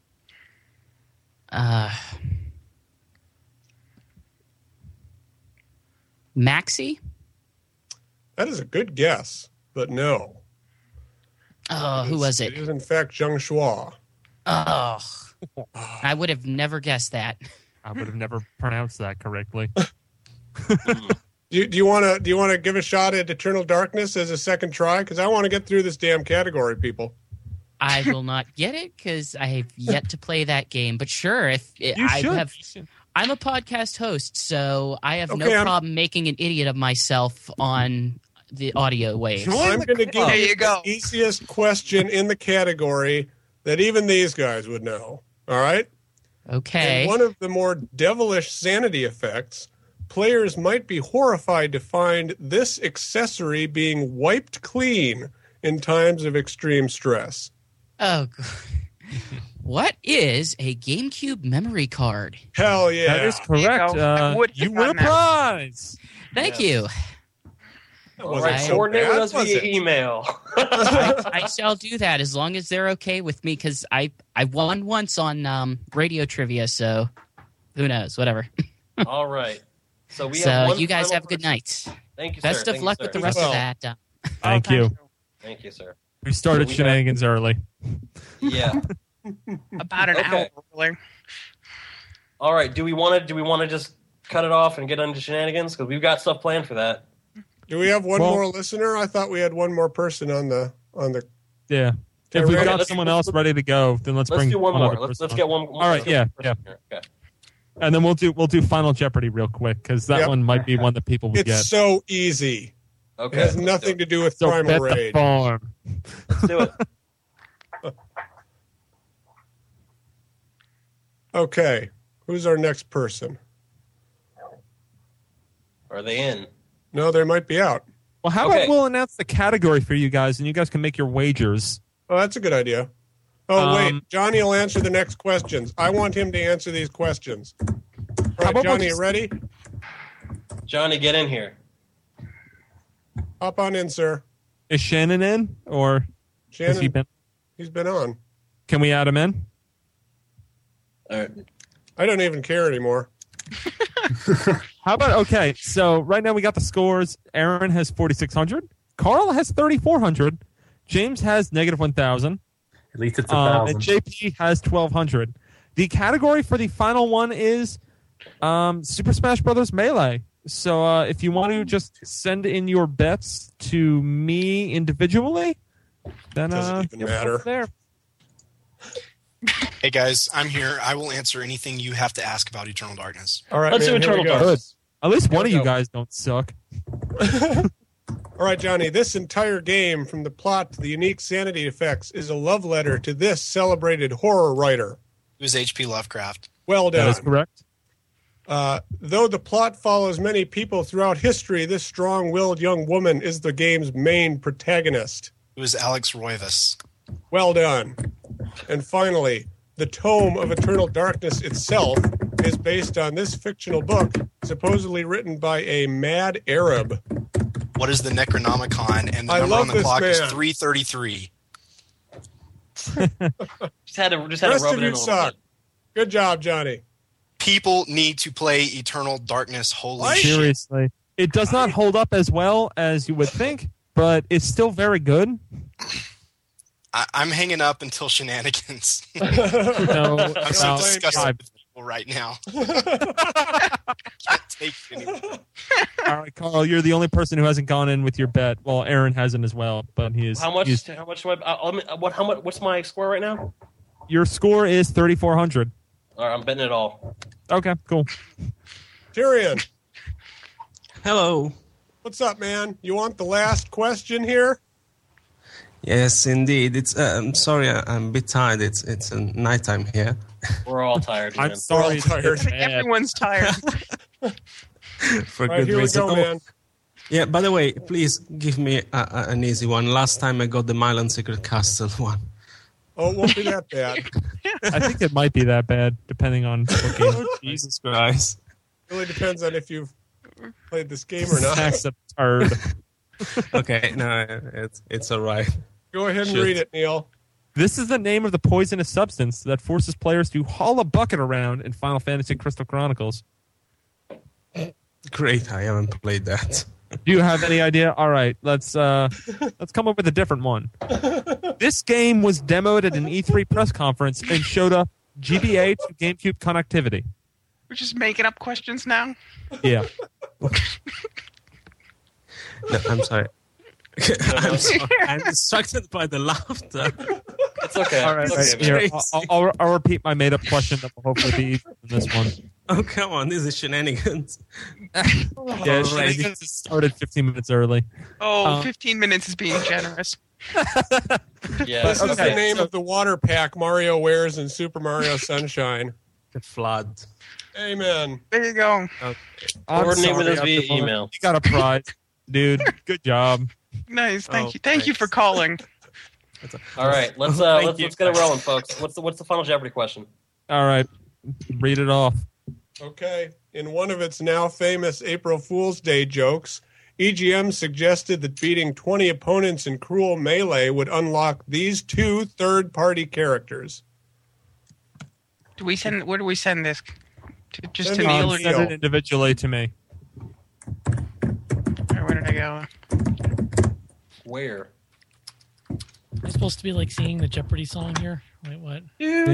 Uh, Maxi? That is a good guess, but no. Oh, who was It it? is in fact Zheng Shua. Oh, I would have never guessed that. I would have never pronounced that correctly. Do you, do you want to do you want to give a shot at Eternal Darkness as a second try? Because I want to get through this damn category, people. I will not get it because I have yet to play that game. But sure, if it, You I should. have, I'm a podcast host, so I have no Okay, I'm- problem making an idiot of myself on the audio waves. I'm going to give There you you go. the easiest question in the category that even these guys would know. All right? Okay. And one of the more devilish sanity effects, players might be horrified to find this accessory being wiped clean in times of extreme stress. Oh, g- what is a GameCube memory card? Hell yeah. That is correct. There you go. I Uh, would you have win a gotten that. prize. Thank Yes. you. That All wasn't right, I- so coordinate bad, with us was via it? email. I, I shall do that as long as they're okay with me because I, I won once on um, radio trivia, so who knows? Whatever. All right. So we have So one you guys final have a good person. night. Thank you, Best sir. of Thank you, luck sir. with the rest Well. of that. Uh, Thank Oh, you. Thank you, sir. We started So we shenanigans early. Yeah. About an Okay. hour earlier. All right. Do we want to? Do we want to just cut it off and get into shenanigans? Because we've got stuff planned for that. Do we have one Well- more listener? I thought we had one more person on the on the Yeah. Okay, If we've ready? got Let's- someone let's- else ready to go, then let's, Let's bring do one more. other Let's person let's on. get one. All right, let's yeah, get yeah. one person here. Okay. And then we'll do we'll do Final Jeopardy real quick because that Yep. one might be one that people would It's get. so easy. Okay. It has let's nothing do to do with So Primal bet the Rage. farm. it. Let's do it. Okay. Who's our next person? Are they in? No, they might be out. Well, how Okay. about we'll announce the category for you guys, and you guys can make your wagers. Oh, that's a good idea. Oh, Um, wait. Johnny will answer the next questions. I want him to answer these questions. All How right, about Johnny, just- you ready? Johnny, get in here. Hop on in, sir. Is Shannon in, or has Shannon, he been? he's been on. Can we add him in? All right. I don't even care anymore. How about okay? So right now we got the scores. Aaron has forty-six hundred. Carl has thirty-four hundred. James has negative one thousand. At least it's a Um, thousand. and J P has twelve hundred. The category for the final one is um, Super Smash Brothers Melee. So uh, if you want to just send in your bets to me individually, then Doesn't uh, even you'll matter. go there. Hey guys, I'm here. I will answer anything you have to ask about Eternal Darkness. All right, Let's man, do here we Eternal go. Good. At least one we of you go. guys don't suck. All All right, Johnny, this entire game, from the plot to the unique sanity effects, is a love letter to this celebrated horror writer. It was H P Lovecraft. Well done. That is correct. Uh, though the plot follows many people throughout history, this strong-willed young woman is the game's main protagonist. It was Alex Roivas. Well done. And finally, the tome of Eternal Darkness itself is based on this fictional book, supposedly written by a mad Arab. What is the Necronomicon? And the I number love on the this clock man. is three thirty-three. Just had to just had The rest to rub of it in you a little suck. bit. Good job, Johnny. People need to play Eternal Darkness. Holy shit. Seriously. It does not hold up as well as you would think, but it's still very good. I, I'm hanging up until shenanigans. No, I'm so about disgusted five. with people right now. Can't take it anymore. All right, Carl, you're the only person who hasn't gone in with your bet. Well, Aaron hasn't as well, but he is. How much? he's- How much do I? Uh, let me- uh, what? How much? What's my score right now? Your score is thirty-four hundred. All right, I'm betting it all. Okay, cool. Tyrion. Hello. What's up, man? You want the last question here? Yes, indeed. It's. Uh, I'm sorry, I, I'm a bit tired. It's it's uh, nighttime here. We're all tired. I'm man. sorry. We're all tired. it's bad. Everyone's tired. For All right, good here we reason. go, Oh, man. yeah. By the way, please give me a, a, an easy one. Last time I got the Milan Secret Castle one. Oh, it won't be that bad. I think it might be that bad, depending on what game. Jesus Christ. Really depends on if you've played this game or not. That's a turd. Okay, no, it's it's all right. Go ahead and Shoot. read it, Neil. This is the name of the poisonous substance that forces players to haul a bucket around in Final Fantasy Crystal Chronicles. Great, I haven't played that. Do you have any idea? All right, let's uh, let's come up with a different one. This game was demoed at an E three press conference and showed up G B A to GameCube connectivity. We're just making up questions now. Yeah. No, I'm sorry. I'm sorry. I'm distracted by the laughter. It's okay. All right, That's right, here, crazy. I'll, I'll, I'll repeat my made-up question that will hopefully be easier than this one. Oh, come on, this is shenanigans. Yeah, Alrighty. shenanigans started fifteen minutes early. Oh, Um, fifteen minutes is being generous. Yeah. This is okay, the name so- of the water pack Mario wears in Super Mario Sunshine. The flood. Amen. There you go. I'm Coordinate with sorry, us via Octopus. email. You got a prize, dude. Good job. Nice. Thank Oh, you. Thank you for calling. All right, let's uh, Thank let's you. let's get it rolling, folks. What's the what's the final Jeopardy question? All right, read it off. Okay. In one of its now famous April Fool's Day jokes, E G M suggested that beating twenty opponents in Cruel Melee would unlock these two third-party characters. Do we send? Where do we send this? To, just Send to it Neil on or Send Neil. it individually to me. Where did I go? Where? It's supposed to be like singing the Jeopardy song here. Wait, what?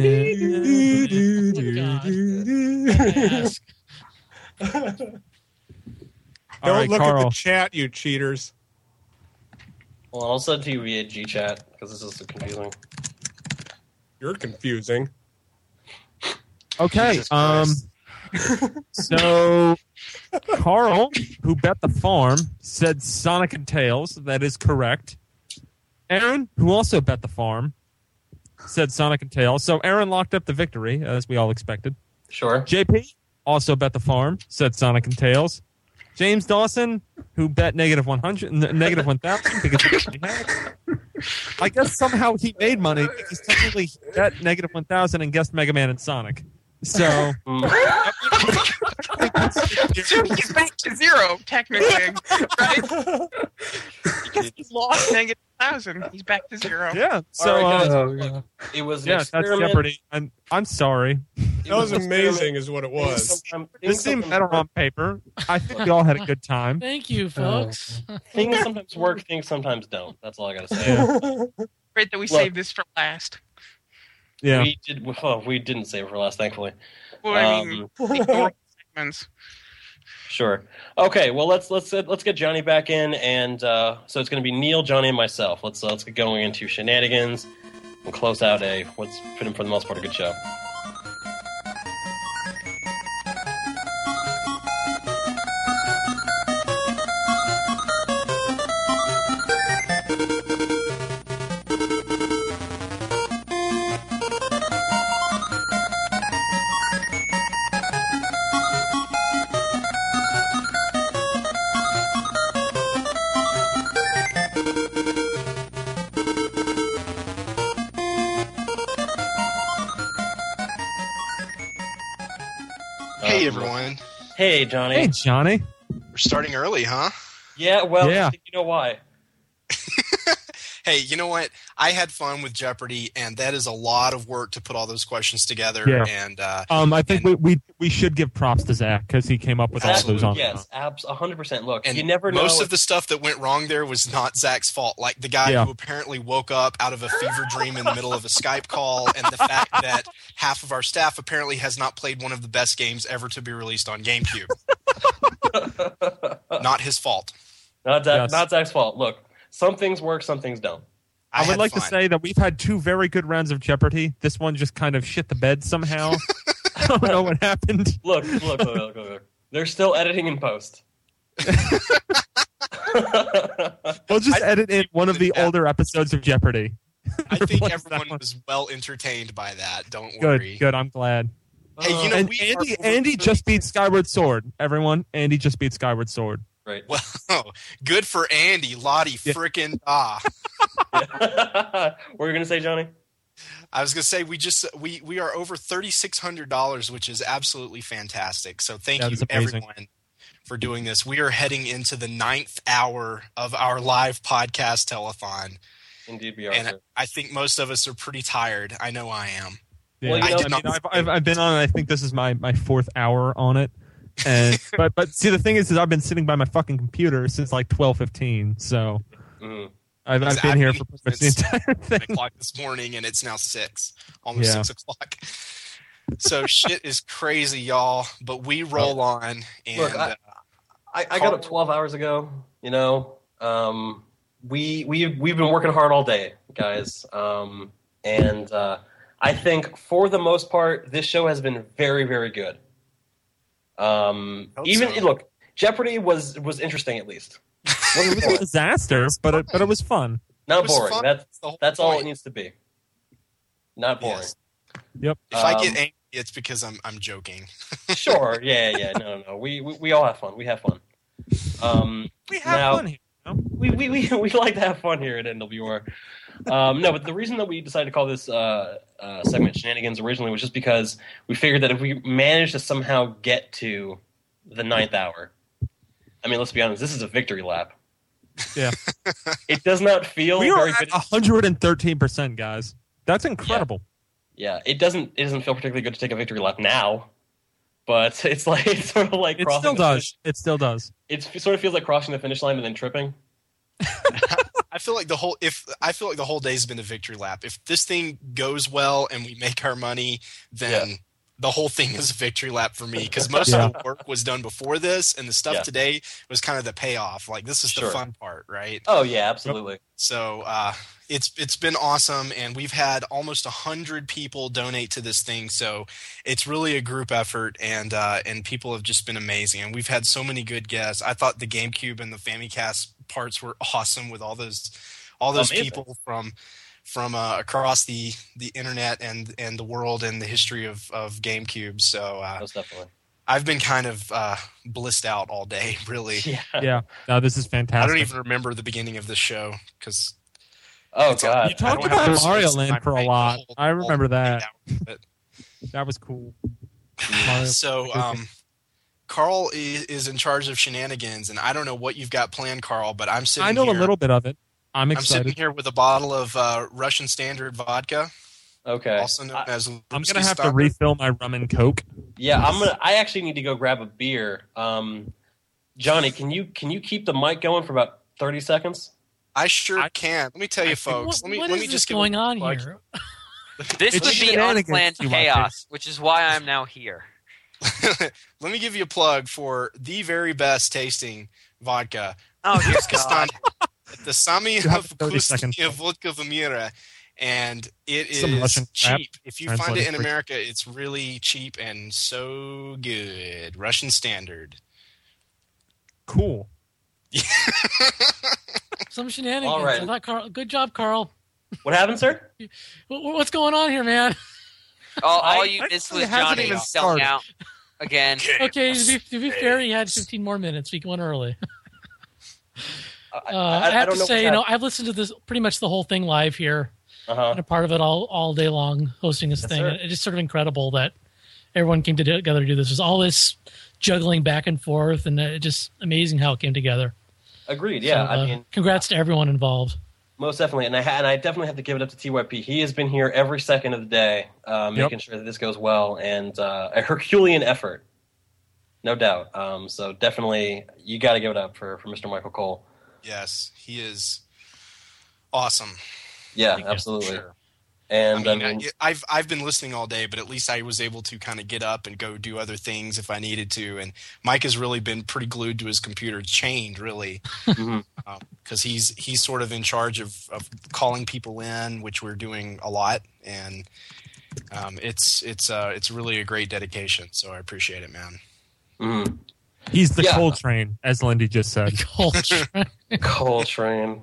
Ask. Don't All right, look at Carl. the chat, you cheaters. Well, I'll send it to you via G chat because this is so confusing. You're confusing. Okay. Jesus Um. So, Carl, who bet the farm, said Sonic and Tails. That is correct. Aaron, who also bet the farm, said Sonic and Tails. So Aaron locked up the victory, as we all expected. Sure. J P also bet the farm, said Sonic and Tails. James Dawson, who bet negative one hundred, n- negative one thousand because he already had. I guess somehow he made money because technically he bet negative one thousand and guessed Mega Man and Sonic. So So he's back to zero, technically, right? Because he lost negative thousand. He's back to zero. yeah, so All right, guys, uh, look, it was an yeah, that's experiment. Jeopardy. I'm I'm sorry. It That was an amazing, experiment. is what it Things was. sometimes- This things seemed sometimes better work. on paper. I think we all had a good time. Thank you, folks. Things sometimes work, things sometimes don't. That's all I gotta say. Yeah. Great that we Look. saved this for last. Yeah. We did. Oh, we didn't save it for last, thankfully. Well, I mean, Um, ignore segments. Sure. Okay. Well, let's let's let's get Johnny back in, and uh, so it's going to be Neil, Johnny, and myself. Let's uh, let's get going into shenanigans and close out a what's been for the most part a good show. Hey, Um, everyone. Hey, Johnny. Hey, Johnny. We're starting early, huh? Yeah, well, Yeah. you know why? Hey, you know what? I had fun with Jeopardy, and that is a lot of work to put all those questions together. Yeah. And uh, Um, I think we, we we should give props to Zach because he came up with all those on. Yes, abs- one hundred percent. Look, and you never know. most of the stuff that went wrong there was not Zach's fault. Like the guy Yeah. who apparently woke up out of a fever dream in the middle of a Skype call, and the fact that half of our staff apparently has not played one of the best games ever to be released on GameCube. Not his fault. Not, Zach, Yes. not Zach's fault. Look, some things work, some things don't. I, I would had like fun. to say that we've had two very good rounds of Jeopardy. This one just kind of shit the bed somehow. I don't know what happened. Look, look, look, look, look, look. They're still editing in post. We'll just edit in one of the older episodes of Jeopardy. I think Replace that everyone one. was well entertained by that. Don't Good, worry. good. I'm glad. Hey, you know, and we Andy, are- Andy just beat Skyward Sword. Everyone, Andy just beat Skyward Sword. Right. Well, good for Andy. Lottie frickin' ah. What were you going to say, Johnny? I was gonna say we just we we are over thirty six hundred dollars, which is absolutely fantastic. So thank That you is amazing. everyone for doing this. We are heading into the ninth hour of our live podcast telethon, Indeed, we are. and sir. I think most of us are pretty tired. I know I am. Yeah, Well, you I, know- I mean, I've, I've I've been on it. I think this is my, my fourth hour on it, and but but see the thing is, is I've been sitting by my fucking computer since like twelve fifteen. So Mhm. I've, I've been here for pretty much the It's entire nine thing. o'clock this morning, and it's now six, almost Yeah. six o'clock. So shit is crazy, y'all. But we roll on, and Look, I, uh, I, I got up twelve hours ago. You know, um, we we we've been working hard all day, guys, um, and uh, I think for the most part, this show has been very, very good. Um, Hope even so. look, Jeopardy was was interesting at least. It was a disaster, but it, but it was fun. Not It was boring. fun. That's the whole that's all it point. needs to be. Not boring. Yes. Yep. If I Um, get angry, it's because I'm I'm joking. Sure. Yeah. Yeah. No. No. We, we we all have fun. We have fun. Um, We have now, fun here. you know? We, we we we like to have fun here at N W R. Um, no, but the reason that we decided to call this uh, uh, segment "Shenanigans" originally was just because we figured that if we managed to somehow get to the ninth hour, I mean, let's be honest, this is a victory lap. Yeah. It does not feel We are very at good. one hundred thirteen percent, guys. That's incredible. Yeah, it doesn't. It doesn't feel particularly good to take a victory lap now, but it's like it's sort of like It crossing still the does. finish- It still does. It sort of feels like crossing the finish line and then tripping. I feel like the whole if I feel like the whole day's been a victory lap. If this thing goes well and we make our money, then Yeah. the whole thing is a victory lap for me because most Yeah. of the work was done before this, and the stuff Yeah. today was kind of the payoff. Like this is Sure. the fun part, right? Oh yeah, absolutely. So uh, it's it's been awesome, and we've had almost a hundred people donate to this thing. So it's really a group effort, and uh, and people have just been amazing. And we've had so many good guests. I thought the GameCube and the Famicast parts were awesome with all those all those Amazing. people from from uh, across the the internet and and the world and the history of of GameCube. So uh, Most definitely. I've been kind of uh, blissed out all day, really. Yeah. Yeah. No, this is I fantastic. don't even remember the beginning of this show because. Oh It's- god. You talked I don't have about the Mario space in Land my for a brain to lot. hold I all remember eight that. hours, but- That was cool. Mario- So, um, Carl is, is in charge of shenanigans, and I don't know what you've got planned, Carl, but I'm sitting I know here. a little bit of it. I'm I'm sitting excited. here with a bottle of uh, Russian Standard vodka, Okay. also known as. I'm Lipsky gonna have to Stopper. refill my rum and coke. Yeah, I'm gonna. I actually need to go grab a beer. Um, Johnny, can you can you keep the mic going for about thirty seconds? I sure can. Let me tell you, folks. What, let me what let is me this just give going a on plug. here? This It's would be shenanigans, unplanned you want chaos, which is why I'm now here. Let me give you a plug for the very best tasting vodka. Oh, dear Kazakhstan, God. the Sami You have of thirty seconds. Kustia Vodka Vamira, and it Some is Russian crap cheap. If you find translated it in for- America, it's really cheap and so good. Russian Standard. Cool. Some shenanigans. All right. I thought Carl, good job, Carl. What happened, sir? What, what's going on here, man? All, all I- you Actually, missed it was hasn't Johnny even selling started. out again. Okay, to be, to be fair, he had fifteen more minutes. We went early. I, Uh, I, have don't to know say, what's you know, happening. I've listened to this pretty much the whole thing live here, Uh-huh. and a part of it all all day long, hosting this Yes, thing. sir. It's just sort of incredible that everyone came together to do this. There's all this juggling back and forth, and uh, just amazing how it came together. Agreed. Yeah, So, I uh, mean, congrats to everyone involved. most definitely, and I ha- and I definitely have to give it up to T Y P. He has been here every second of the day, uh, making Yep. sure that this goes well, and uh, a Herculean effort, no doubt. Um, so definitely, you got to give it up for, for Mister Michael Cole. Yes, he is awesome. Yeah, Yeah, absolutely. sure. And I mean, I mean, I, I've I've been listening all day, but at least I was able to kind of get up and go do other things if I needed to. And Mike has really been pretty glued to his computer, chained really, because Mm-hmm. he's he's sort of in charge of, of calling people in, which we're doing a lot, and um, it's it's uh, it's really a great dedication. So I appreciate it, man. Mm-hmm. He's the Yeah. Coltrane, as Lindy just said. Coltrane. Coltrane.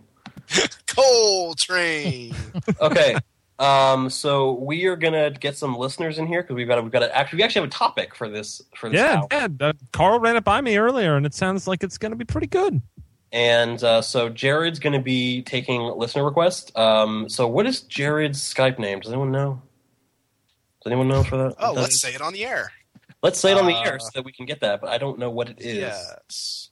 Coltrane. Okay. Um, so we are gonna get some listeners in here because we've got a, we've got a, actually we actually have a topic for this for this Yeah, hour. yeah. Uh, Carl ran it by me earlier, and it sounds like it's going to be pretty good. And uh, so Jared's going to be taking listener requests. Um, so what is Jared's Skype name? Does anyone know? Does anyone know for that? Oh, let's say it on the air. Let's say it on the Uh, air so that we can get that, but I don't know what it is. Yes.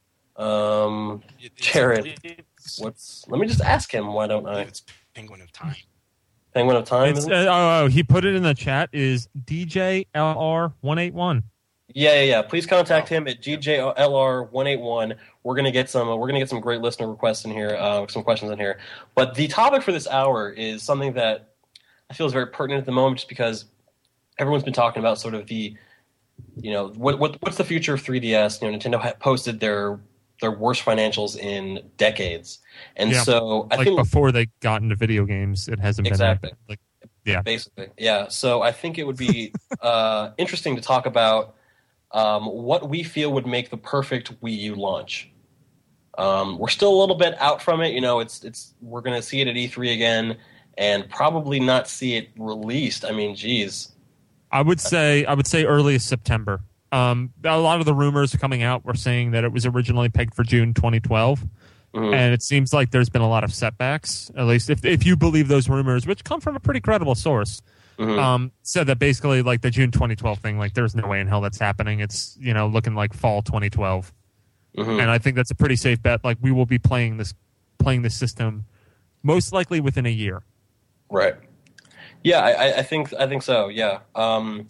Um, It- it's- Jared, what's? Let me just ask him. Why don't I? It's Penguin of Time. Penguin of Time. It's, Isn't uh, it? oh, oh, he put it in the chat. Is D J L R one eight one? Yeah, yeah, yeah. Please contact him at G J L R one eight one. We're gonna get some. We're gonna get some great listener requests in here. Uh, some questions in here. But the topic for this hour is something that I feel is very pertinent at the moment, just because everyone's been talking about sort of the, you know, what what what's the future of three D S? You know, Nintendo ha- posted their their worst financials in decades, and Yeah. so I like think before they got into video games, it hasn't Exactly. been that, like yeah. Basically, yeah. So I think it would be uh, interesting to talk about um, what we feel would make the perfect Wii U launch. Um, we're still a little bit out from it. You know, it's it's we're going to see it at E three again, and probably not see it released. I mean, geez. I would say I would say earliest September. Um, a lot of the rumors coming out were saying that it was originally pegged for June twenty twelve. Mhm. And it seems like there's been a lot of setbacks, at least if if you believe those rumors, which come from a pretty credible source. Mhm. Um, said that basically like the June twenty twelve thing, like there's no way in hell that's happening. It's, you know, looking like fall twenty twelve. Mhm. And I think that's a pretty safe bet. Like we will be playing this playing this system most likely within a year. Right. Yeah, I, I- I think I think so. Yeah. Um,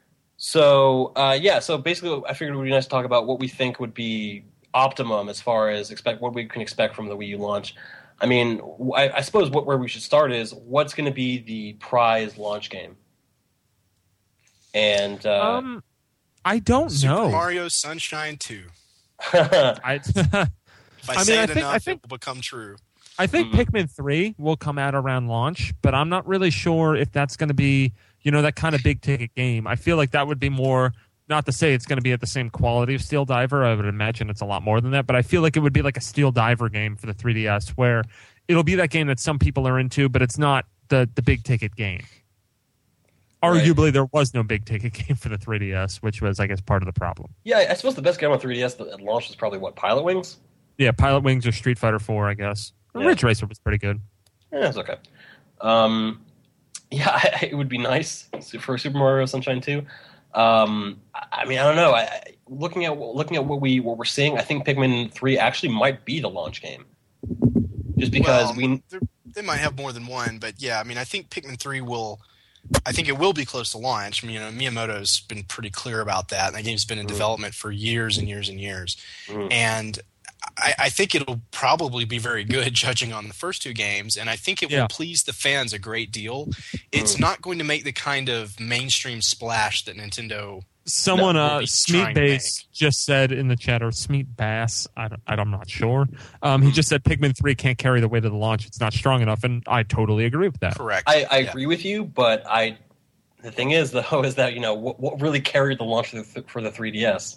so uh, yeah. So basically, I figured it would be nice to talk about what we think would be optimum as far as expect what we can expect from the Wii U launch. I mean, I, I suppose what where we should start is what's going to be the prize launch game. And uh, Um, I don't Super know. Mario Sunshine two. I, If I, I mean, say I it think- enough, I think- it will become true. I think Pikmin three will come out around launch, but I'm not really sure if that's going to be, you know, that kind of big ticket game. I feel like that would be more, not to say it's going to be at the same quality of Steel Diver. I would imagine it's a lot more than that, but I feel like it would be like a Steel Diver game for the three D S where it'll be that game that some people are into, but it's not the, the big ticket game. Arguably, there was no big ticket game for the three D S, which was, I guess, part of the problem. yeah, I suppose the best game on three D S at launch was probably what, Pilot Wings. Yeah, Pilot Wings or Street Fighter four, I guess. Yeah. Ridge Racer was pretty good. Yeah, it's okay. Um, yeah, it would be nice for Super Mario Sunshine two. Um, I I mean, I don't know. I, I- looking at looking at what we what we're seeing, I think Pikmin three actually might be the launch game, just because Well, we. they're- they might have more than one, but yeah, I mean, I think Pikmin three will. I think it will be close to launch. I mean, you know, Miyamoto's been pretty clear about that, and that game's been in development for years and years and years. Mhm. And I, I think it'll probably be very good, judging on the first two games. And I think it Yeah. will please the fans a great deal. It's Mhm. not going to make the kind of mainstream splash that Nintendo. Someone, will uh, be Smeet trying to Bass just said in the chat, or Smeet Bass, I don't, I don't- I'm not sure. Um, he just said Pikmin three can't carry the weight of the launch. It's not strong enough, and I totally agree with that. Correct. I, I Yeah. agree with you, but I. The thing is, though, is that you know what, what really carried the launch for the, for the three D S.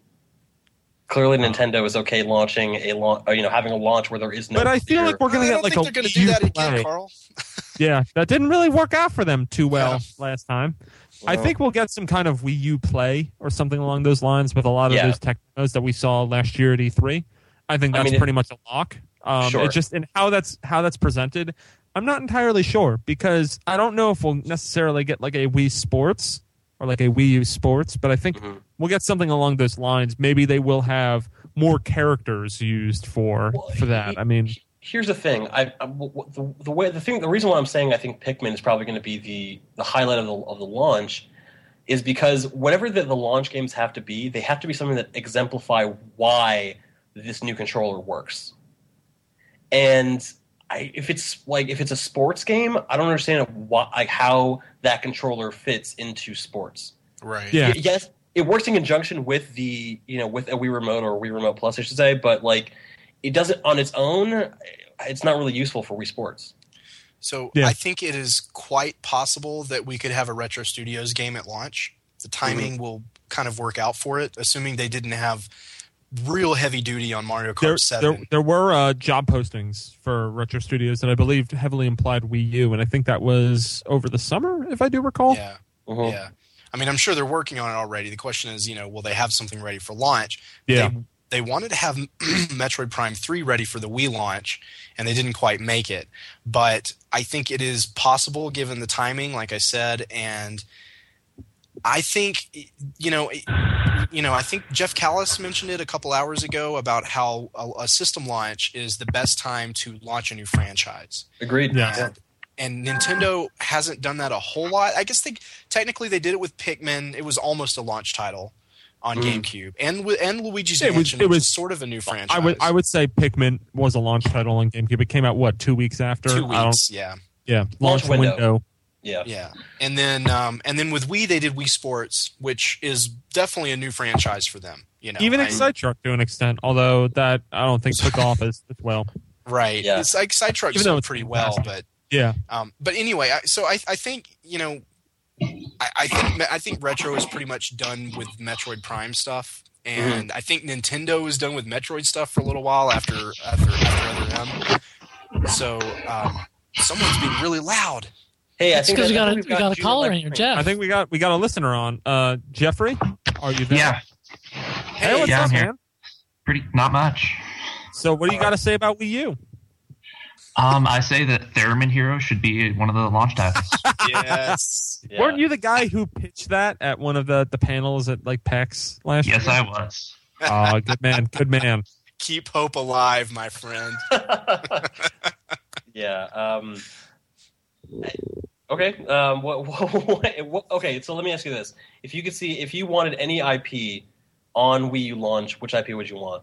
Clearly, Nintendo is okay launching a launch, you know, having a launch where there is no. But I feel clear- like we're going to I get don't like think a they're going to Wii do that U again, play. Carl. Yeah, that didn't really work out for them too well Yeah. last time. I Well. think we'll get some kind of Wii U play or something along those lines with a lot of Yeah. those tech demos that we saw last year at E three. I think I that's mean, it- pretty much a lock. Um, Sure. It just and how that's how that's presented, I'm not entirely sure because I don't know if we'll necessarily get like a Wii Sports or like a Wii U Sports, but I think Mm-hmm. we'll get something along those lines. Maybe they will have more characters used for for that. I mean, Here's the thing. I, I the, the way the thing the reason why I'm saying I think Pikmin is probably going to be the the highlight of the of the launch is because whatever the, the launch games have to be, they have to be something that exemplify why this new controller works. And I, if it's like if it's a sports game, I don't understand why, like how that controller fits into sports. Right. Yeah. Y- Yes, it works in conjunction with the you know with a Wii Remote or Wii Remote Plus, I should say, but like it doesn't on its own. It's not really useful for Wii Sports. So Yeah. I think it is quite possible that we could have a Retro Studios game at launch. The timing Mm-hmm. will kind of work out for it, assuming they didn't have real heavy duty on Mario Kart there, seven. there, there were uh, job postings for Retro Studios that I believe heavily implied Wii U, and I think that was over the summer, if I do recall. Yeah. Mhm. Yeah. I mean, I'm sure they're working on it already. The question is, you know, will they have something ready for launch? Yeah. They, they wanted to have Metroid Prime three ready for the Wii launch, and they didn't quite make it. But I think it is possible given the timing, like I said, and I think, you know, you know, I think Jeff Callis mentioned it a couple hours ago about how a, a system launch is the best time to launch a new franchise. Agreed. Yeah. And, and Nintendo hasn't done that a whole lot. I guess they technically they did it with Pikmin. It was almost a launch title on Mm. GameCube, and with and Luigi's It was- Mansion, it which was- is sort of a new franchise. I would I would say Pikmin was a launch title on GameCube. It came out what two weeks after? Two I don't- weeks, yeah. yeah, launch, Launch window. window. Yeah. Yeah, and then um, and then with Wii, they did Wii Sports, which is definitely a new franchise for them. You know, Even I- Excite Truck to an extent, although that I don't think took off as, as well. right? Yeah. It's like Side Truck Even though sold it's pretty well, fantastic. but Yeah, Um, but anyway, I, so I, I think you know, I, I think I think Retro is pretty much done with Metroid Prime stuff, and I think Nintendo is done with Metroid stuff for a little while after after after Other M. So um, someone's being really loud. Hey, I It's think because we that- I got a, think we we've got a Junior caller in Electric here, Ring. Jeff. I think we got we got a listener on. Uh, Jeffrey, are you there? Yeah. Hey, what's yeah, up, I'm here. man? Pretty, not much. So, what do you got to say about Wii U? Um, I say that Theremin Hero should be one of the launch titles. Yes. Yeah. Weren't you the guy who pitched that at one of the, the panels at like PAX last yes, year? I was. Oh, good man, good man. Keep hope alive, my friend. Yeah. Um, okay. Um, what, what, what, okay. So let me ask you this: if you could see, if you wanted any I P on Wii U launch, which I P would you want?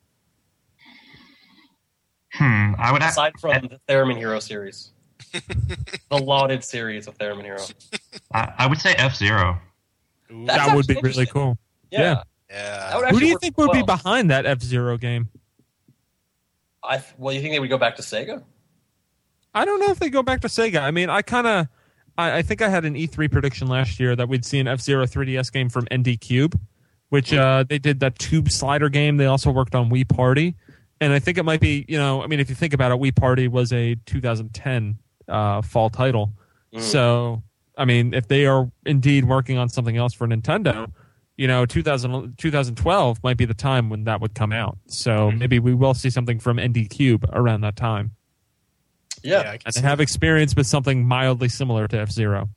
Hmm. I would. Aside from the Theremin Hero series, the lauded series of Theremin Hero. I, I would say F Zero. That would be really cool. Yeah. Yeah. That would Who actually do you work think would well. be behind that F Zero game? I th- well, you think they would go back to Sega? I don't know if they go back to Sega. I mean, I kind of, I, I think I had an E three prediction last year that we'd see an F Zero three D S game from N D Cube, which uh, they did that tube slider game. They also worked on Wii Party, and I think it might be, you know, I mean, if you think about it, Wii Party was a two thousand ten uh, fall title. Mm. So, I mean, if they are indeed working on something else for Nintendo, you know, two thousand, twenty twelve might be the time when that would come out. So maybe we will see something from N D Cube around that time. Yeah, I can And see they have experience with something mildly similar to F Zero.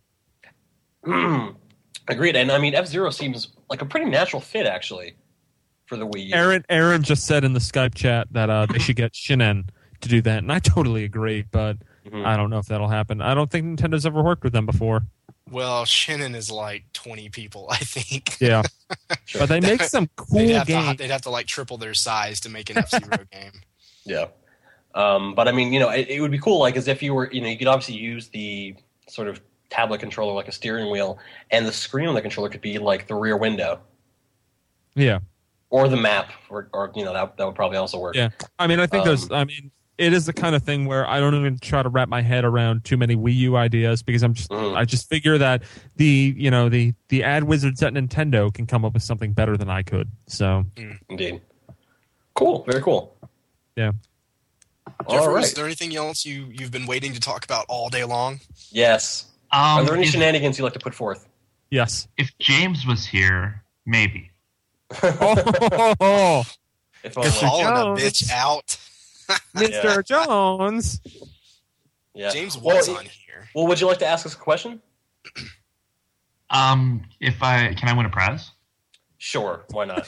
Agreed. And I mean, F Zero seems like a pretty natural fit, actually, for the Wii U. Aaron Aaron just said in the Skype chat that uh, they should get Shinen to do that, and I totally agree. But Mhm. I don't know if that'll happen. I don't think Nintendo's ever worked with them before. Well, Shannon is like twenty people, I think. Yeah, but they make some cool they'd have games. To, they'd have to like triple their size to make an F Zero game. Yeah. Um, but I mean, you know, it, it would be cool, like, as if you were, you know, you could obviously use the sort of tablet controller like a steering wheel, and the screen on the controller could be like the rear window Yeah, or the map, or, or you know, that that would probably also work. yeah. I mean, I think Um, there's. I mean, it is the kind of thing where I don't even try to wrap my head around too many Wii U ideas because I'm just. Mm. I just figure that the you know the the ad wizards at Nintendo can come up with something better than I could. So Indeed. Cool. Very cool. yeah. All Jeffrey, right. is there anything else you, you've been waiting to talk about all day long? Yes. Um, Are there any if, shenanigans you'd like to put forth? Yes. if James was here, maybe. Oh, If We're only. calling a Jones. bitch out. Mister Yeah. Jones. Yeah. James Well, was it- on here. Well, would you like to ask us a question? Um, if I can, I win a prize. Sure, why not?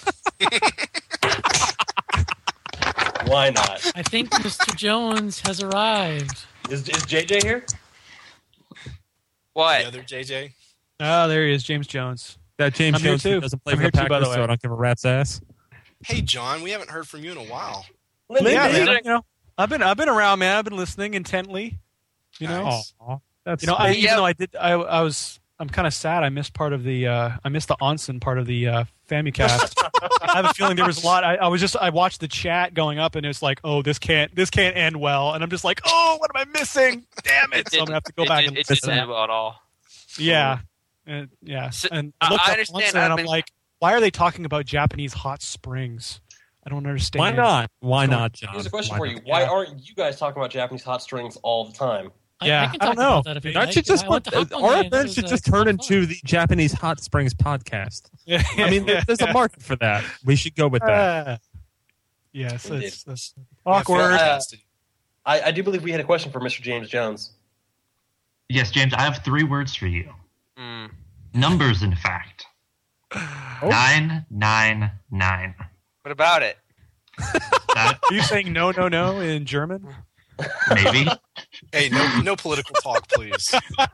Why not? I think Mister Jones has arrived. Is, is J J here? What? The other J J? Oh, there he is, James Jones. That James I'm here Jones who too. doesn't play I'm for here the too, by Packers, the way. so I don't give a rat's ass. Hey, John, we haven't heard from you in a while. Yeah, man, you know, I've been I've been around, man. I've been listening intently. You know, Nice. Aw, that's you know, I, sweet. even though I did, I, I was, I'm kind of sad. I missed part of the, uh, I missed the Onsen part of the uh, Famicast. I have a feeling there was a lot. I, I was just, I watched the chat going up, and it's like, oh, this can't, this can't end well, and I'm just like, oh, what am I missing? Damn it! It So I'm gonna have to go it back did- and it listen. didn't end well at all. Yeah, and yeah, and I I- looked I up understand. Onsen, and I've I'm been- like, why are they talking about Japanese hot springs? I don't understand. Why not? Why What's going- not, John? Here's a question Why for not? you. Why Yeah. aren't you guys talking about Japanese hot strings all the time? I, Yeah, I can I talk don't know. about that if you That like. should just I went to Hong Kong our and it event was, should uh, just it's a lot turn of fun. into the Japanese Hot Springs podcast. Yeah. I mean, there- there's a market for that. We should go with that. Uh, yes, Indeed. it's, it's Yeah, awkward. Uh, I, I do believe we had a question for Mister James Jones. Yes, James, I have three words for you. Mm. Numbers, in fact. Nine, nine, nine. What about it? That, Are you saying no, no, no in German? maybe. Hey, no, no political talk, please.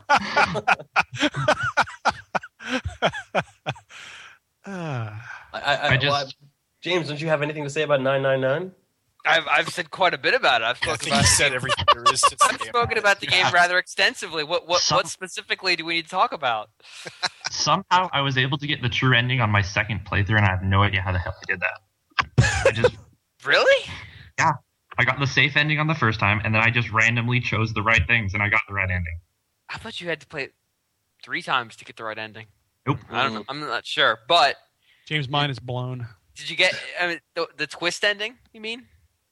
Ah. I, I, I, I just- well, I- James, don't you have anything to say about nine nine nine? I've I've said quite a bit about it. I've I spoken think about you the said game. everything there is to I've say. spoken about the game rather extensively. What what Some- what specifically do we need to talk about? Somehow I was able to get the true ending on my second playthrough, and I have no idea how the hell I did that. I just, Really? yeah. I got the safe ending on the first time, and then I just randomly chose the right things, and I got the right ending. I thought you had to play it three times to get the right ending. Nope. I don't know. I'm not sure, but James' mind is blown. did you get I mean, the, the twist ending? You mean?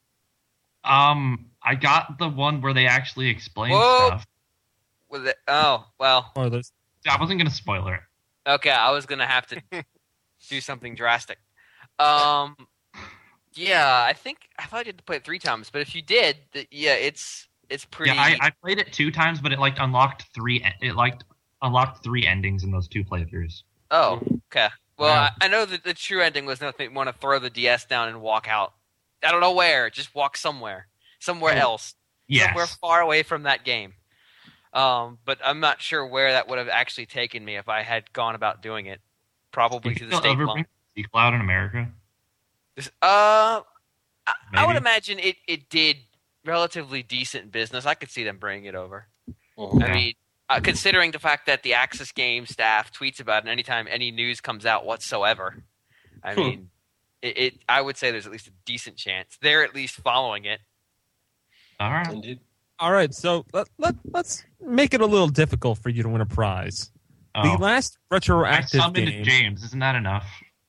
Um, I got the one where they actually explain Whoa. stuff. Was it? Oh well. Or those. I wasn't going to spoiler it. Okay, I was gonna have to do something drastic. Um, yeah, I think I thought you had to play it three times, but if you did, th- yeah, it's it's pretty. Yeah, I, I played it two times, but it like unlocked three. It like unlocked three endings in those two playthroughs. Oh, okay. Well, Yeah. I, I know that the true ending was nothing. Want to throw the D S down and walk out. I don't know where. Just walk somewhere, somewhere Oh, else, yes. somewhere far away from that game. Um, but I'm not sure where that would have actually taken me if I had gone about doing it. Probably Did to you the still state ever line. bring the sequel out in America? This- Uh, I, I would Maybe. imagine it, it did relatively decent business. I could see them bringing it over. Mhm. I Yeah. mean, uh, considering the fact that the Axis Game staff tweets about it anytime any news comes out whatsoever, I Hmm. mean, it, it. I would say there's at least a decent chance they're at least following it. All right. Indeed. All right, so let, let, let's make it a little difficult for you to win a prize. Oh. The last I retroactive summoned game. James. Isn't that enough?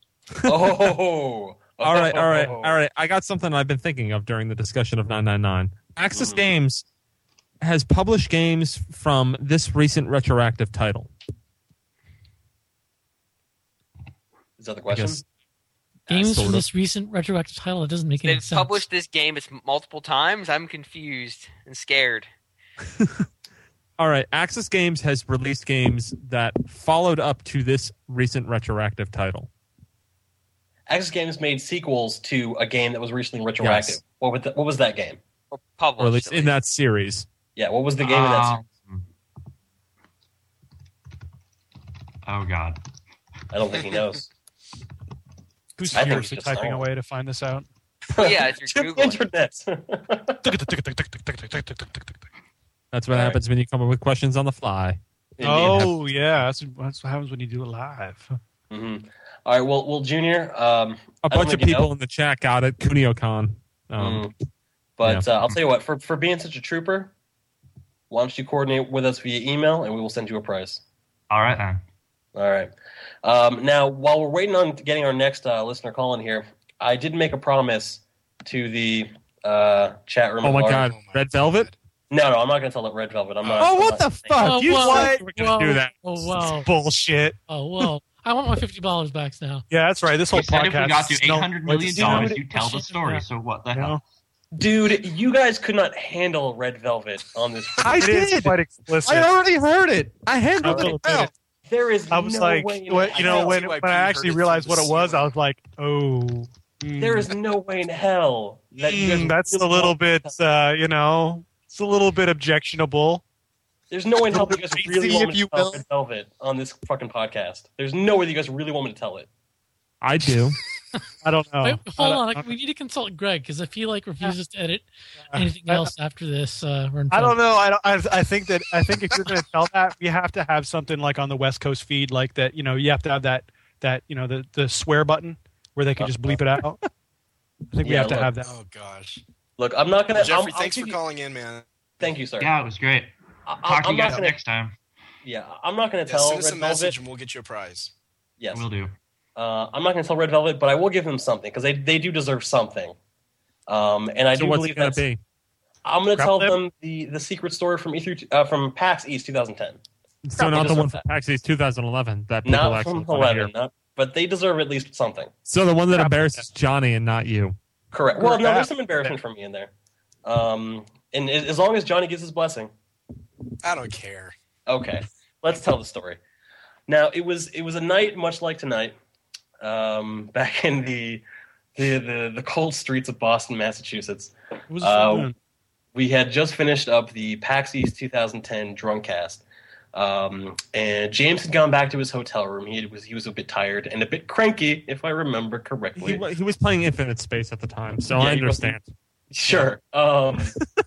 Oh. All right, all right, all right. I got something I've been thinking of during the discussion of nine nine nine. Axis Mhm. Games has published games from this recent retroactive title. Is that the I question? guess Games sort from of. this recent retroactive title. It doesn't make any They've sense. published this game it's multiple times. I'm confused and scared. All right, Axis Games has released games that followed up to this recent retroactive title. Axis Games made sequels to a game that was recently retroactive. Yes. What, was the, what was that game? Or published. Or at least in that series. Yeah, what was the game in that series? Um, Oh God. I don't think he knows. Who's I think furiously it's just typing all. away to find this out? Yeah, if you're Check the Googling. internet. That's what All right. happens when you come up with questions on the fly. Oh, yeah. That's, that's what happens when you do it live. hmm All right, well, well, Junior. Um, A I don't bunch of think you people know, in the chat got it. KunioCon. Um, mm, but yeah. uh, I'll tell you what. For for being such a trooper, why don't you coordinate with us via email, and we will send you a prize. All right then. All right. Um, now, while we're waiting on getting our next uh, listener call in here, I did make a promise to the uh, chat room. Oh at my large. God, Red Velvet? No, no, I'm not going to tell it Red Velvet. I'm not. Oh, I'm what not the saying fuck? Oh, You whoa, said you were going to whoa, do that. Oh, wow. Bullshit. Oh, whoa. I want my fifty dollars back now. Yeah, that's right. This whole You said if podcast we got to is eight no- hundred million Dude, dollars, you tell the shit, story. yeah. So what the you know? hell? Dude, you guys could not handle Red Velvet on this. I It is did. quite explicit. I already heard it. I handled I will it admit well. it. There is I was no like, way in when, hell. you know, when, when I actually realized what it was, I was like, oh. mm, There is no way in hell that you guys mm, that's really a little want- bit, uh, you know, it's a little bit objectionable. There's no way in hell that you guys really Crazy, want if me to you tell will. Red Velvet on this fucking podcast. There's no way that you guys really want me to tell it. I do. I don't know. Wait, hold I on, don't- like, we need to consult Greg because if he like refuses to edit anything else after this, uh, we're in I don't trouble. know. I don't. I, I think that I think if you're going to tell that, we have to have something like on the West Coast feed, like that. You know, you have to have that that you know the the swear button where they can just bleep it out. I think we Yeah, have to look. have that. Oh gosh. Look, I'm not gonna. Well, Jeffrey, I'm, I'll thanks give for you- calling in, man. Thank you, sir. Yeah, it was great. I, Talk to I'm you not guys gonna. next time. Yeah, I'm not gonna Yeah, tell send us Red a Velvet. message and we'll get you a prize. Yes, We'll do. Uh, I'm not going to tell Red Velvet, but I will give them something because they, they do deserve something. Um, and I So do what's believe it gonna that's. be? I'm going to tell Grapple them the, the secret story from E three uh, from PAX East twenty ten. So They not the deserve one that. from PAX East twenty eleven that people Not actually from want to hear. eleven, not, but they deserve at least something. So the one that embarrasses Johnny and not you. Correct. Well, no, Correct. there's some embarrassment for me in there. Um, and as as long as Johnny gives his blessing. I don't care. Okay, let's tell the story. Now it was it was a night much like tonight, um, back in the the, the the cold streets of Boston, Massachusetts. It was a full Uh, moon. we had just finished up the PAX East twenty ten Drunkcast, um, and James had gone back to his hotel room. He was he was a bit tired and a bit cranky, if I remember correctly. He, wa- he was playing Infinite Space at the time, so Yeah, I he was- understand. Sure. Um,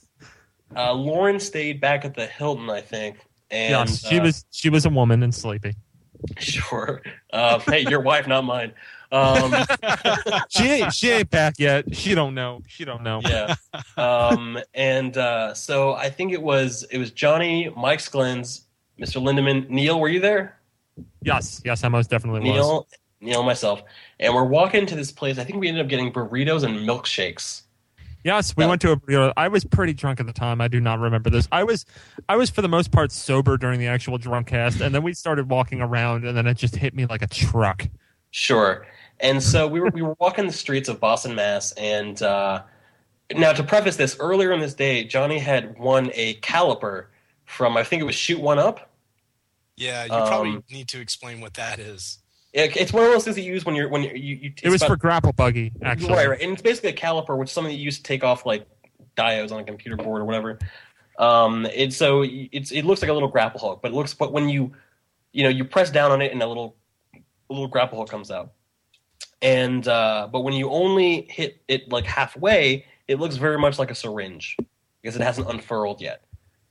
uh, Lauren stayed back at the Hilton, I think. And, yes, she uh, was she was a woman and sleepy. Sure. Uh, hey, your wife, not mine. Um, She ain't she ain't back yet. She don't know. She don't know. yeah. Um, and uh, so I think it was it was Johnny, Mike Sklens, Mister Lindemann, Neil. Were you there? Yes, yes, I most definitely was. Neil, Neil, myself, and we're walking to this place. I think we ended up getting burritos and milkshakes. Yes, we went to a burrito. I was pretty drunk at the time. I do not remember this. I was, I was for the most part sober during the actual drunk cast, and then we started walking around, and then it just hit me like a truck. Sure. And so we were we were walking the streets of Boston, Mass. And uh, now to preface this, earlier in this day, Johnny had won a caliper from I think it was Shoot One Up. Yeah, you Um, probably need to explain what that is. It, it's one of those things that you use when you're when you're, you. you It was it's for about- grapple buggy, actually. Right, right, and it's basically a caliper, which is something that you use to take off like diodes on a computer board or whatever. Um, it's so it's it looks like a little grapple hook, but it looks but when you you know you press down on it and a little a little grapple hook comes out. And uh, but when you only hit it like halfway, it looks very much like a syringe because it hasn't unfurled yet.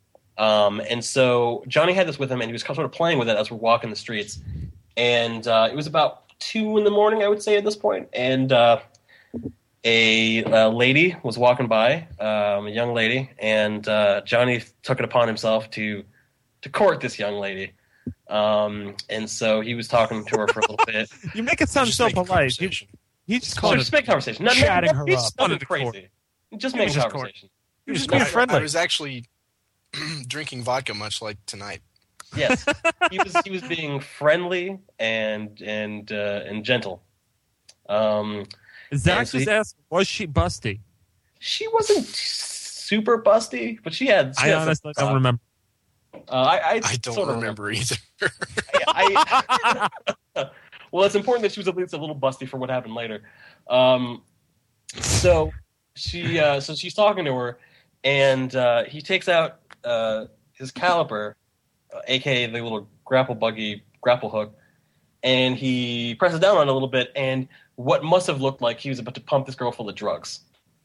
Um, and so Johnny had this with him, and he was sort of playing with it as we're walking the streets. And uh, it was about two in the morning, I would say, at this point. And uh, a, a lady was walking by, um, a young lady, and uh, Johnny took it upon himself to to court this young lady. Um, and so he was talking to her for a little bit. You make it sound Just so make polite. You, he just So called just it make conversation. Not, chatting not, her it's up. nothing crazy. Just He make was just conversation. He was just I, being I friendly. was actually drinking vodka much like tonight. Yes, he was. He was being friendly and and uh, and gentle. Um, Zach and so just he- asked, was she busty? She wasn't super busty, but she had. She I had some- honestly don't remember. Uh, I, I, I don't sort of remember either. I, I, well, it's important that she was at least a little busty for what happened later. Um, so she, uh, so she's talking to her, and uh, he takes out uh, his caliper, uh, aka the little grapple buggy grapple hook, and he presses down on it a little bit, and what must have looked like he was about to pump this girl full of drugs.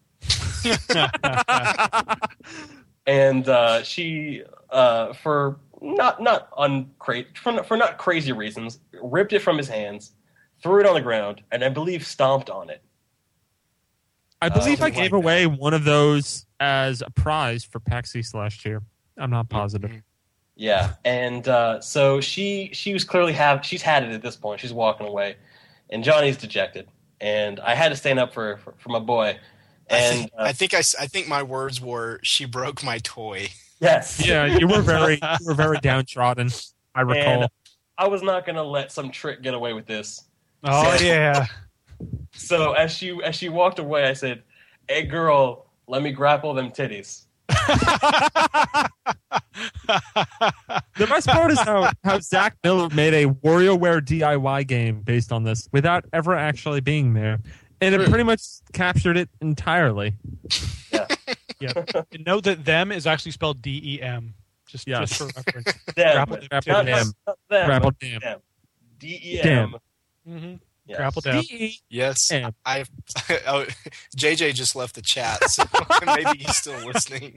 And uh, she, uh, for not not uncra- for, for not crazy reasons, ripped it from his hands, threw it on the ground, and I believe stomped on it. I believe Um, I gave away one of those as a prize for PAX East last year. I'm not positive. Yeah, and uh, so she she was clearly have she's had it at this point. She's walking away, and Johnny's dejected, and I had to stand up for for, for my boy. I And think, uh, I think I, s- I think my words were, "She broke my toy." yes, Yeah, you were very you were very downtrodden. I recall. And I was not going to let some trick get away with this. Oh So- yeah. So as she as she walked away, I said, "Hey, girl, let me grapple them titties." The best part is how, how Zach Miller made a WarioWare D I Y game based on this without ever actually being there. And it pretty much captured it entirely. Yeah. And note that them is actually spelled D E M. Just, Yes. just for reference. Them. Grapple Not- Dam. not- not them, Grapple but Dam. them. D E Dam. M. Mm-hmm. Yes. Grapple Dam. Yes, I. Oh, J J just left the chat, so maybe he's still listening.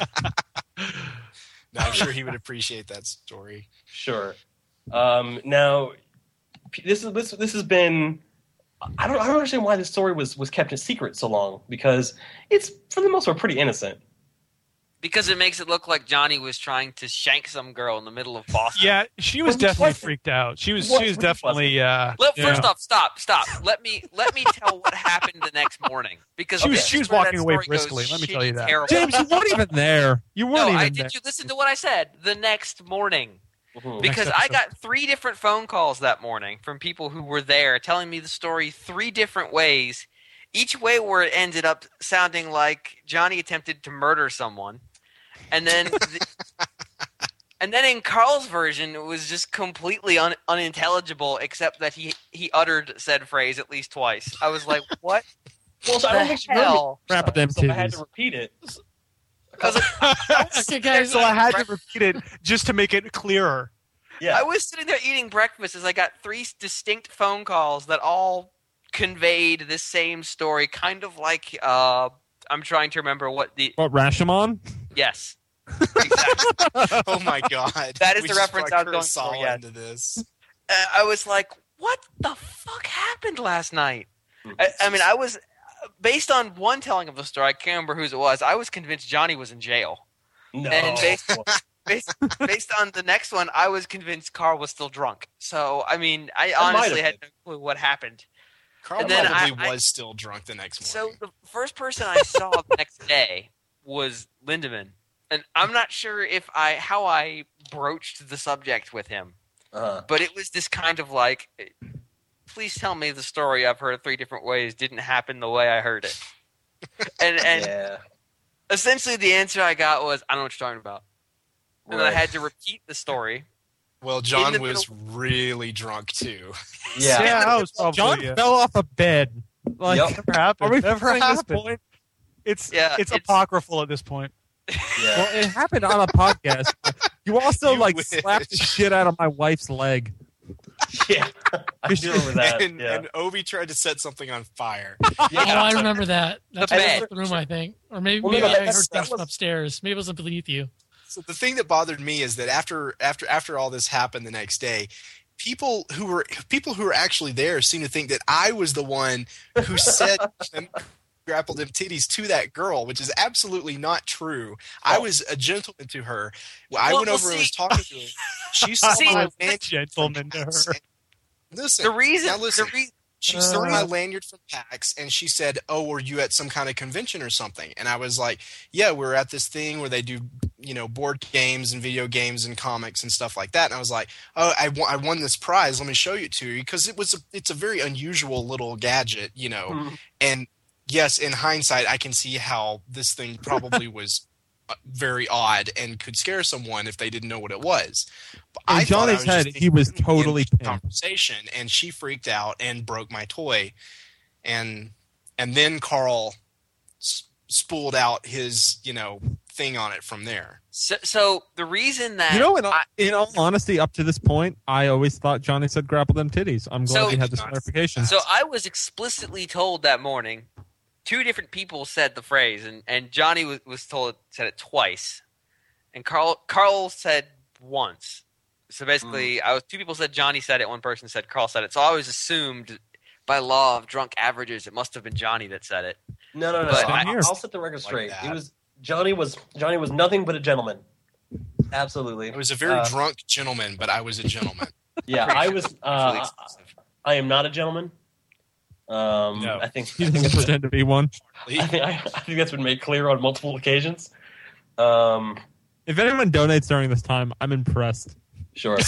No, I'm sure he would appreciate that story. Sure. Um, now, this is this this has been. I don't I don't understand why this story was was kept a secret so long, because it's for the most part pretty innocent. Because it makes it look like Johnny was trying to shank some girl in the middle of Boston. Yeah, she was definitely freaked out. She was. She was definitely. Uh, Let, yeah. First off, stop, stop. Let me let me tell what happened the next morning, because She was- this she is was where walking that away story briskly, goes let me tell you shitty that. terrible. James, you weren't even there. You weren't no, even I there. did. You listen to what I said the next morning. Mhm. Because Next I episode. got three different phone calls that morning from people who were there telling me the story three different ways, each way where it ended up sounding like Johnny attempted to murder someone. And then the, and then in Carl's version, it was just completely un, unintelligible, except that he, he uttered said phrase at least twice. I was like, what? Well, so I don't the think she heard me. hell? Grapple Dam So I had to titties. repeat it. Okay, guys. So I had to repeat it just to make it clearer. Yeah. I was sitting there eating breakfast as I got three distinct phone calls that all conveyed this same story, kind of like uh, I'm trying to remember what the What, Rashomon? yes. Oh my god, That is We the just reference brought I was going Chris for, all yes. into this. Uh, I was like, what the fuck happened last night? I, I mean, I was based on one telling of the story. I can't remember whose it was. I was convinced Johnny was in jail. No. And based, based, based on the next one, I was convinced Carl was still drunk. So, I mean, I That might honestly have had no clue what happened. Carl And then probably I- I- was still drunk the next So, morning. the first person I saw the next day was Lindemann. And I'm not sure if I how I broached the subject with him. Uh-huh. But it was this kind of like, please tell me the story I've heard three different ways didn't happen the way I heard it. And and Yeah. essentially the answer I got was, I don't know what you're talking about. And then I Right. had to repeat the story. Well, in John the was really drunk too. Yeah. Yeah, I was probably. John yeah. fell off a bed. Like, Yep. Never happened. Are we Never at this happened. point? It's Yeah, it's it's- apocryphal at this point. Yeah. Well, it happened on a podcast. You also You like wish. slapped the shit out of my wife's leg. Yeah. I do remember that. and, Yeah. and Obi tried to set something on fire. Oh, I remember that. That's That's in bad. the room, I think, or maybe, Well, maybe no, I that's- heard that things from was- upstairs. Maybe it was beneath you. So the thing that bothered me is that after after after all this happened the next day, people who were people who were actually there seemed to think that I was the one who said and grappled them titties to that girl, which is absolutely not true. I was a gentleman to her. Well, I Well, went well, over and see- was talking to her. She saw See, my the- lanyard. Gentleman to her. Listen, The reason, now listen. the re- She saw Uh. my lanyard from PAX, and she said, "Oh, were you at some kind of convention or something?" And I was like, "Yeah, we were at this thing where they do, you know, board games and video games and comics and stuff like that." And I was like, "Oh, I won, I won this prize. Let me show you to you," because it was a, it's a very unusual little gadget, you know. Mhm. And yes, in hindsight, I can see how this thing probably was uh, very odd and could scare someone if they didn't know what it was. But In I thought I Johnny's was just head, he was thinking totally in pissed. conversation, and she freaked out and broke my toy, and and then Carl s- spooled out his you know thing on it from there. so, so the reason that You know, in, all- I- in all honesty, up to this point, I always thought Johnny said grapple them titties. I'm glad So- we had this clarification. So I was explicitly told that morning. Two different people said the phrase, and, and Johnny was, was told said it twice, and Carl Carl said once. So basically, I was two people said Johnny said it, one person said Carl said it. So I always assumed, by law of drunk averages, it must have been Johnny that said it. No, no, no. But I, I- I'll set the record Like straight. that. It was Johnny was Johnny was nothing but a gentleman. Absolutely. I was a very Uh, drunk gentleman, but I was a gentleman. Yeah, I was. Uh, I am not a gentleman. Um, No. I think. He I think doesn't that's pretend to be one. I think, I, I think that's been made clear on multiple occasions. Um, If anyone donates during this time, I'm impressed. Sure.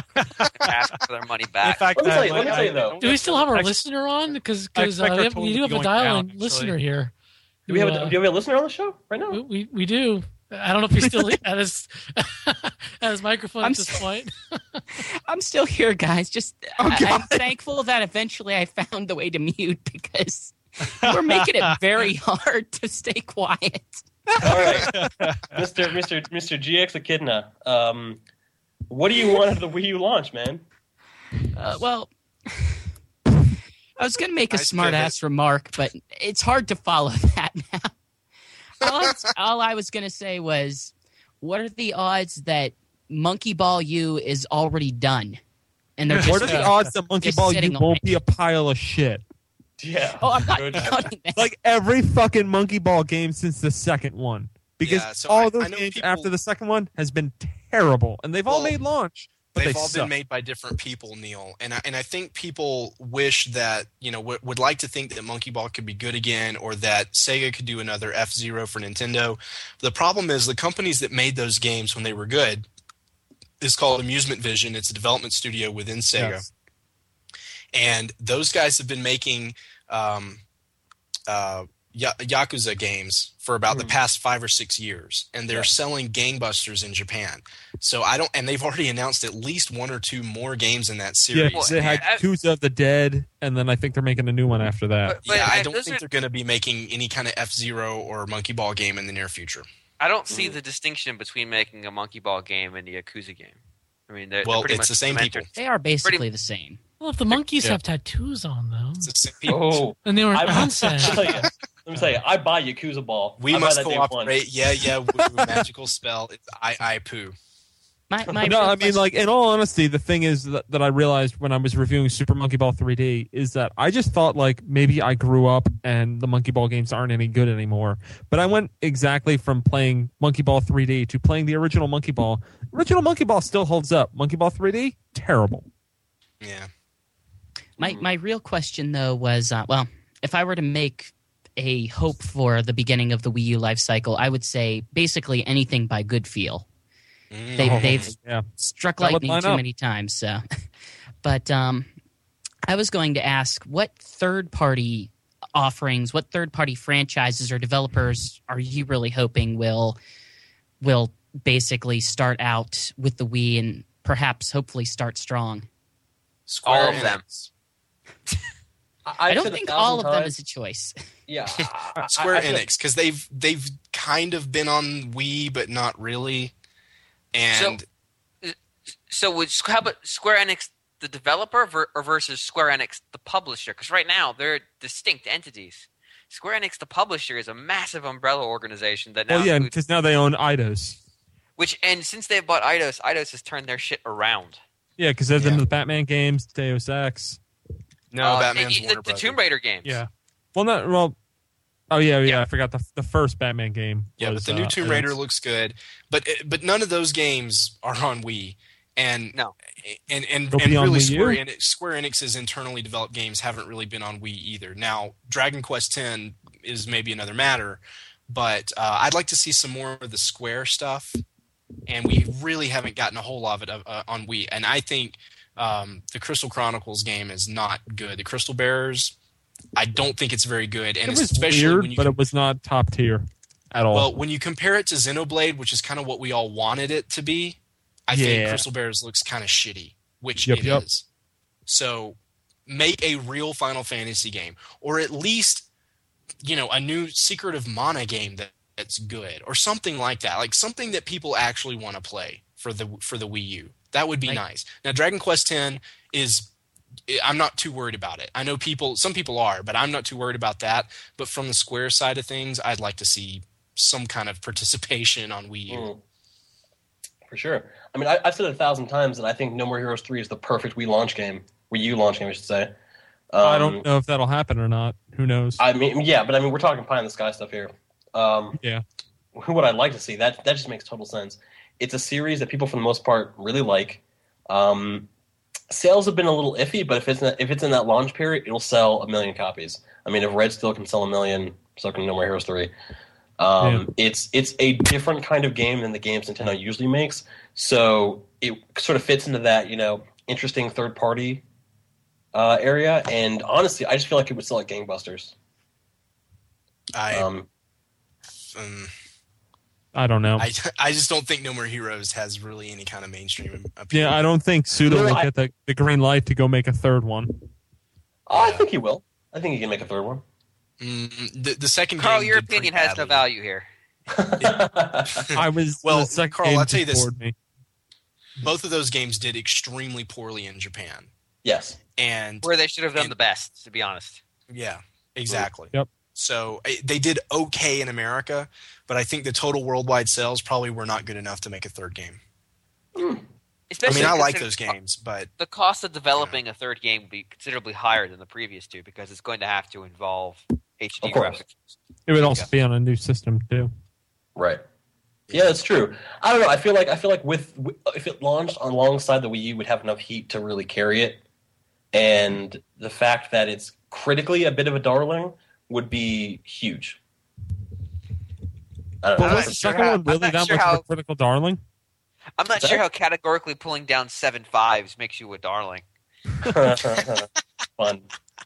Ask for their money back. In fact, Let me that tell you- might- let me tell you though. do we still have our Actually- listener on? Because I uh, expect our we, have, total we to do be have a going dial-in down, actually. listener here. Do we have a, who, uh, do we have a listener on the show right now? we, we we do. I don't know if he's still at his at his microphone I'm at this s- point. I'm still here, guys. Just Oh, I, God. I'm thankful that eventually I found the way to mute because we're making it very hard to stay quiet. All right, Mister Mister Mister G X Echidna, um, what do you want of the Wii U launch, man? Uh, well, I was going to make a Nice smart ass remark, but it's hard to follow that now. All I was, all I was going to say was, what are the odds that Monkey Ball U is already done? And they're just, What are the odds that Monkey just Ball sitting U on won't it? be a pile of shit? Yeah. Oh, I'm not counting that. Like every fucking Monkey Ball game since the second one. Because Yeah, so all I- those I know games people- after the second one has been terrible. And they've all Well, made launch. But They've they all suck. been made by different people, Neil, and I, and I think people wish that you know w- would like to think that Monkey Ball could be good again, or that Sega could do another F-Zero for Nintendo. The problem is the companies that made those games when they were good is called Amusement Vision. It's a development studio within Sega, Yes. and those guys have been making um, uh, Ya- Yakuza games for about the past five or six years, and they're Yeah. selling gangbusters in Japan. So I don't, and they've already announced at least one or two more games in that Yeah, series. they had Yakuza of the Dead, and then I think they're making a new one after that. yeah, I uh, don't those think are- they're going to be making any kind of F-Zero or Monkey Ball game in the near future. I don't Mm-hmm. see the distinction between making a Monkey Ball game and the Yakuza game. I mean, they're, Well, they're pretty it's much the same cemented. people. They are basically Pretty- the same. Well, if the monkeys Yeah. have tattoos on them, It's the same Oh, and they were I, nonsense. let me tell you, let me tell you, I buy Yakuza Ball. We I buy must that day one. cooperate. Yeah, yeah. Woo, magical spell. It's I I poo. My, my no, real I mean, question- like, in all honesty, the thing is that, that I realized when I was reviewing Super Monkey Ball three D is that I just thought, like, maybe I grew up and the Monkey Ball games aren't any good anymore. But I went exactly from playing Monkey Ball three D to playing the original Monkey Ball. Original Monkey Ball still holds up. Monkey Ball three D, terrible. Yeah. My my real question though was, uh, well, if I were to make a hope for the beginning of the Wii U life cycle, I would say basically anything by Good Feel. They, Oh, they've yeah. struck That would lightning line too up. many times. So, but um, I was going to ask, what third party offerings, what third party franchises or developers are you really hoping will will basically start out with the Wii and perhaps hopefully start strong? Square All of them. Enix. I I've don't said a think thousand all of them times- is a choice. Yeah, I- Square I- I feel- Enix, because they've they've kind of been on Wii, but not really. And So would how about Square Enix the developer ver- or versus Square Enix the publisher? Because right now they're distinct entities. Square Enix the publisher is a massive umbrella organization that now Well, yeah, includes- because now they own Eidos. which and since they've bought Eidos, Eidos has turned their shit around. Yeah, because they've done the Batman games, Deus Ex. no, Uh, Batman's the, Warner the Brothers. Tomb Raider games. Yeah. Well, not well. Oh yeah, yeah. I forgot the the first Batman game. Yeah, was, but the new uh, Tomb Eidos. Raider looks good. But but none of those games are on Wii. And no, and and, They'll and be on really Wii U? Square Enix, Square Enix's internally developed games haven't really been on Wii either. Now, Dragon Quest X is maybe another matter, but uh, I'd like to see some more of the Square stuff, and we really haven't gotten a whole lot of it uh, on Wii. And I think um, the Crystal Chronicles game is not good. The Crystal Bearers, I don't think it's very good, and It was especially weird, when you but it was not top tier at all. well, when you compare it to Xenoblade, which is kind of what we all wanted it to be, I think Yeah. Crystal Bears looks kind of shitty, which Yep, it is. yep. So make a real Final Fantasy game, or at least, you know, a new Secret of Mana game that, that's good, or something like that, like something that people actually want to play for the for the Wii U. That would be Like- nice. Now, Dragon Quest X is. I'm not too worried about it. I know people, some people are, but I'm not too worried about that. But from the Square side of things, I'd like to see some kind of participation on Wii U. Mm. For sure. I mean, I, I've said it a thousand times that I think No More Heroes three is the perfect Wii launch game. Wii U launch game, I should say. Um, I don't know if that'll happen or not. Who knows? I mean, yeah, but I mean, we're talking pie in the sky stuff here. Um, yeah. Who would I like to see? That that just makes total sense. It's a series that people, for the most part, really like. Um, sales have been a little iffy, but if it's in, if it's in that launch period, it'll sell a million copies. I mean, if Red Steel can sell a million, so can No More Heroes three. Um, It's it's a different kind of game than the games Nintendo usually makes, so it sort of fits into that, you know, interesting third party uh, area. And honestly, I just feel like it would sell like gangbusters. I Um, um, I don't know. I, I just don't think No More Heroes has really any kind of mainstream appeal. Yeah, I don't think Suda No, will I- get the, the green light to go make a third one. Oh, I think he will. I think he can make a third one. Mm, the, the second Carl, game your did pretty opinion has no badly. value here. I was Well, the second Carl, game I'll tell you just this. bored me. Both of those games did extremely poorly in Japan. Yes. And Where they should have done and- the best, to be honest. yeah, exactly. Yep. So eh, they did okay in America, but I think the total worldwide sales probably were not good enough to make a third game. I Especially mean, I like considering those games, but the cost of developing a third game would be considerably higher than the previous two because it's going to have to involve H D Of course. graphics. It would also be on a new system too. Right. Yeah, that's true. I don't know. I feel like I feel like with if it launched alongside the Wii U, would have enough heat to really carry it, and the fact that it's critically a bit of a darling would be huge. I don't But know. was the second one really not that sure much how- of a critical darling? I'm not That- sure how categorically pulling down seven fives makes you a darling. Fun.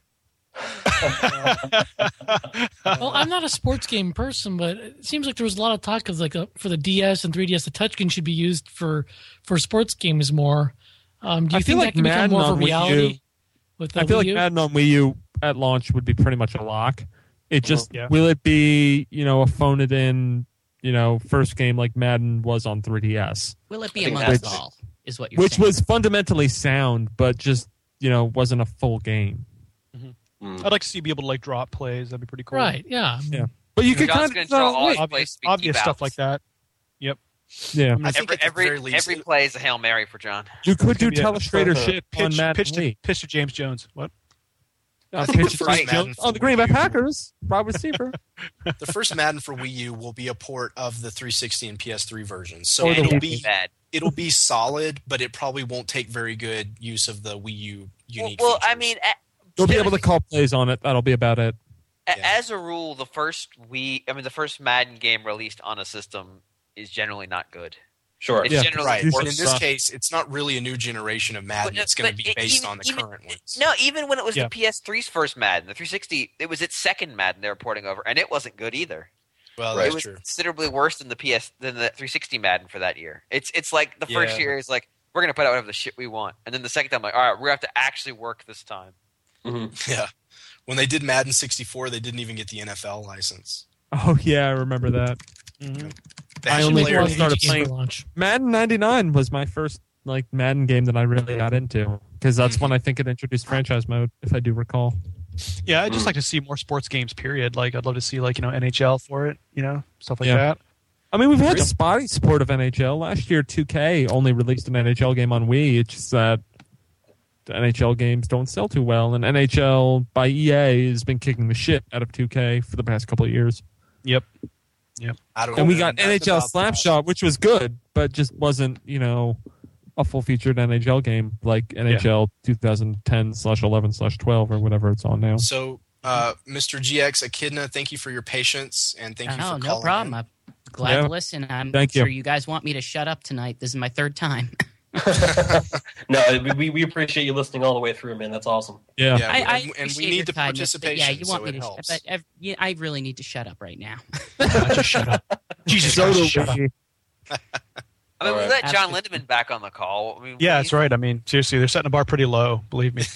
Well, I'm not a sports game person, but it seems like there was a lot of talk of like uh for the D S and three D S, the touchscreen should be used for for sports games more. Um, do you I feel think like that can become Madden more of a on Wii reality U- with the I feel Wii like U? Madden on Wii U at launch would be pretty much a lock. It just Yeah. will it be, you know, a phone it in, you know, first game like Madden was on three D S, Will it be I a think month that's- ball? Is what you're which saying? was fundamentally sound, but just you know wasn't a full game. Mm. I'd like to see you be able to like drop plays. That'd be pretty cool. Right? Yeah. Yeah, but you could John's kind gonna of draw all his uh, plays Obvious, to be obvious keep stuff outs. like that. Yep. yeah. I think Every at the every, very least, every play is a Hail Mary for John. You could do Could be a- telestrator shit on Pitch, Madden pitch, to, Wii. pitch to James Jones. What? Uh, I think the pitch first to Madden Jones for on the Green Bay Wii U- Packers, wide receiver. the first Madden for Wii U will be a port of the three sixty and P S three versions. So Or the it'll Wii be Bad. it'll be solid, but it probably won't take very good use of the Wii U Well, unique. well I features. mean, a- You'll be able to call plays on it. That'll be about it. a- Yeah. as a rule, the first Wii, I mean, the first Madden game released on a system is generally not good. Sure. It's Yeah. generally right, It's but in worse. this rough. case, it's not really a new generation of Madden. But- it's going to but be it- based even- on the even- current ones. No, even when it was Yeah. the P S three's first Madden, the three sixty, it was its second Madden they were porting over, and it wasn't good either. Well, Right. It that's was true. considerably worse than the P S than the three sixty Madden for that year. It's it's like the first Yeah. year is like we're gonna put out whatever the shit we want, and then the second time like all right, we're gonna have to actually work this time. Mm-hmm. Yeah. When they did Madden sixty-four, they didn't even get the N F L license. Oh yeah, I remember that. Mm-hmm. They I had only players- first started Game for playing launch. Madden ninety-nine was my first like Madden game that I really got into because that's when I think it introduced franchise mode, if I do recall. Yeah, I'd just Mm. like to see more sports games. Period. Like, I'd love to see like you know N H L for it. You know, stuff like Yeah. that. I mean, we've had spotty support of N H L. Last year, two K only released an N H L game on Wii. It's just that the N H L games don't sell too well, and N H L by E A has been kicking the shit out of two K for the past couple of years. Yep. Yep. I don't And we know got nothing N H L about that. Slapshot, which was good, but just wasn't, you know, a full featured N H L game like N H L twenty ten slash eleven slash twelve or whatever it's on now. So, uh, Mister G X Echidna, thank you for your patience and thank you Oh, for no calling problem. in. I'm glad Yeah. to listen. I'm Thank you. sure you guys want me to shut up tonight. This is my third time. No, we, we appreciate you listening all the way through, man. That's awesome. Yeah. Yeah, I, I and, and we appreciate need your the kindness, but participation, Yeah, you want so me it to. helps. But ev- yeah, I really need to shut up right now. Just shut up. Jesus So Christ, do shut up. we. I mean, we All right. let John Absolutely. Lindemann back on the call. I mean, Yeah, what that's do you right. I mean, seriously, they're setting the bar pretty low. Believe me.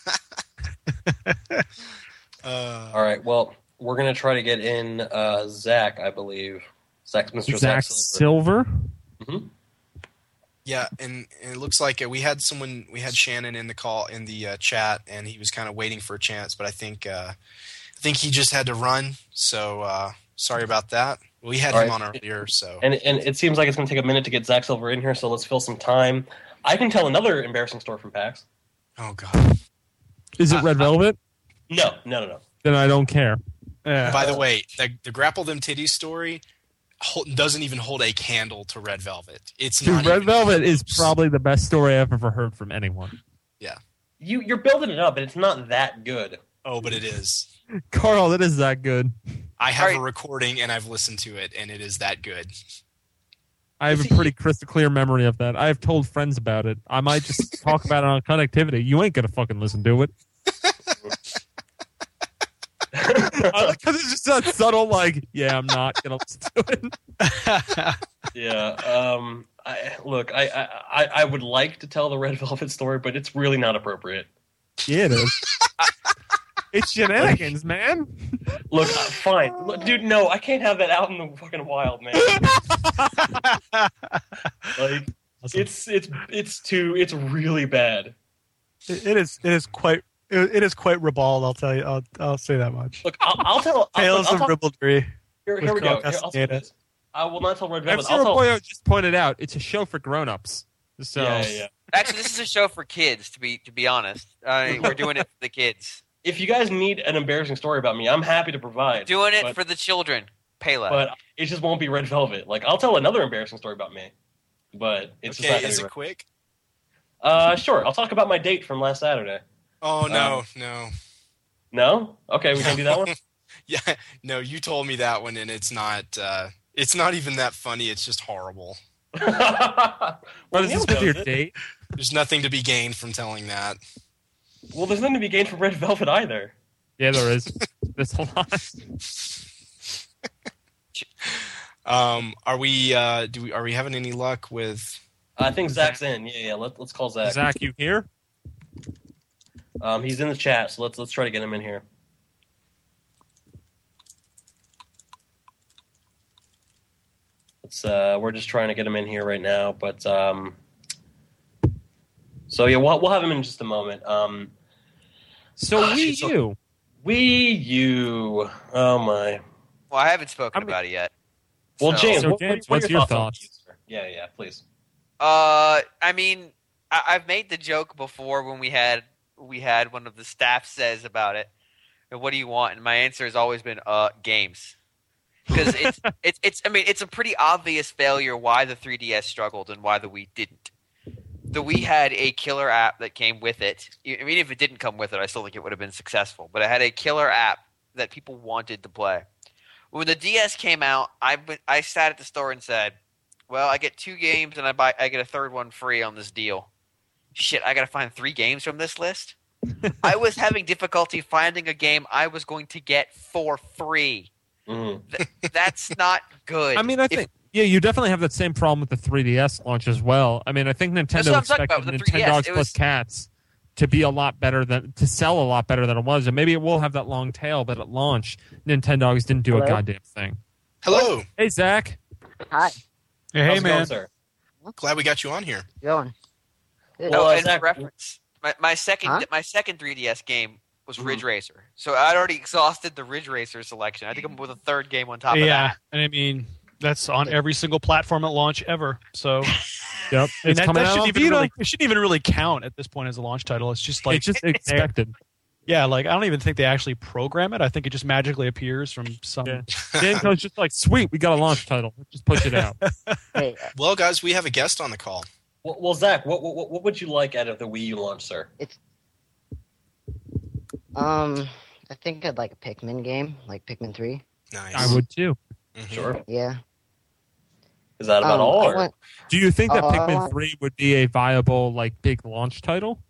Uh, All right. Well, we're gonna try to get in uh, Zach, I believe. Zach, Mister Zach Zach Silver. Silver. Yeah, and, and it looks like uh, we had someone, we had Shannon in the call in the uh, chat, and he was kind of waiting for a chance, but I think uh, I think he just had to run. So uh, sorry about that. We had All him right. on earlier, so And and it seems like it's gonna take a minute to get Zach Silver in here, so let's fill some time. I can tell another embarrassing story from PAX. oh god. Is it Red Velvet? No, no, no, no. Then I don't care. Yeah. By the way, the, the Grapple Them Titties story hold, doesn't even hold a candle to Red Velvet. It's Dude, not Red even Velvet is close. probably the best story I've ever heard from anyone. Yeah. You you're building it up, and it's not that good. Oh, but it is. Carl, it is that good. I have All right. a recording and I've listened to it, and it is that good. I have a pretty crystal clear memory of that. I have told friends about it. I might just talk about it on connectivity. You ain't gonna fucking listen to it. Because it's just that subtle, like, yeah, I'm not gonna listen to it. Yeah. Um. I, look, I, I I would like to tell the Red Velvet story, but it's really not appropriate. Yeah, it is. It's shenanigans, man. Look, uh, fine, look, dude. No, I can't have that out in the fucking wild, man. Like, it's it's it's too. It's really bad. It, it is. It is quite. It, it is quite ribald. I'll tell you. I'll. I'll say that much. Look, I'll, I'll tell. Tales I'll, of I'll talk, ribaldry. Here, with here we go. Carl Here, I'll say Castaneda. this. I will not tell Red Velvet. F-Zero I'll tell. Boyo just pointed out it's a show for grown-ups. So Yeah, yeah, yeah. Actually, this is a show for kids. To be to be honest, uh, we're doing it for the kids. If you guys need an embarrassing story about me, I'm happy to provide. Doing it but, for the children. Pele. but it just won't be Red Velvet. Like, I'll tell another embarrassing story about me, but it's just not Okay, gonna is be it Red- quick? Uh, sure. I'll talk about my date from last Saturday. Oh no, Um, no. No? Okay, we can do that one. Yeah, no, you told me that one, and it's not. Uh, it's not even that funny. It's just horrible. What is this with your date? There's nothing to be gained from telling that. Well, there's nothing to be gained from Red Velvet either. Yeah, there is. There's a lot. Um, are we? Uh, do we? Are we having any luck with? I think Zach's in. Yeah, yeah. Let, let's call Zach. Zach, you here? Um, he's in the chat, so let's let's try to get him in here. It's uh, we're just trying to get him in here right now, but um, so yeah, we'll we'll have him in just a moment. Um, so Wii so- U, Wii U. Oh my. Well, I haven't spoken about it yet. Well, So- James, So, what, James, what are what's your your thoughts? on thoughts? Wii U, sir? Yeah, yeah, please. Uh, I mean, I- I've made the joke before when we had we had one of the staff says about it. What do you want? And my answer has always been, uh, games. Because it's it's it's. I mean, it's a pretty obvious failure why the three D S struggled and why the Wii didn't. The Wii had a killer app that came with it. I mean, if it didn't come with it, I still think it would have been successful. But it had a killer app that people wanted to play. When the D S came out, I went, I sat at the store and said, "Well, I get two games and I buy I get a third one free on this deal. Shit, I got to find three games from this list." I was having difficulty finding a game I was going to get for free. Mm. Th- that's not good. I mean, I If- think yeah, you definitely have that same problem with the three D S launch as well. I mean, I think That's Nintendo what I'm talking expected about with the three D S. Nintendogs It plus was- Cats to be a lot better than to sell a lot better than it was, and maybe it will have that long tail. But at launch, Nintendogs didn't do Hello? a goddamn thing. Hello. Hey, Zach. Hi. Hey, How's hey it man. going, sir? Glad we got you on here. Going. Good. Oh, Well, uh, and Zach- for reference, my, my second Huh? my second three D S game was Mhm. Ridge Racer. So I'd already exhausted the Ridge Racer selection. I think I'm with a third game on top of Yeah, that. and I mean that's on every single platform at launch ever. So Yep, and it's that, coming that out shouldn't on even Vita. really it shouldn't even really count at this point as a launch title. It's just like it's just there. expected. Yeah, like I don't even think they actually program it. I think it just magically appears from some. Yeah. Namco's just like, sweet, we got a launch title. Just push it out. Hey, Well, guys, we have a guest on the call. Well, well Zach, what, what what would you like out of the Wii U launch, sir? um, I think I'd like a Pikmin game, like Pikmin three. Nice. I would too. Mhm. Sure. Yeah. Is that about Um, all? I Or? want- Do you think that Uh, I Pikmin want- three would be a viable, like, big launch title?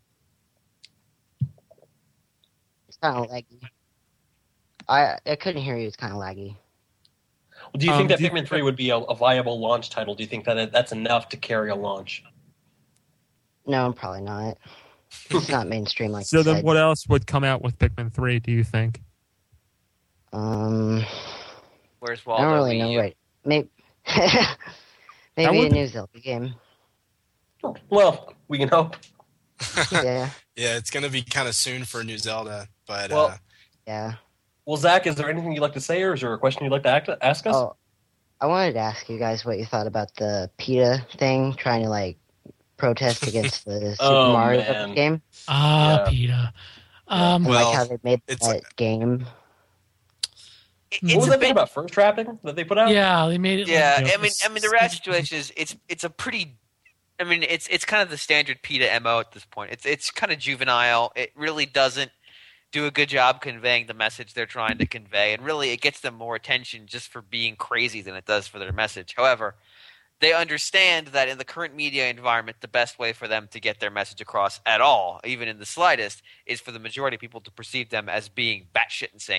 It's kind of laggy. I I couldn't hear you. It's kind of laggy. Do you Um, think that do you Pikmin think three would be a, a viable launch title? Do you think that it, that's enough to carry a launch? No, probably not. It's not mainstream like So you then said. what else would come out with Pikmin three, do you think? Um, Where's I Waldo? don't really Wii know. U? Right? Maybe maybe a would- new Zelda game. Well, we can hope. Yeah, Yeah, it's going to be kind of soon for a new Zelda, but Well, uh, yeah. Well, Zach, is there anything you'd like to say, or is there a question you'd like to act, ask us? Oh, I wanted to ask you guys what you thought about the PETA thing, trying to like protest against the Super Oh, Mario man. Brothers game. Ah, Yeah. PETA. Um, And Well, like how they made it's- that game. It- what It's was a that thing bit about first trapping that they put out? yeah, they made it. Yeah, like, I mean, I mean, the rest situation is it's it's a pretty. I mean, it's it's kind of the standard PETA M O at this point. It's it's kind of juvenile. It really doesn't do a good job conveying the message they're trying to convey, and really, it gets them more attention just for being crazy than it does for their message. However, they understand that in the current media environment, the best way for them to get their message across at all, even in the slightest, is for the majority of people to perceive them as being batshit insane.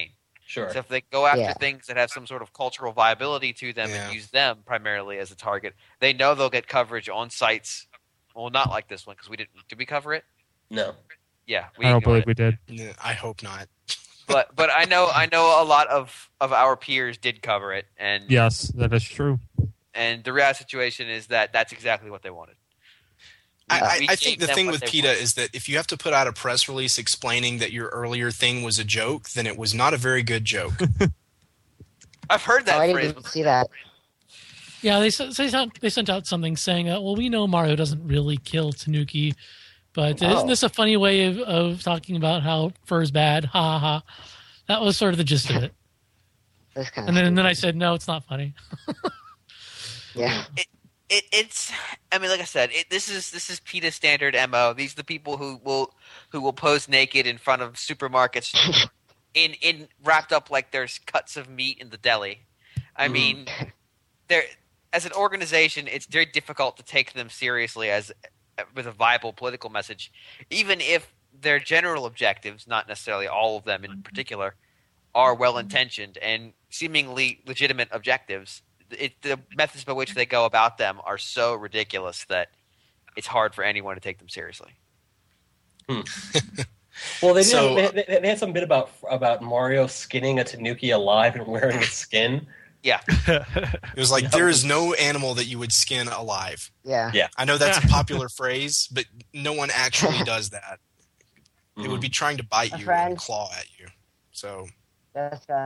Sure. So if they go after Yeah. things that have some sort of cultural viability to them Yeah. and use them primarily as a target, they know they'll get coverage on sites. Well, not like this one because we didn't. Did we cover it? No. Yeah, we I don't ignored believe it. we did. Yeah, I hope not. But but I know I know a lot of, of our peers did cover it, and Yes, that is true. and the real situation is that that's exactly what they wanted. I, I, We I gave think the them thing what with they PETA wanted. is that if you have to put out a press release explaining that your earlier thing was a joke, then it was not a very good joke. I've heard that Oh, I phrase. didn't see that. Yeah, they s- they sent, they sent out something saying, uh, "Well, we know Mario doesn't really kill Tanuki, but Oh. isn't this a funny way of, of talking about how fur's bad?" Ha ha ha. That was sort of the gist of it. That's kind And of then and then I said, "No, it's not funny." yeah. It, it's I mean, like I said, it, this is this is PETA standard M O. These are the people who will who will pose naked in front of supermarkets, in in wrapped up like there's cuts of meat in the deli. I Mhm. mean, they're as an organization, it's very difficult to take them seriously as with a viable political message, even if their general objectives, not necessarily all of them in particular, are well intentioned and seemingly legitimate objectives. It, the methods by which they go about them are so ridiculous that it's hard for anyone to take them seriously. Hmm. Well, they, did So- have, they, they had some bit about about Mario skinning a Tanuki alive and wearing its skin. Yeah. It was like, Yeah. there is no animal that you would skin alive. Yeah. Yeah. I know that's a popular phrase, but no one actually does that. It would be trying to bite My you friend. and claw at you. So That's uh,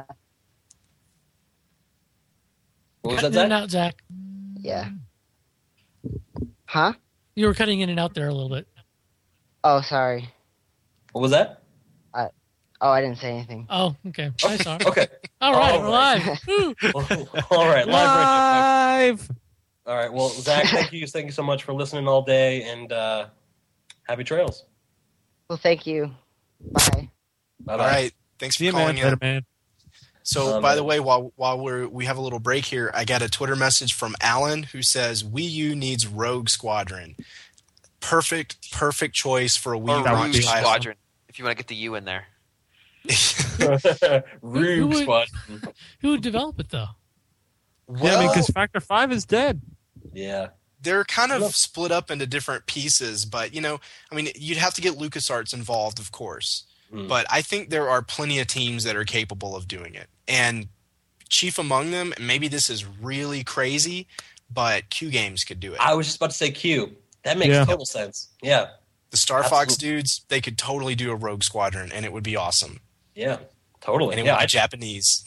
What was Cutting that, in and Zach? out, Zach. yeah. Huh? You were cutting in and out there a little bit. Oh, sorry. What was that? I, oh, I didn't say anything. Oh, okay. I saw. Okay. All right, All we're right. live. Woo. All right, live. radio, Live. folks. All right. Well, Zach, thank you. Thank you so much for listening all day, and uh, happy trails. Well, thank you. Bye. Bye all bye. right, thanks for See you, calling man. in. Later, man. So, Um, by the way, while while we're we have a little break here, I got a Twitter message from Alan who says Wii U needs Rogue Squadron. Perfect, perfect choice for a Wii Or U launch Rouge title. Squadron, if you want to get the U in there. Who Rube would- Squad. Who would develop it though? Yeah, I mean, Well, because Factor Five is dead. Yeah. they're kind of split up into different pieces, but you know, I mean, you'd have to get LucasArts involved, of course. Mm. But I think there are plenty of teams that are capable of doing it, and chief among them. Maybe this is really crazy, but Q Games could do it. I was just about to say Q. That makes Yeah. total sense. Yeah. The Star Fox Absolutely. dudes, they could totally do a Rogue Squadron, and it would be awesome. Yeah. Totally. And it Yeah. would be I'd, Japanese.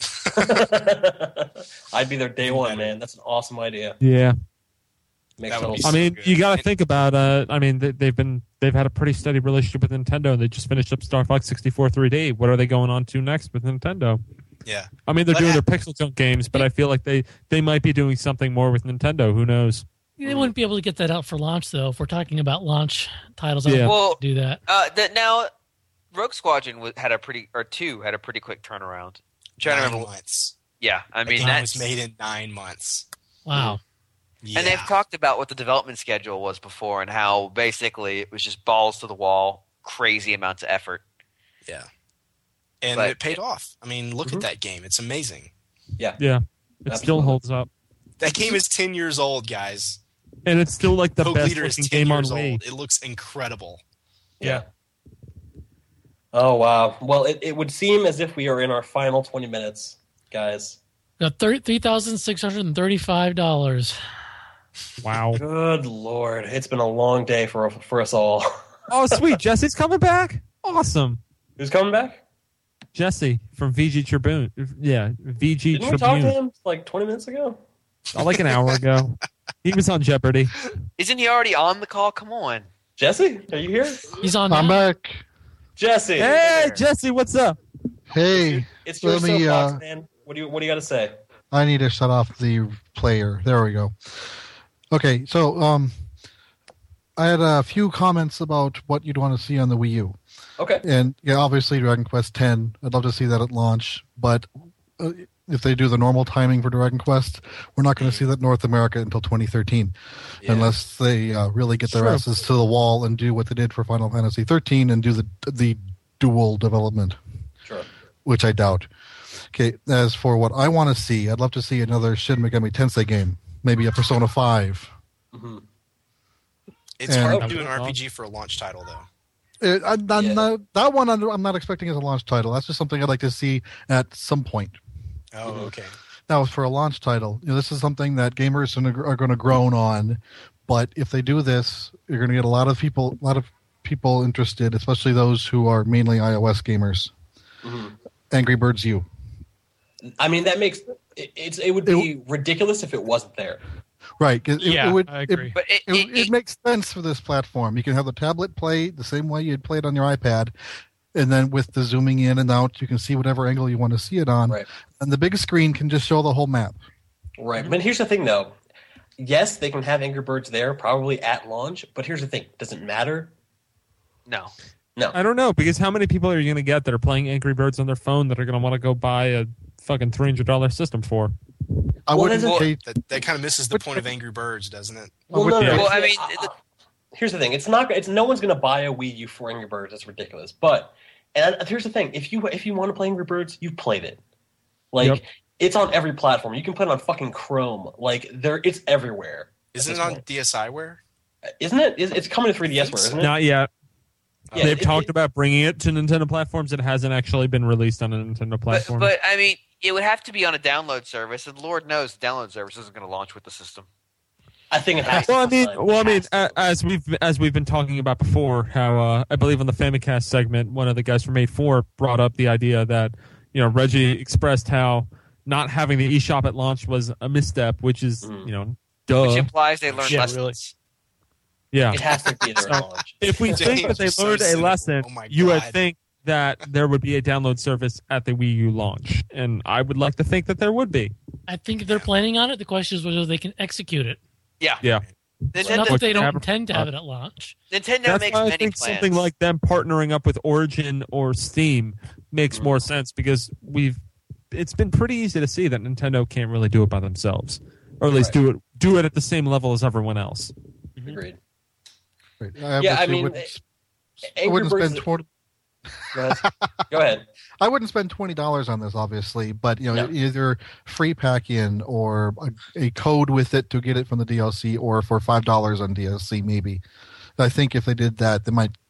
I'd be there day one, man. That's an awesome idea. Yeah. Makes That would total be I sense. mean, good. you got to And- think about. Uh, I mean, they, they've been they've had a pretty steady relationship with Nintendo. They just finished up Star Fox sixty-four three D. What are they going on to next with Nintendo? Yeah. I mean, they're But doing ha- their Pixel Junk games, but I feel like they they might be doing something more with Nintendo. Who knows? They wouldn't be able to get that out for launch though. If we're talking about launch titles, I Yeah. don't Well, think they do that. uh, that now Rogue Squadron was, had a pretty or two had a pretty quick turnaround. I'm trying to Nine remember. months. Yeah, I The mean game that's was made in nine months. Wow. Yeah. And they've talked about what the development schedule was before and how basically it was just balls to the wall, crazy amounts of effort. Yeah. And But- it paid off. I mean, look Mhm. at that game. It's amazing. Yeah. Yeah, it Absolutely. still holds up, That game is ten years old, guys. and it's still like the Rogue best Leader is looking ten game on years Wii. old. It looks incredible. Yeah. Oh, wow. Well, it, it would seem as if we are in our final twenty minutes, guys. Got three thousand six hundred and thirty-five dollars. Wow. Good Lord. It's been a long day for for us all. Oh, sweet. Jesse's coming back. Awesome. Who's coming back? Jesse from V G Tribune. Yeah, V G Didn't we talk to Tribune. him like twenty minutes ago? Oh, like an hour ago. He was on Jeopardy. Isn't he already on the call? Come on. Jesse, are you here? He's on. I'm now. back. Jesse. Hey, Jesse, what's up? Hey, It's your let me. soapbox, Uh, man. What do you What do you got to say? I need to shut off the player. There we go. Okay, so um, I had a few comments about what you'd want to see on the Wii U. Okay. And yeah, obviously Dragon Quest ten. I'd love to see that at launch, but uh, if they do the normal timing for Dragon Quest, we're not going to see that in North America until twenty thirteen, Yeah. unless they uh, really get their Sure. asses to the wall and do what they did for Final Fantasy thirteen and do the the dual development. Sure. which I doubt. Okay, as for what I want to see, I'd love to see another Shin Megami Tensei game, maybe a Persona five. Mm-hmm. It's And- hard to do an R P G for a launch title, though. It, I, I'm not, that one I'm I'm not expecting as a launch title. That's just something I'd like to see at some point. Oh, okay. Now, for a launch title, you know, this is something that gamers are going to groan on. But if they do this, you're going to get a lot of people, a lot of people interested, especially those who are mainly iOS gamers. Mhm. Angry Birds U. I mean, that makes it, it's it would be ridiculous if it wasn't there. Right. 'Cause It, Yeah, it would, I agree. It, But it, it, makes sense for this platform. You can have the tablet play the same way you'd play it on your iPad. And then with the zooming in and out, you can see whatever angle you want to see it on. Right. And the big screen can just show the whole map. Right. But here's the thing, though. Yes, they can have Angry Birds there, probably at launch. But here's the thing: does it matter? No. No. I don't know, because how many people are you going to get that are playing Angry Birds on their phone that are going to want to go buy a fucking three hundred dollars system for? I wouldn't Well, hate that, that kind of misses the point of Angry Birds, doesn't it? Well, no, no, Well, it's- I mean, uh, here's the thing: it's not. It's no one's going to buy a Wii U for Angry Birds. It's ridiculous. But and here's the thing: if you if you want to play Angry Birds, you've played it. Like Yep. it's on every platform. You can put it on fucking Chrome. Like there, it's everywhere. at Isn't this it on point. DSiWare? Isn't it? It's it's coming to three D S, where isn't it? Not yet. Yeah, They've it- talked about bringing it to Nintendo platforms. It hasn't actually been released on a Nintendo But, platform. but I mean, it would have to be on a download service, and Lord knows the download service isn't going to launch with the system. I think it has. well, I mean, well, I mean, a- as we've as we've been talking about before, how uh, I believe on the Famicast segment, one of the guys from eight four brought up the idea that you know Reggie expressed how not having the eShop at launch was a misstep, which is you know duh. Which implies they learned Yeah, lessons. Yeah. It has to be there at launch. If we think that they so learned a cynical. lesson, Oh my you would God. think that there would be a download service at the Wii U launch, and I would like to think that there would be. I think if they're planning on it, the question is whether they can execute it. Yeah. Yeah. So not that they don't Which intend to have it adver- at launch. Nintendo That's makes why I many think plans. something like them partnering up with Origin or Steam makes more sense because we've. It's been pretty easy to see that Nintendo can't really do it by themselves, or at least Right. do it do it at the same level as everyone else. Agreed. Right. Yeah, I obviously mean, wouldn't- I Angry wouldn't Birds. spend twenty. Go ahead. Go ahead. I wouldn't spend twenty dollars on this, obviously, but you know, No. either free pack in or a, a code with it to get it from the D L C, or for five dollars on D L C, maybe. I think if they did that, they might.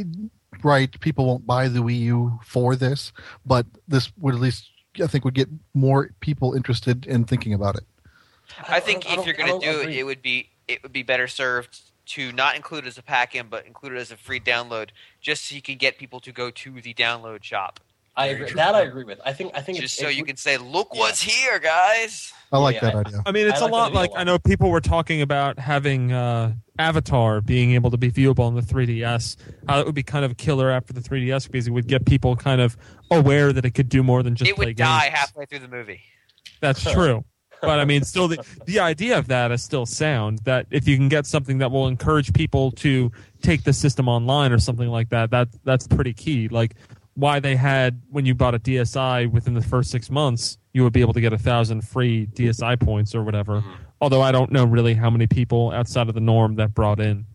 Right, people won't buy the Wii U for this, but this would at least, I think, would get more people interested in thinking about it. I think I if don't- you're I going don't to do it, agree. it would be it would be better served to not include it as a pack-in, but include it as a free download, just so you can get people to go to the download shop. I agree. That I agree with. I think. I think Just it's, so it- you can say, "Look what's here, guys." I like Yeah, that idea. I mean, it's I a like lot that idea like a lot. I know people were talking about having uh, Avatar being able to be viewable on the three D S. How it would be kind of a killer app for the three D S because it would get people kind of aware that it could do more than just It play would die games. halfway through the movie. That's true. But I mean, still, the, the idea of that is still sound. That if you can get something that will encourage people to take the system online or something like that, that that's pretty key. Like why they had when you bought a D S I within the first six months, you would be able to get a thousand free D S I points or whatever. Although I don't know really how many people outside of the norm that brought in.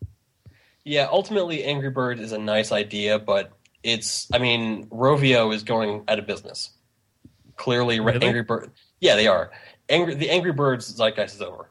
Yeah, ultimately, Angry Birds is a nice idea, but it's. I mean, Rovio is going out of business. Clearly, Really? Angry Bird. Yeah, they are. Angry, the Angry Birds zeitgeist is over.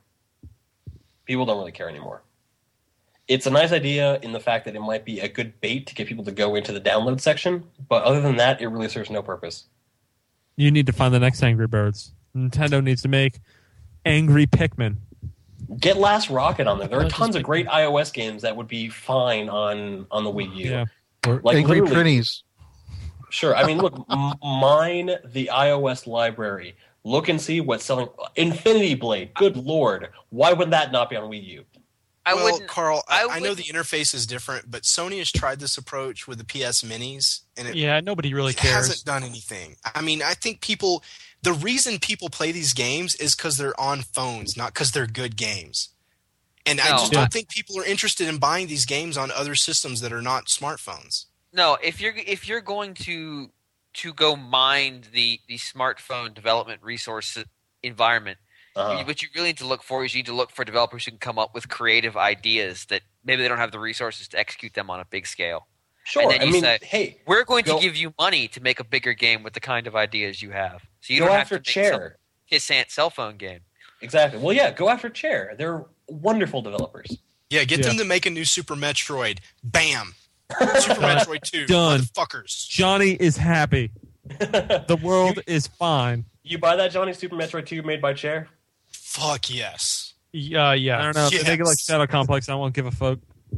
People don't really care anymore. It's a nice idea in the fact that it might be a good bait to get people to go into the download section, but other than that, it really serves no purpose. You need to find the next Angry Birds. Nintendo needs to make Angry Pikmin. Get Last Rocket on there. There are tons of great iOS games that would be fine on, on the Wii U. Yeah. Or Like, Angry literally- Prinnies. Sure. I mean, look, m- mine the iOS library. Look and see what's selling. Infinity Blade. Good lord. Why would that not be on Wii U? I well, wouldn't. Carl, I, I I know would- the interface is different, but Sony has tried this approach with the P S Minis, and it Yeah, nobody really it cares. hasn't done anything. I mean, I think people, the reason people play these games is because they're on phones, not because they're good games. And I No, just I- don't think people are interested in buying these games on other systems that are not smartphones. No, if you're if you're going to to go mine the the smartphone development resource environment, Uh-huh. what you really need to look for is you need to look for developers who can come up with creative ideas that maybe they don't have the resources to execute them on a big scale. Sure. And then I you mean, say, hey, we're going go- to give you money to make a bigger game with the kind of ideas you have. So you Go don't after have to make some Chair. pissant cell phone game. Exactly. Well, yeah, go after Chair. They're wonderful developers. Yeah, get Yeah. them to make a new Super Metroid. Bam. Super Metroid two. Done. Motherfuckers. Johnny is happy. The world is fine. You buy that, Johnny? Super Metroid two made by Chair? Fuck yes. Uh, yeah. I don't know. If they make it like Yes. Shadow Complex, I won't give a fuck.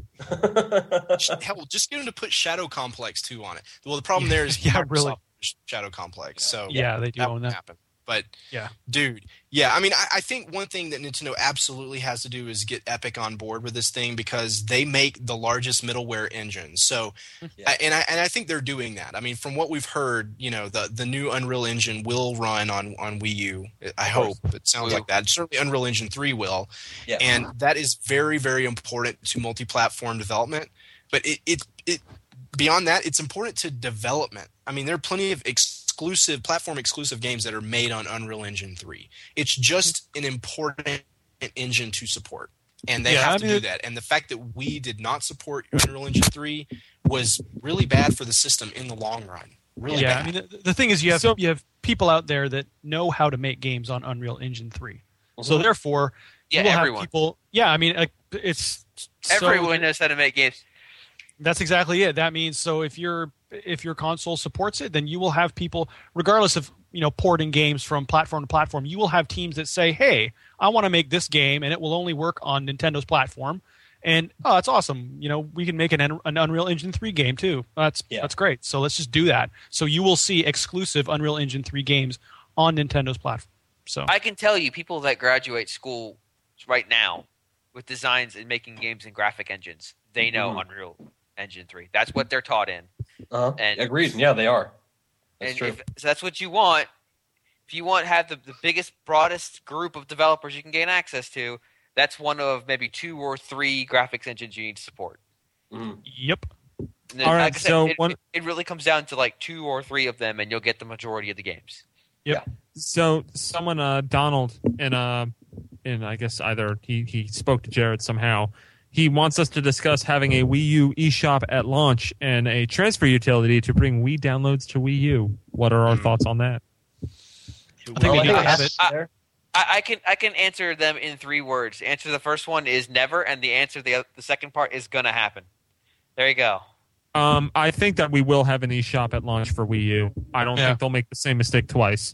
Hell, just get them to put Shadow Complex two on it. Well, the problem there is Yeah, Microsoft really. Shadow Complex. So Yeah, they do that own won't that. happen. But Yeah. dude, yeah, I mean, I, I think one thing that Nintendo absolutely has to do is get Epic on board with this thing because they make the largest middleware engine. So, I, and I and I think they're doing that. I mean, from what we've heard, you know, the the new Unreal Engine will run on on Wii U. I hope it sounds like that. Certainly, Unreal Engine three will, Yeah. and that is very very important to multi-platform development. But it it it beyond that, it's important to development. I mean, there are plenty of exclusive platform exclusive games that are made on Unreal Engine three. It's just an important engine to support, and they Yeah, have I to mean, do it- that. And the fact that we did not support Unreal Engine three was really bad for the system in the long run. Really yeah, bad. I mean, the, the thing is, you have you have people out there that know how to make games on Unreal Engine three. So Mhm. therefore, Yeah, you will everyone. have people. Yeah, I mean, like, it's so- Everyone knows how to make games. That's exactly it. That means so if your if your console supports it, then you will have people, regardless of you know porting games from platform to platform, you will have teams that say, "Hey, I want to make this game, and it will only work on Nintendo's platform." And oh, that's awesome. You know, we can make an, an Unreal Engine three game too. That's Yeah. that's great. So let's just do that. So you will see exclusive Unreal Engine three games on Nintendo's platform. So I can tell you, people that graduate school right now with designs and making games in graphic engines, they know Mhm. Unreal Engine three. That's what they're taught in. Uh-huh. And Agreed. Yeah, they are. That's and true. if so that's what you want, if you want to have the, the biggest, broadest group of developers you can gain access to, that's one of maybe two or three graphics engines you need to support. Mhm. Yep. And then, All right, like I said, so it, one- it, it really comes down to like two or three of them, and you'll get the majority of the games. Yep. So someone, uh, Donald, in uh, in I guess either he he spoke to Jared somehow. He wants us to discuss having a Wii U eShop at launch and a transfer utility to bring Wii downloads to Wii U. What are our thoughts on that? I think they Well, need to I have think it. I, there. I, I can I can answer them in three words. The answer to the first one is never, and the answer to the oth- the second part is gonna happen. There you go. Um, I think that we will have an eShop at launch for Wii U. I don't Yeah. think they'll make the same mistake twice.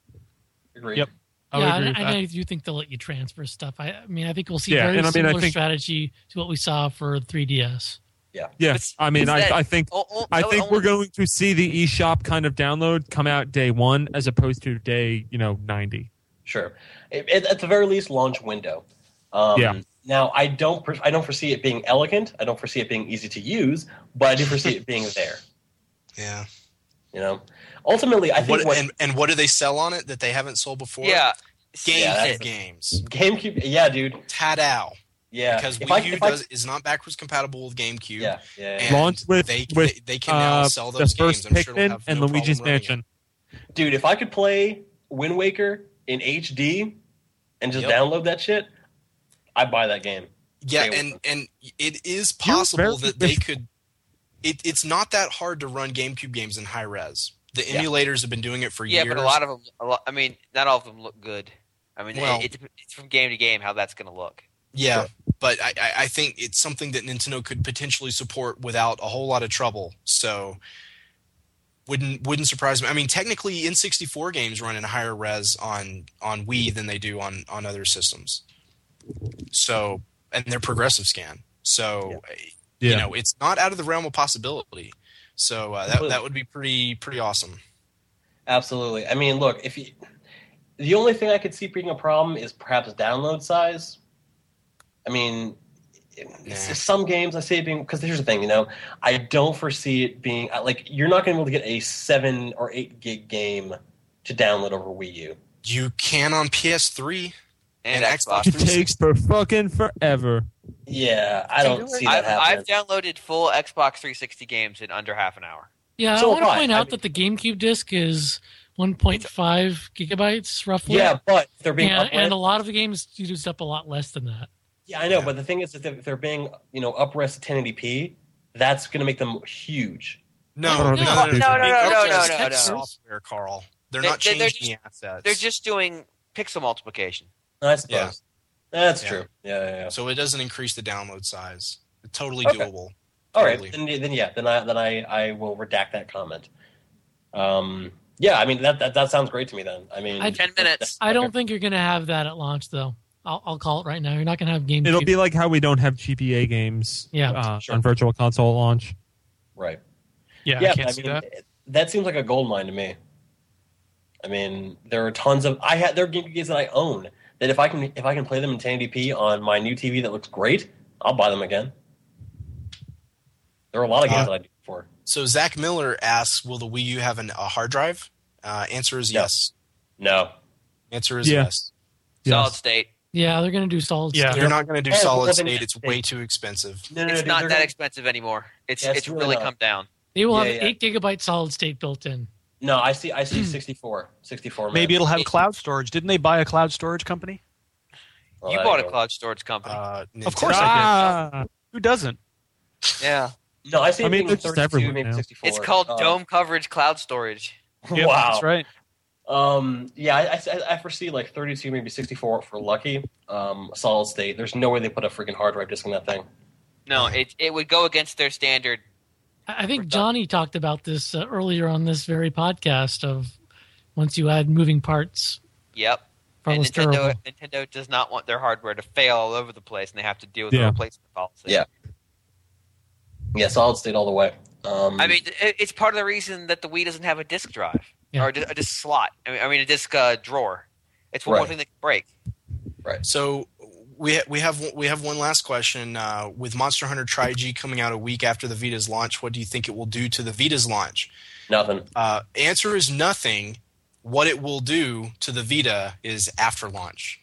Agreed. Yep. I would yeah, agree and, with and that. I do think they'll let you transfer stuff. I, I mean, I think we'll see Yeah, very and I mean, I similar think- strategy to what we saw for three D S. Yeah. Yeah, But I mean, is I, that- I think oh, oh, I oh, think oh, we're going to see the eShop kind of download come out day one as opposed to day you know ninety. Sure. It, it, at the very least, launch window. Um, Yeah. Now, I don't. per- I don't foresee it being elegant. I don't foresee it being easy to use, but I do foresee it being there. Yeah. You know, ultimately, I think What, what and, and what do they sell on it that they haven't sold before? Yeah. Game Yeah, that's- games. GameCube. Yeah, dude. Tadow. Yeah. Because If Wii I- U if I- does, is not backwards compatible with GameCube. Yeah, yeah, yeah. And Launch with they, with they, they can now uh, sell the those first games. I'm sure Pikmin they'll have and no Luigi's problem running it. Mansion. Dude, if I could play Wind Waker in H D and just Yep. download that shit, I'd buy that game. Yeah, Stay and, with and it is You're possible very that they efficient. could. It, it's not that hard to run GameCube games in high res. The Yeah. emulators have been doing it for Yeah, years. but a lot of them. A lot, I mean, not all of them look good. I mean, Well- it, it, it's from game to game how that's going to look. Yeah, Sure. but I, I- I think it's something that Nintendo could potentially support without a whole lot of trouble. So wouldn't wouldn't surprise me. I mean, technically, N sixty-four games run in higher res on on Wii than they do on on other systems. So and they're progressive scan. So Yeah. you know, it's not out of the realm of possibility. So uh, that that would be pretty pretty awesome. Absolutely. I mean, look, if you, the only thing I could see being a problem is perhaps download size. I mean, it's Nah. some games I see it being, because here's the thing, you know, I don't foresee it being like you're not going to be able to get a seven or eight gig game to download over Wii U. You can on P S three And, and Xbox. Xbox. It three sixty. takes for fucking forever. Yeah, I don't see that I've, happening. I've downloaded full Xbox three sixty games in under half an hour. Yeah, So I want to have I. point I out mean- that the GameCube disc is one point five gigabytes roughly. Yeah, but they're being and, upres- and a lot of the games used up a lot less than that. Yeah, I know, but the thing is that if they're being, you know, upres to ten eighty p, that's going to make them huge. No, No, no, no, no, no, no, no, Just no, no. software, Carl. They're They- not they- changing they're just, the assets. They're just doing pixel multiplication. I suppose. Yeah. That's Yeah. true. Yeah, yeah, yeah. So it doesn't increase the download size. It's totally Okay. doable. All Totally. right, then, then yeah, then I then I, I will redact that comment. Um, yeah, I mean that, that that sounds great to me. Then I mean, I- Ten minutes. I don't think you're going to have that at launch, though. I'll, I'll call it right now. You're not going to have game. It'll be like how we don't have G P A games Yeah. uh, Sure. on Virtual Console at launch. Right. Yeah, Yeah, I can't I see mean, that. that seems like a gold mine to me. I mean, there are tons of I had there are games that I own that if I can if I can play them in ten eighty p on my new T V that looks great, I'll buy them again. There are a lot of games Uh, that I do before. So Zach Miller asks, "Will the Wii U have an, a hard drive?" Uh, answer is No. yes. No. Answer is Yeah. yes. Solid state. Yeah, they're going to do solid Yeah. state. They're not going to do Oh, solid well, then- state. It's way too expensive. No, no, no, It's dude, not they're that gonna- expensive anymore. It's Yeah, it's it's really really not. come down. They will have Yeah, an yeah. eight gigabyte solid state built in. No, I see I see sixty-four. sixty-four. Maybe man. it'll have cloud storage. Didn't they buy a cloud storage company? Well, You there bought a go. cloud storage company. Uh, Of course I Ah, did. Who doesn't? yeah. No, I see I mean, it being they're just thirty-two, everywhere maybe now. sixty-four. It's called Uh, dome coverage cloud storage. Yep, wow. that's right. Um, yeah, I, I, I foresee like thirty-two, maybe sixty-four for lucky. Um, solid state. There's no way they put a freaking hard drive disk in that thing. No, it it would go against their standard. I I think Johnny talked about this uh, earlier on this very podcast of once you add moving parts. Yep. Probably And it's Nintendo terrible. Nintendo does not want their hardware to fail all over the place, and they have to deal with Yeah. the replacement policy. Yeah. Yeah, solid state all the way. Um, I mean, it, it's part of the reason that the Wii doesn't have a disk drive Yeah. or a, di- a disk slot. I mean, I mean a disk uh, drawer. It's one more Right. thing that can break. So we we have we have one last question. Uh, with Monster Hunter Tri-G coming out a week after the Vita's launch, what do you think it will do to the Vita's launch? Nothing. Uh, answer is nothing. What it will do to the Vita is after launch.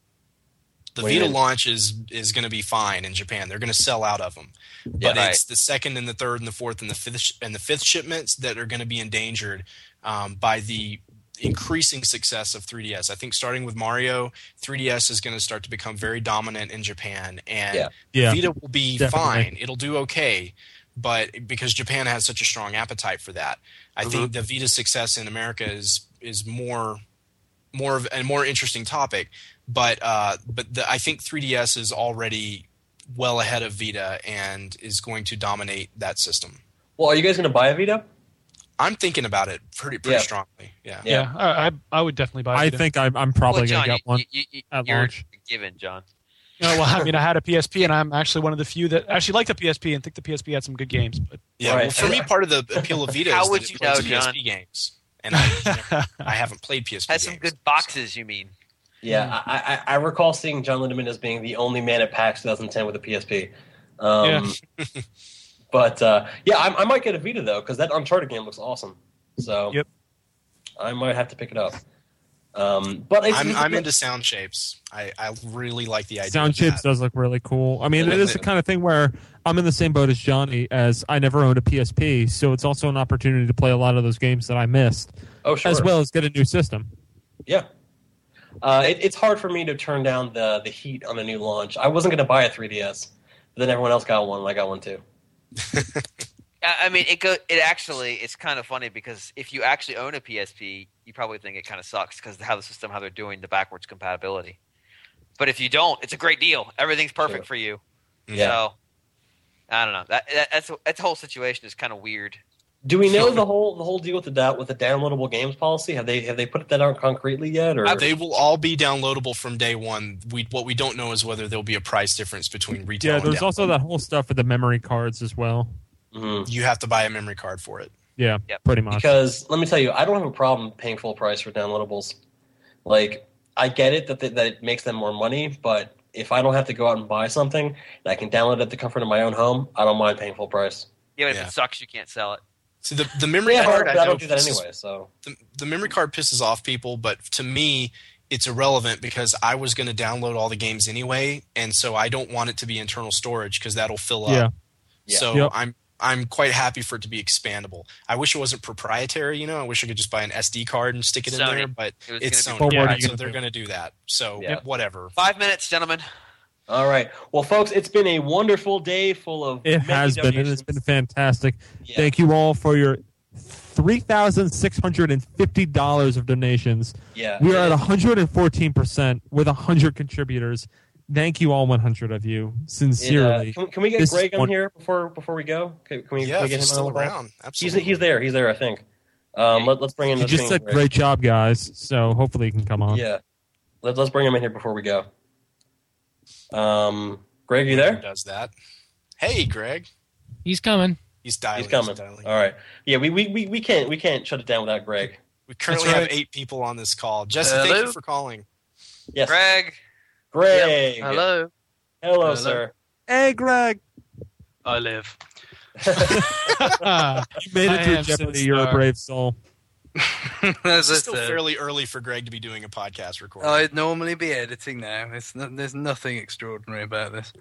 The What do you Vita mean? launch is is going to be fine in Japan. They're going to sell out of them, but Yeah. it's the second and the third and the fourth and the fifth sh- and the fifth shipments that are going to be endangered um, by the increasing success of three D S. I think starting with Mario, three D S is going to start to become very dominant in Japan, and Yeah. Yeah, Vita will be definitely. fine. It'll do okay, but because Japan has such a strong appetite for that, I think the Vita success in America is is more more of a more interesting topic. But uh, but the, I think three D S is already well ahead of Vita and is going to dominate that system. well, are you guys going to buy a Vita? I'm thinking about it pretty pretty Yeah. strongly. Yeah. Yeah, I, I I would definitely buy. I Vita. think I'm, I'm probably well, going John, to get you, one you, you, at you're launch. given, John. You know, well, I mean, I had a P S P, and I'm actually one of the few that actually like the P S P and think the P S P had some good games. But Yeah, Right. well, for me, part of the appeal of Vita How is would that you it plays know, P S P games, and I, I haven't played P S P Has games. some good boxes, you mean? Yeah, I, I, I recall seeing John Lindemann as being the only man at PAX twenty ten with a P S P. Um, but uh, yeah, I, I might get a Vita though because that Uncharted game looks awesome. So Yep. I might have to pick it up. Um, but it's, I'm I'm into sound shapes. I, I really like the idea. Sound of chips that. does look really cool. I mean, it is the kind of thing where I'm in the same boat as Johnny, as I never owned a P S P, so it's also an opportunity to play a lot of those games that I missed, oh sure, as well as get a new system. yeah. Uh, it, it's hard for me to turn down the the heat on a new launch. I wasn't going to buy a three D S, but then everyone else got one, and I got one too. I I mean, it go. It actually, it's kind of funny because if you actually own a P S P, you probably think it kind of sucks because how the system, how they're doing the backwards compatibility. But if you don't, it's a great deal. Everything's perfect Sure. for you. Yeah. So I don't know. That, that that's that whole situation is kind of weird. Do we know the whole the whole deal with the da- with the downloadable games policy? Have they have they put that out concretely yet? Or Uh, they will all be downloadable from day one. We what we don't know is whether there'll be a price difference between retail. Yeah, and there's download. also that whole stuff with the memory cards as well. Mhm. You have to buy a memory card for it. Yeah, Yep. pretty much. Because let me tell you, I don't have a problem paying full price for downloadables. Like, I get it that they, that it makes them more money, but if I don't have to go out and buy something and I can download it at the comfort of my own home, I don't mind paying full price. Yeah, but Yeah. if it sucks, you can't sell it. So the the memory Yeah, card, but I I know don't do that pisses- anyway. So The, the memory card pisses off people, but to me, it's irrelevant because I was going to download all the games anyway, and so I don't want it to be internal storage because that'll fill up. Yeah. Yeah. So Yep. I'm I'm quite happy for it to be expandable. I wish it wasn't proprietary. You know, I wish I could just buy an S D card and stick it Sony. in there, but It was it's gonna Sony, be But what are right? you so gonna they're do? going to do that. So Yeah. whatever. Five minutes, gentlemen. All right. Well, folks, it's been a wonderful day full of. It many has been, and donations. it's been fantastic. Thank you all for your three thousand six hundred fifty dollars of donations. Yeah. We are at one hundred fourteen percent with one hundred contributors. Thank you all, one hundred of you, sincerely. Yeah. Can, can we get This Greg is on one- here before before we go? Can, can we, Yeah, can we if get he's him still on the call? around. He's Absolutely. he's there. He's there. I think. Um, let, let's bring in. You let's just bring in said Greg. great job, guys. So hopefully he can come on. Yeah. Let's let's bring him in here before we go. Um, Greg, you there? Does that? Hey, Greg. He's coming. He's dialing. He's coming. dialing. All right. Yeah, we, we, we, we can't we can't shut it down without Greg. We currently That's have right. eight people on this call. Jesse, thank Hello? you for calling. Yes. Greg. Greg. Yep. Hello. Hello, Hello. sir. Hey, Greg. I live. You made it I through am Jeopardy. so You're a sorry. brave soul. As I It's still said, fairly early for Greg to be doing a podcast recording. I'd normally be editing now. It's no, there's nothing extraordinary about this.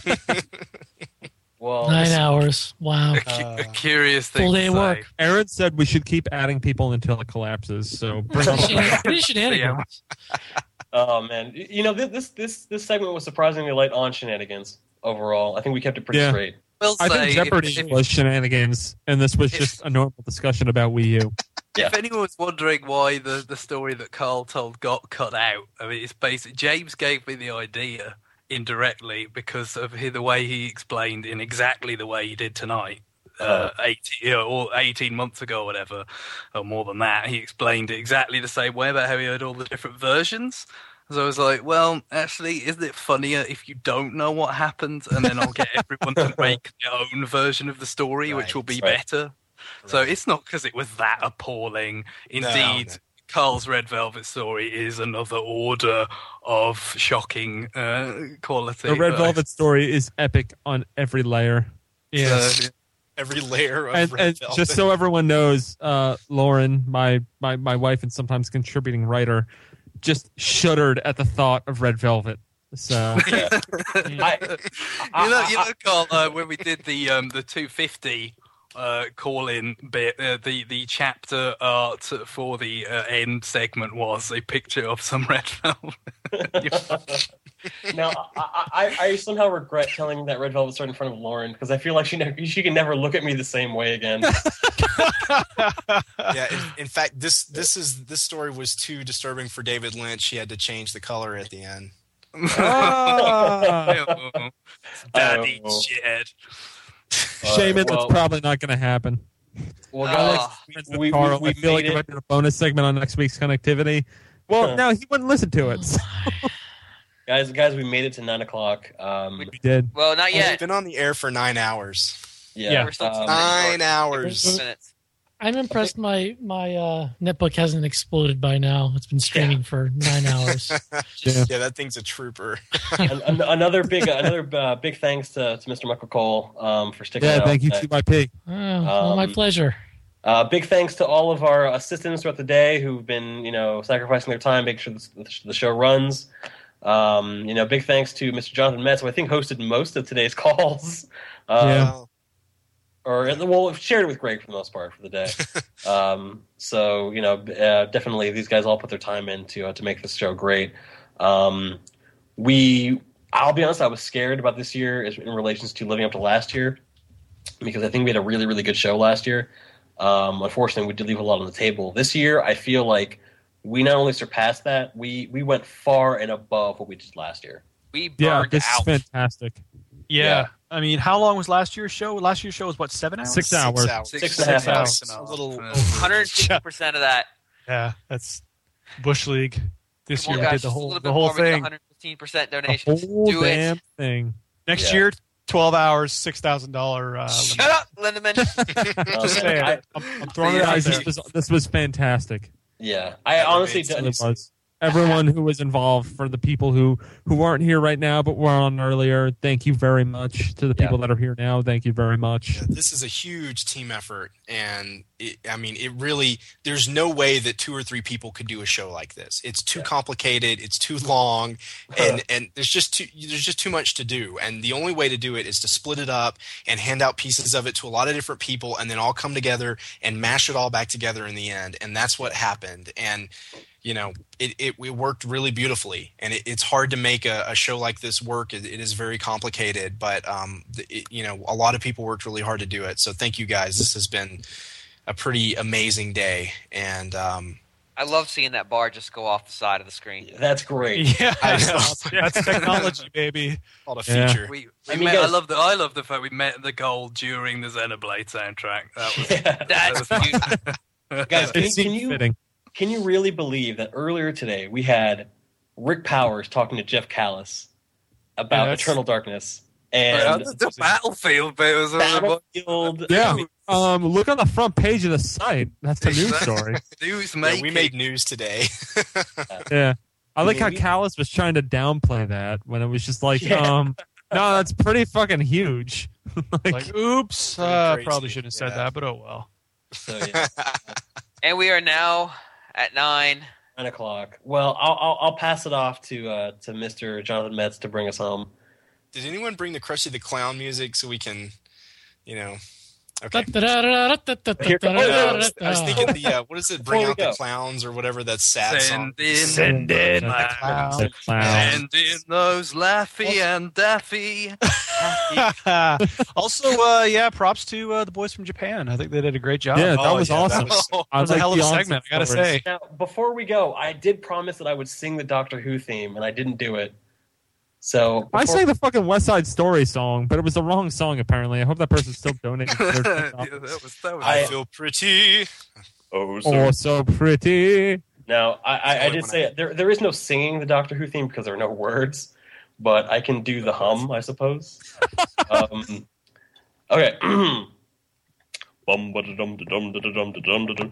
Well, Nine hours. Wow. A, cu- a curious thing. Full to day say. work. Aaron said we should keep adding people until it collapses. So bring on Pretty shenanigans. Oh man, Y- you know this this this this segment was surprisingly light on shenanigans overall. I think we kept it pretty Yeah. straight. Will I think say, Jeopardy if, if, was shenanigans, and this was if- just a normal discussion about Wii U. if anyone's wondering why the, the story that Carl told got cut out, I mean, it's basic. James gave me the idea indirectly because of he- the way he explained in exactly the way he did tonight. Uh, eighteen, you know, or eighteen months ago, or whatever, or more than that, he explained it exactly the same way about how he heard all the different versions. So I was like, well, actually, isn't it funnier if you don't know what happened, and then I'll get everyone to make their own version of the story, which will be right. better. So it's not because it was that appalling. No, Indeed, no. Carl's Red Velvet story is another order of shocking uh, quality. The Red but- Velvet story is epic on every layer. Yes. Uh, Every layer of And, Red and Velvet. just so everyone knows, uh, Lauren, my, my, my wife and sometimes contributing writer, just shuddered at the thought of Red Velvet. So you know, you know, Carl, uh, when we did the um, the two fifty uh, call-in bit, uh, the the chapter art for the uh, end segment was a picture of some red velvet. Now, I, I, I somehow regret telling that Red Velvet story in front of Lauren because I feel like she never, she can never look at me the same way again. yeah, in, in fact, this this is this story was too disturbing for David Lynch. He had to change the color at the end. Ah. Daddy Oh. shit. Shaman, well- that's probably not going to happen. Well, guys, Friends we- with we- Carl. we I feel like made if I it. did a bonus segment on next week's connectivity, well, Huh. no, he wouldn't listen to it. So guys, guys, we made it to nine o'clock. Um, we did. Well, not We've yet. been on the air for nine hours. yeah, Yeah. We're still um, Nine Two hours. minutes. I'm impressed my my uh, netbook hasn't exploded by now. It's been streaming for nine hours. Yeah. Yeah, that thing's a trooper. an- an- another big another uh, big thanks to, to Mister Michael Cole um, for sticking Yeah, it out. thank you, Uh, T Y P. Oh, well, my Um, pleasure. Uh, big thanks to all of our assistants throughout the day who've been, you know, sacrificing their time, making sure the, the show runs. Um, you know, big thanks to Mister Jonathan Metz, who I think hosted most of today's calls. Um, Yeah. Or, well, shared it with Greg for the most part for the day. um, so, you know, uh, definitely these guys all put their time in to, uh, to make this show great. Um, we, I'll be honest, I was scared about this year as- in relations to living up to last year because I think we had a really, really good show last year. Um, unfortunately, we did leave a lot on the table. This year, I feel like we not only surpassed that, we, we went far and above what we did last year. We burned Yeah, this out. is fantastic. Yeah. Yeah. I mean, how long was last year's show? Last year's show was what, seven hours? Six hours. Six, Six and a half hours. and A little one hundred fifty percent of that. Yeah, that's Bush League. This Come on, year we guys, did the just a whole little the bit whole more. Make it thing. one hundred fifteen percent The donations. whole Do damn it. thing. Next Yeah. year, twelve hours, six thousand dollar. Uh, Shut up, Lindemann. Um, Just saying. I- I'm, I'm throwing it out Guys, there. this was, this was fantastic. yeah, I Never honestly made don't. It was. Everyone who was involved, for the people who, who aren't here right now but were on earlier, thank you very much. To the Yeah. people that are here now, thank you very much. Yeah, this is a huge team effort, and it, I mean, it really. There's no way that two or three people could do a show like this. It's too complicated. It's too long, and and there's just too there's just too much to do. And the only way to do it is to split it up and hand out pieces of it to a lot of different people, and then all come together and mash it all back together in the end. And that's what happened. And you know, it, it, it worked really beautifully, and it, it's hard to make a, a show like this work. It, it is very complicated, but um, it, you know, a lot of people worked really hard to do it. So thank you guys. This has been a pretty amazing day, and um, I love seeing that bar just go off the side of the screen. That's great. Yeah, that's technology, baby. Called a Yeah. feature. We, I we mean, met, guys- I love the I love the fact we met the goal during the Xenoblade soundtrack. That was That's that was Guys, can, It can seemed you fitting. can you really believe that earlier today we had Rick Powers talking to Jeff Callis about Yeah, that's- Eternal Darkness But and the, the battlefield bit was all about Battlefield? Yeah. Um, look on the front page of the site. That's the news story. news Yeah, making. we made news today. Yeah. I like how Maybe. Callis was trying to downplay that when it was just like, Yeah. um, no, that's pretty fucking huge. like, Like, oops, Pretty uh, crazy, probably shouldn't have said yeah. that, but oh well. So yeah, And we are now at nine. nine o'clock. Well, I'll, I'll I'll pass it off to uh, to Mister Jonathan Metz to bring us home. Did anyone bring the Krusty the Clown music so we can, you know? Okay. Here- I was, I was thinking the uh, what is it? Bring Before we out the go. clowns or whatever that sad song. Send in, Send in the clowns. clowns. The clowns. Send in those Laffy and Daffy. Also, uh, yeah, props to uh, the boys from Japan. I think they did a great job. Yeah, that Oh, was yeah, that awesome. was- That I was a like hell of the a onset segment, I gotta stories. say. Now, before we go, I did promise that I would sing the Doctor Who theme, and I didn't do it. So I before- sang the fucking West Side Story song, but it was the wrong song apparently. I hope that person's still donating. to their Yeah, TikTok. that was that was. I I- feel pretty. Oh, Oh, so pretty. Now, I, I, I Sorry, did when say I- it. There, there is no singing the Doctor Who theme because there are no words, but I can do the hum, I suppose. um, okay. Bum ba da dum da dum da da dum da dum da dum.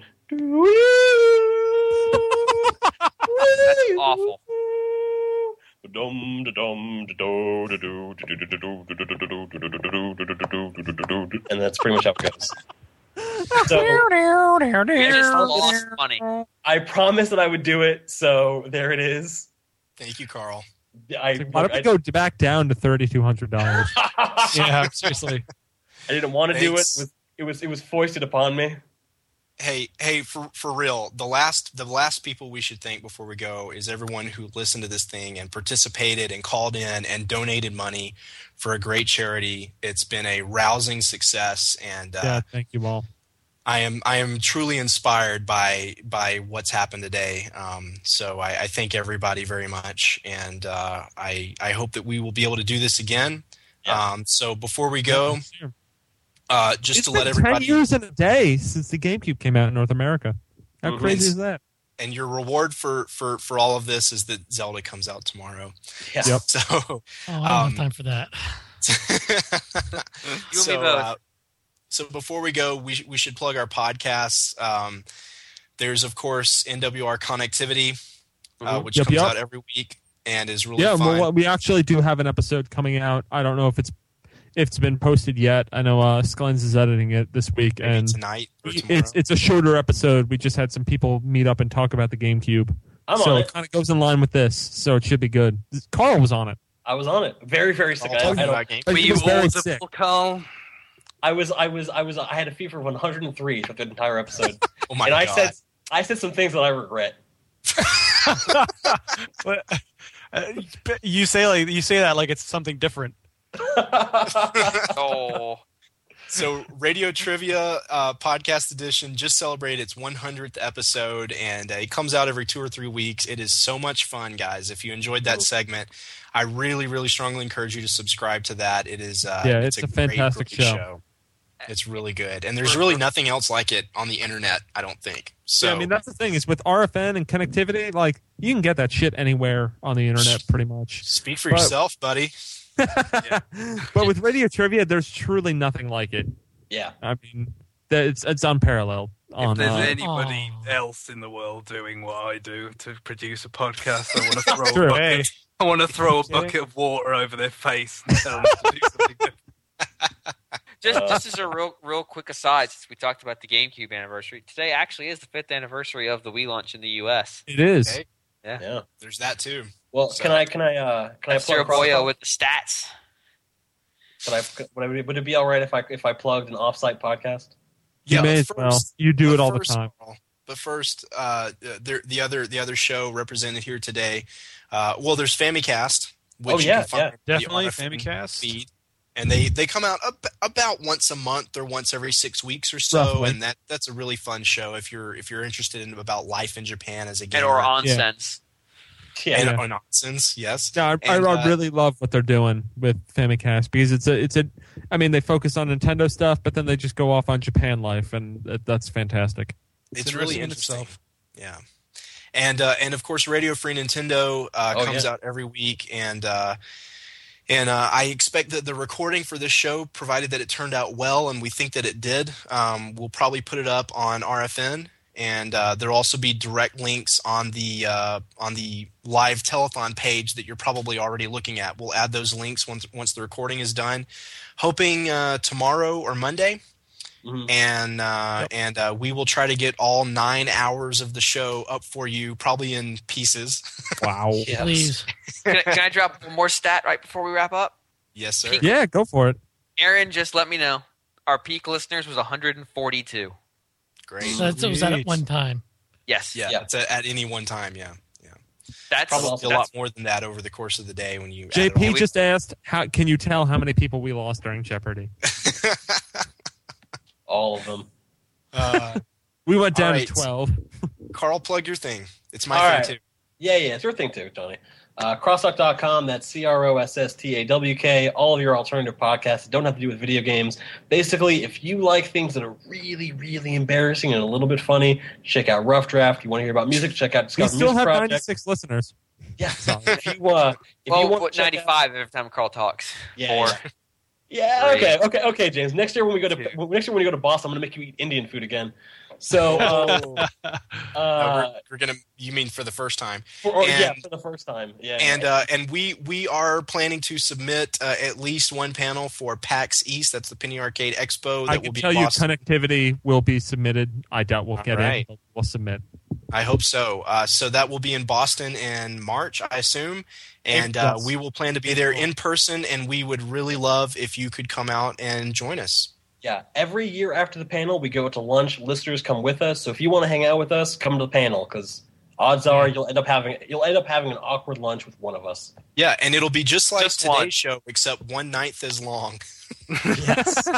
That's awful. Dum da dum da do da do da do da do da do da do da do da do da do da do da do, and that's pretty much how it goes. So You just lost money. I promised that I would do it, so there it is. Thank you, Carl. I, Why don't we I, go back down to thirty-two hundred dollars? Yeah, seriously. I didn't want to do it. Thanks. It was, it was it was foisted upon me. Hey, hey, for for real, the last the last people we should thank before we go is everyone who listened to this thing and participated and called in and donated money for a great charity. It's been a rousing success, and uh, Yeah, thank you all. I am I am truly inspired by by what's happened today. Um, so I, I thank everybody very much, and uh, I I hope that we will be able to do this again. Yeah. Um, so before we go, uh, just It's to been let everybody. ten years in a day since the GameCube came out in North America. How Mhm. crazy is that? And your reward for, for, for all of this is that Zelda comes out tomorrow. Yeah. Yep. So, Oh, I don't Um, have time for that. You and so, me both. uh, so before we go, we we should plug our podcasts. Um, there's of course N W R Connectivity, uh, Mhm. which Yep, comes yep. out every week and is really yeah, fun. well, we actually do have an episode coming out. I don't know if it's if it's been posted yet. I know uh, Sklens is editing it this week, Maybe and tonight or tomorrow. it's it's a shorter episode. We just had some people meet up and talk about the GameCube, I'm so on it it. kind of goes in line with this. So it should be good. Carl was on it. I was on it. Very very sick. I'll I, talk I, don't- about game. But Were he you was very audible, sick. Carl? I was I was I was I had a fever of one hundred three for the entire episode, Oh my and I god! said I said some things that I regret. But, uh, you say like you say that like it's something different. Oh, So Radio Trivia uh, Podcast Edition just celebrated its one hundredth episode, and uh, it comes out every two or three weeks. It is so much fun, guys. If you enjoyed that segment, I really, really strongly encourage you to subscribe to that. It is uh, Yeah, it's a great, fantastic great show. It's really good, and there's really nothing else like it on the internet, I don't think. So yeah, I mean that's the thing is with R F N and connectivity, like you can get that shit anywhere on the internet, pretty much. speak for But- yourself, buddy. But with radio trivia, there's truly nothing like it. Yeah. I mean, that- it's it's unparalleled. If On, there's uh, anybody Oh. else in the world doing what I do to produce a podcast, I want to throw True. a bucket. Hey. I want to throw a Yeah. bucket of water over their face and tell them to do something different. just Uh. just as a real real quick aside, since we talked about the GameCube anniversary, today actually is the fifth anniversary of the Wii launch in the U S. it is. Okay. Yeah, Yeah. There's that too. Well, So- can I can I uh can that's I Zero plug Boyo Crossfire? with the stats. Could I would it, would it be all right if I if I plugged an offsite podcast? You Yeah, may but as well. first- You do but it all the first, time. Carl, but first, uh, the, the other the other show represented here today. Uh, well, there's Famicast, which Oh, you yeah, can find yeah. on the Definitely, R F N Famicast. feed. And they, they come out ab- about once a month or once every six weeks or so, Roughly. and that, that's a really fun show if you're if you're interested in about life in Japan as a And gamer. or onsense. Yeah, and Yeah. or nonsense, yes. Yeah, I, And, I uh, really love what they're doing with Famicast because it's a, it's a, I mean, they focus on Nintendo stuff, but then they just go off on Japan life, and that, that's fantastic. It's really interesting in interesting. Yeah, and uh, and of course, Radio Free Nintendo uh, Oh, comes yeah. out every week, and uh, and uh, I expect that the recording for this show, provided that it turned out well, and we think that it did, um, we'll probably put it up on R F N, and uh, there'll also be direct links on the uh, on the live telethon page that you're probably already looking at. We'll add those links once once the recording is done, hoping uh, tomorrow or Monday. Mhm. And uh, Yep. and uh, we will try to get all nine hours of the show up for you, probably in pieces. Wow. Yes. Please. Can I, can I drop one more stat right before we wrap up? Yes, sir. Yeah, go for it. Aaron just let me know. Our peak listeners was one hundred forty-two. Great. So that's, it was that at one time. Yes. Yeah, Yeah. it's at, at any one time. Yeah, yeah. That's Probably a that's, lot more than that over the course of the day when you. J add it P all. just asked, "How can you tell how many people we lost during Jeopardy?" All of them. Uh, We went down All right. to twelve. Carl, plug your thing. It's my All thing right. too. Yeah, yeah, it's your thing too, Tony. Uh, crosstalk dot com, that's C R O S S T A W K, all of your alternative podcasts that don't have to do with video games. Basically, if you like things that are really, really embarrassing and a little bit funny, check out Rough Draft. You want to hear about music, check out We Discover still Music have Project. ninety-six listeners. Yeah, if you, uh, if well, you want put to check out- ninety-five every time Carl talks. Yeah, Or yeah. Yeah, Great. okay, okay, okay, James. Next year when we go to next year when we go to Boston, I'm gonna make you eat Indian food again. So, uh, No, uh, we're, we're gonna. You mean for the first time? for, or, yeah, and- for the first time, yeah. And yeah. uh, and we we are planning to submit uh, at least one panel for PAX East. That's the Penny Arcade Expo. That I will can be tell in you, Boston. connectivity will be submitted. I doubt we'll get right. in, but we'll submit. I hope so. Uh, so that will be in Boston in March, I assume, and uh, Yes. we will plan to be there in person. And we would really love if you could come out and join us. Yeah, every year after the panel, we go to lunch. Listeners come with us. So if you want to hang out with us, come to the panel because odds are you'll end up having you'll end up having an awkward lunch with one of us. Yeah, and it'll be just like Just today's one. show, except one ninth as long. Yes.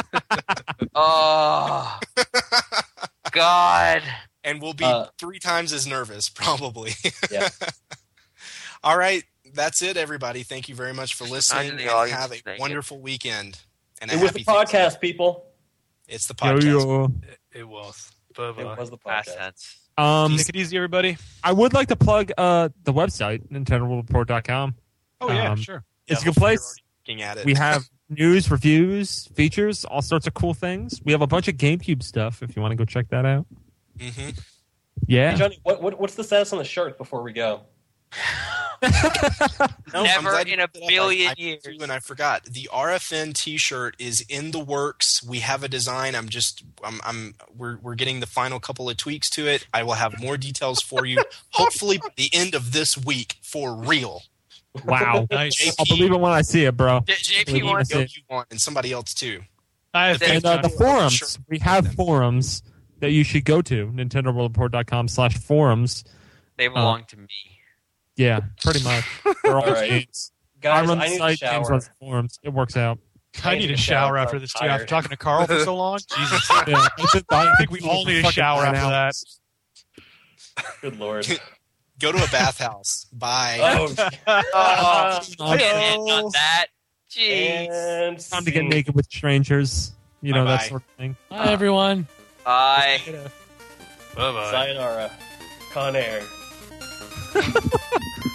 oh God. And we'll be Uh, three times as nervous, probably. Yeah. All right, that's it, everybody. Thank you very much for listening, Imagine the and audience have is a naked. wonderful weekend. And a It was the happy Thanksgiving. podcast, people. It's the Yo, podcast. yo. It was. Bye bye. It was the Past podcast. tense. Um, Take it easy, everybody. I would like to plug uh, the website, Nintendo World Report dot com. Oh yeah, Um, sure. Yeah, It's a good hopefully you're place. already looking at it. We have news, reviews, features, all sorts of cool things. We have a bunch of GameCube stuff if you want to go check that out. Mhm. Yeah. Hey, Johnny, what, what what's the status on the shirt before we go? No, I'm Never glad you in a brought that up. billion I, I years. too, and I forgot. The R F N T-shirt is in the works. We have a design. I'm just, I'm, I'm, we're, we're getting the final couple of tweaks to it. I will have more details for you, hopefully by the end of this week, for real. Wow. Nice. I'll believe it when I see it, bro. J- J P Believe it when I wants see Yo, it. you want, and somebody else too. I have And, And faith, uh, the Johnny. forums, Sure. we have forums that you should go to, Nintendo World Report dot com slash forums. they belong to me. Yeah, pretty much. They're all All right. James. I Guys, run I the need site, to James shower. runs the forums. It works out. I need a shower after this too. After Tired. talking to Carl for so long, Jesus. Yeah, I think we all need a shower after that. Good lord. Go to a bathhouse. Bye. Oh, Oh, Oh, can't end on that. Jeez. and Time to get scene. naked with strangers. You know, that Bye-bye. sort of thing. Hi, everyone. Bye. Bye bye. Sayonara. Con Air.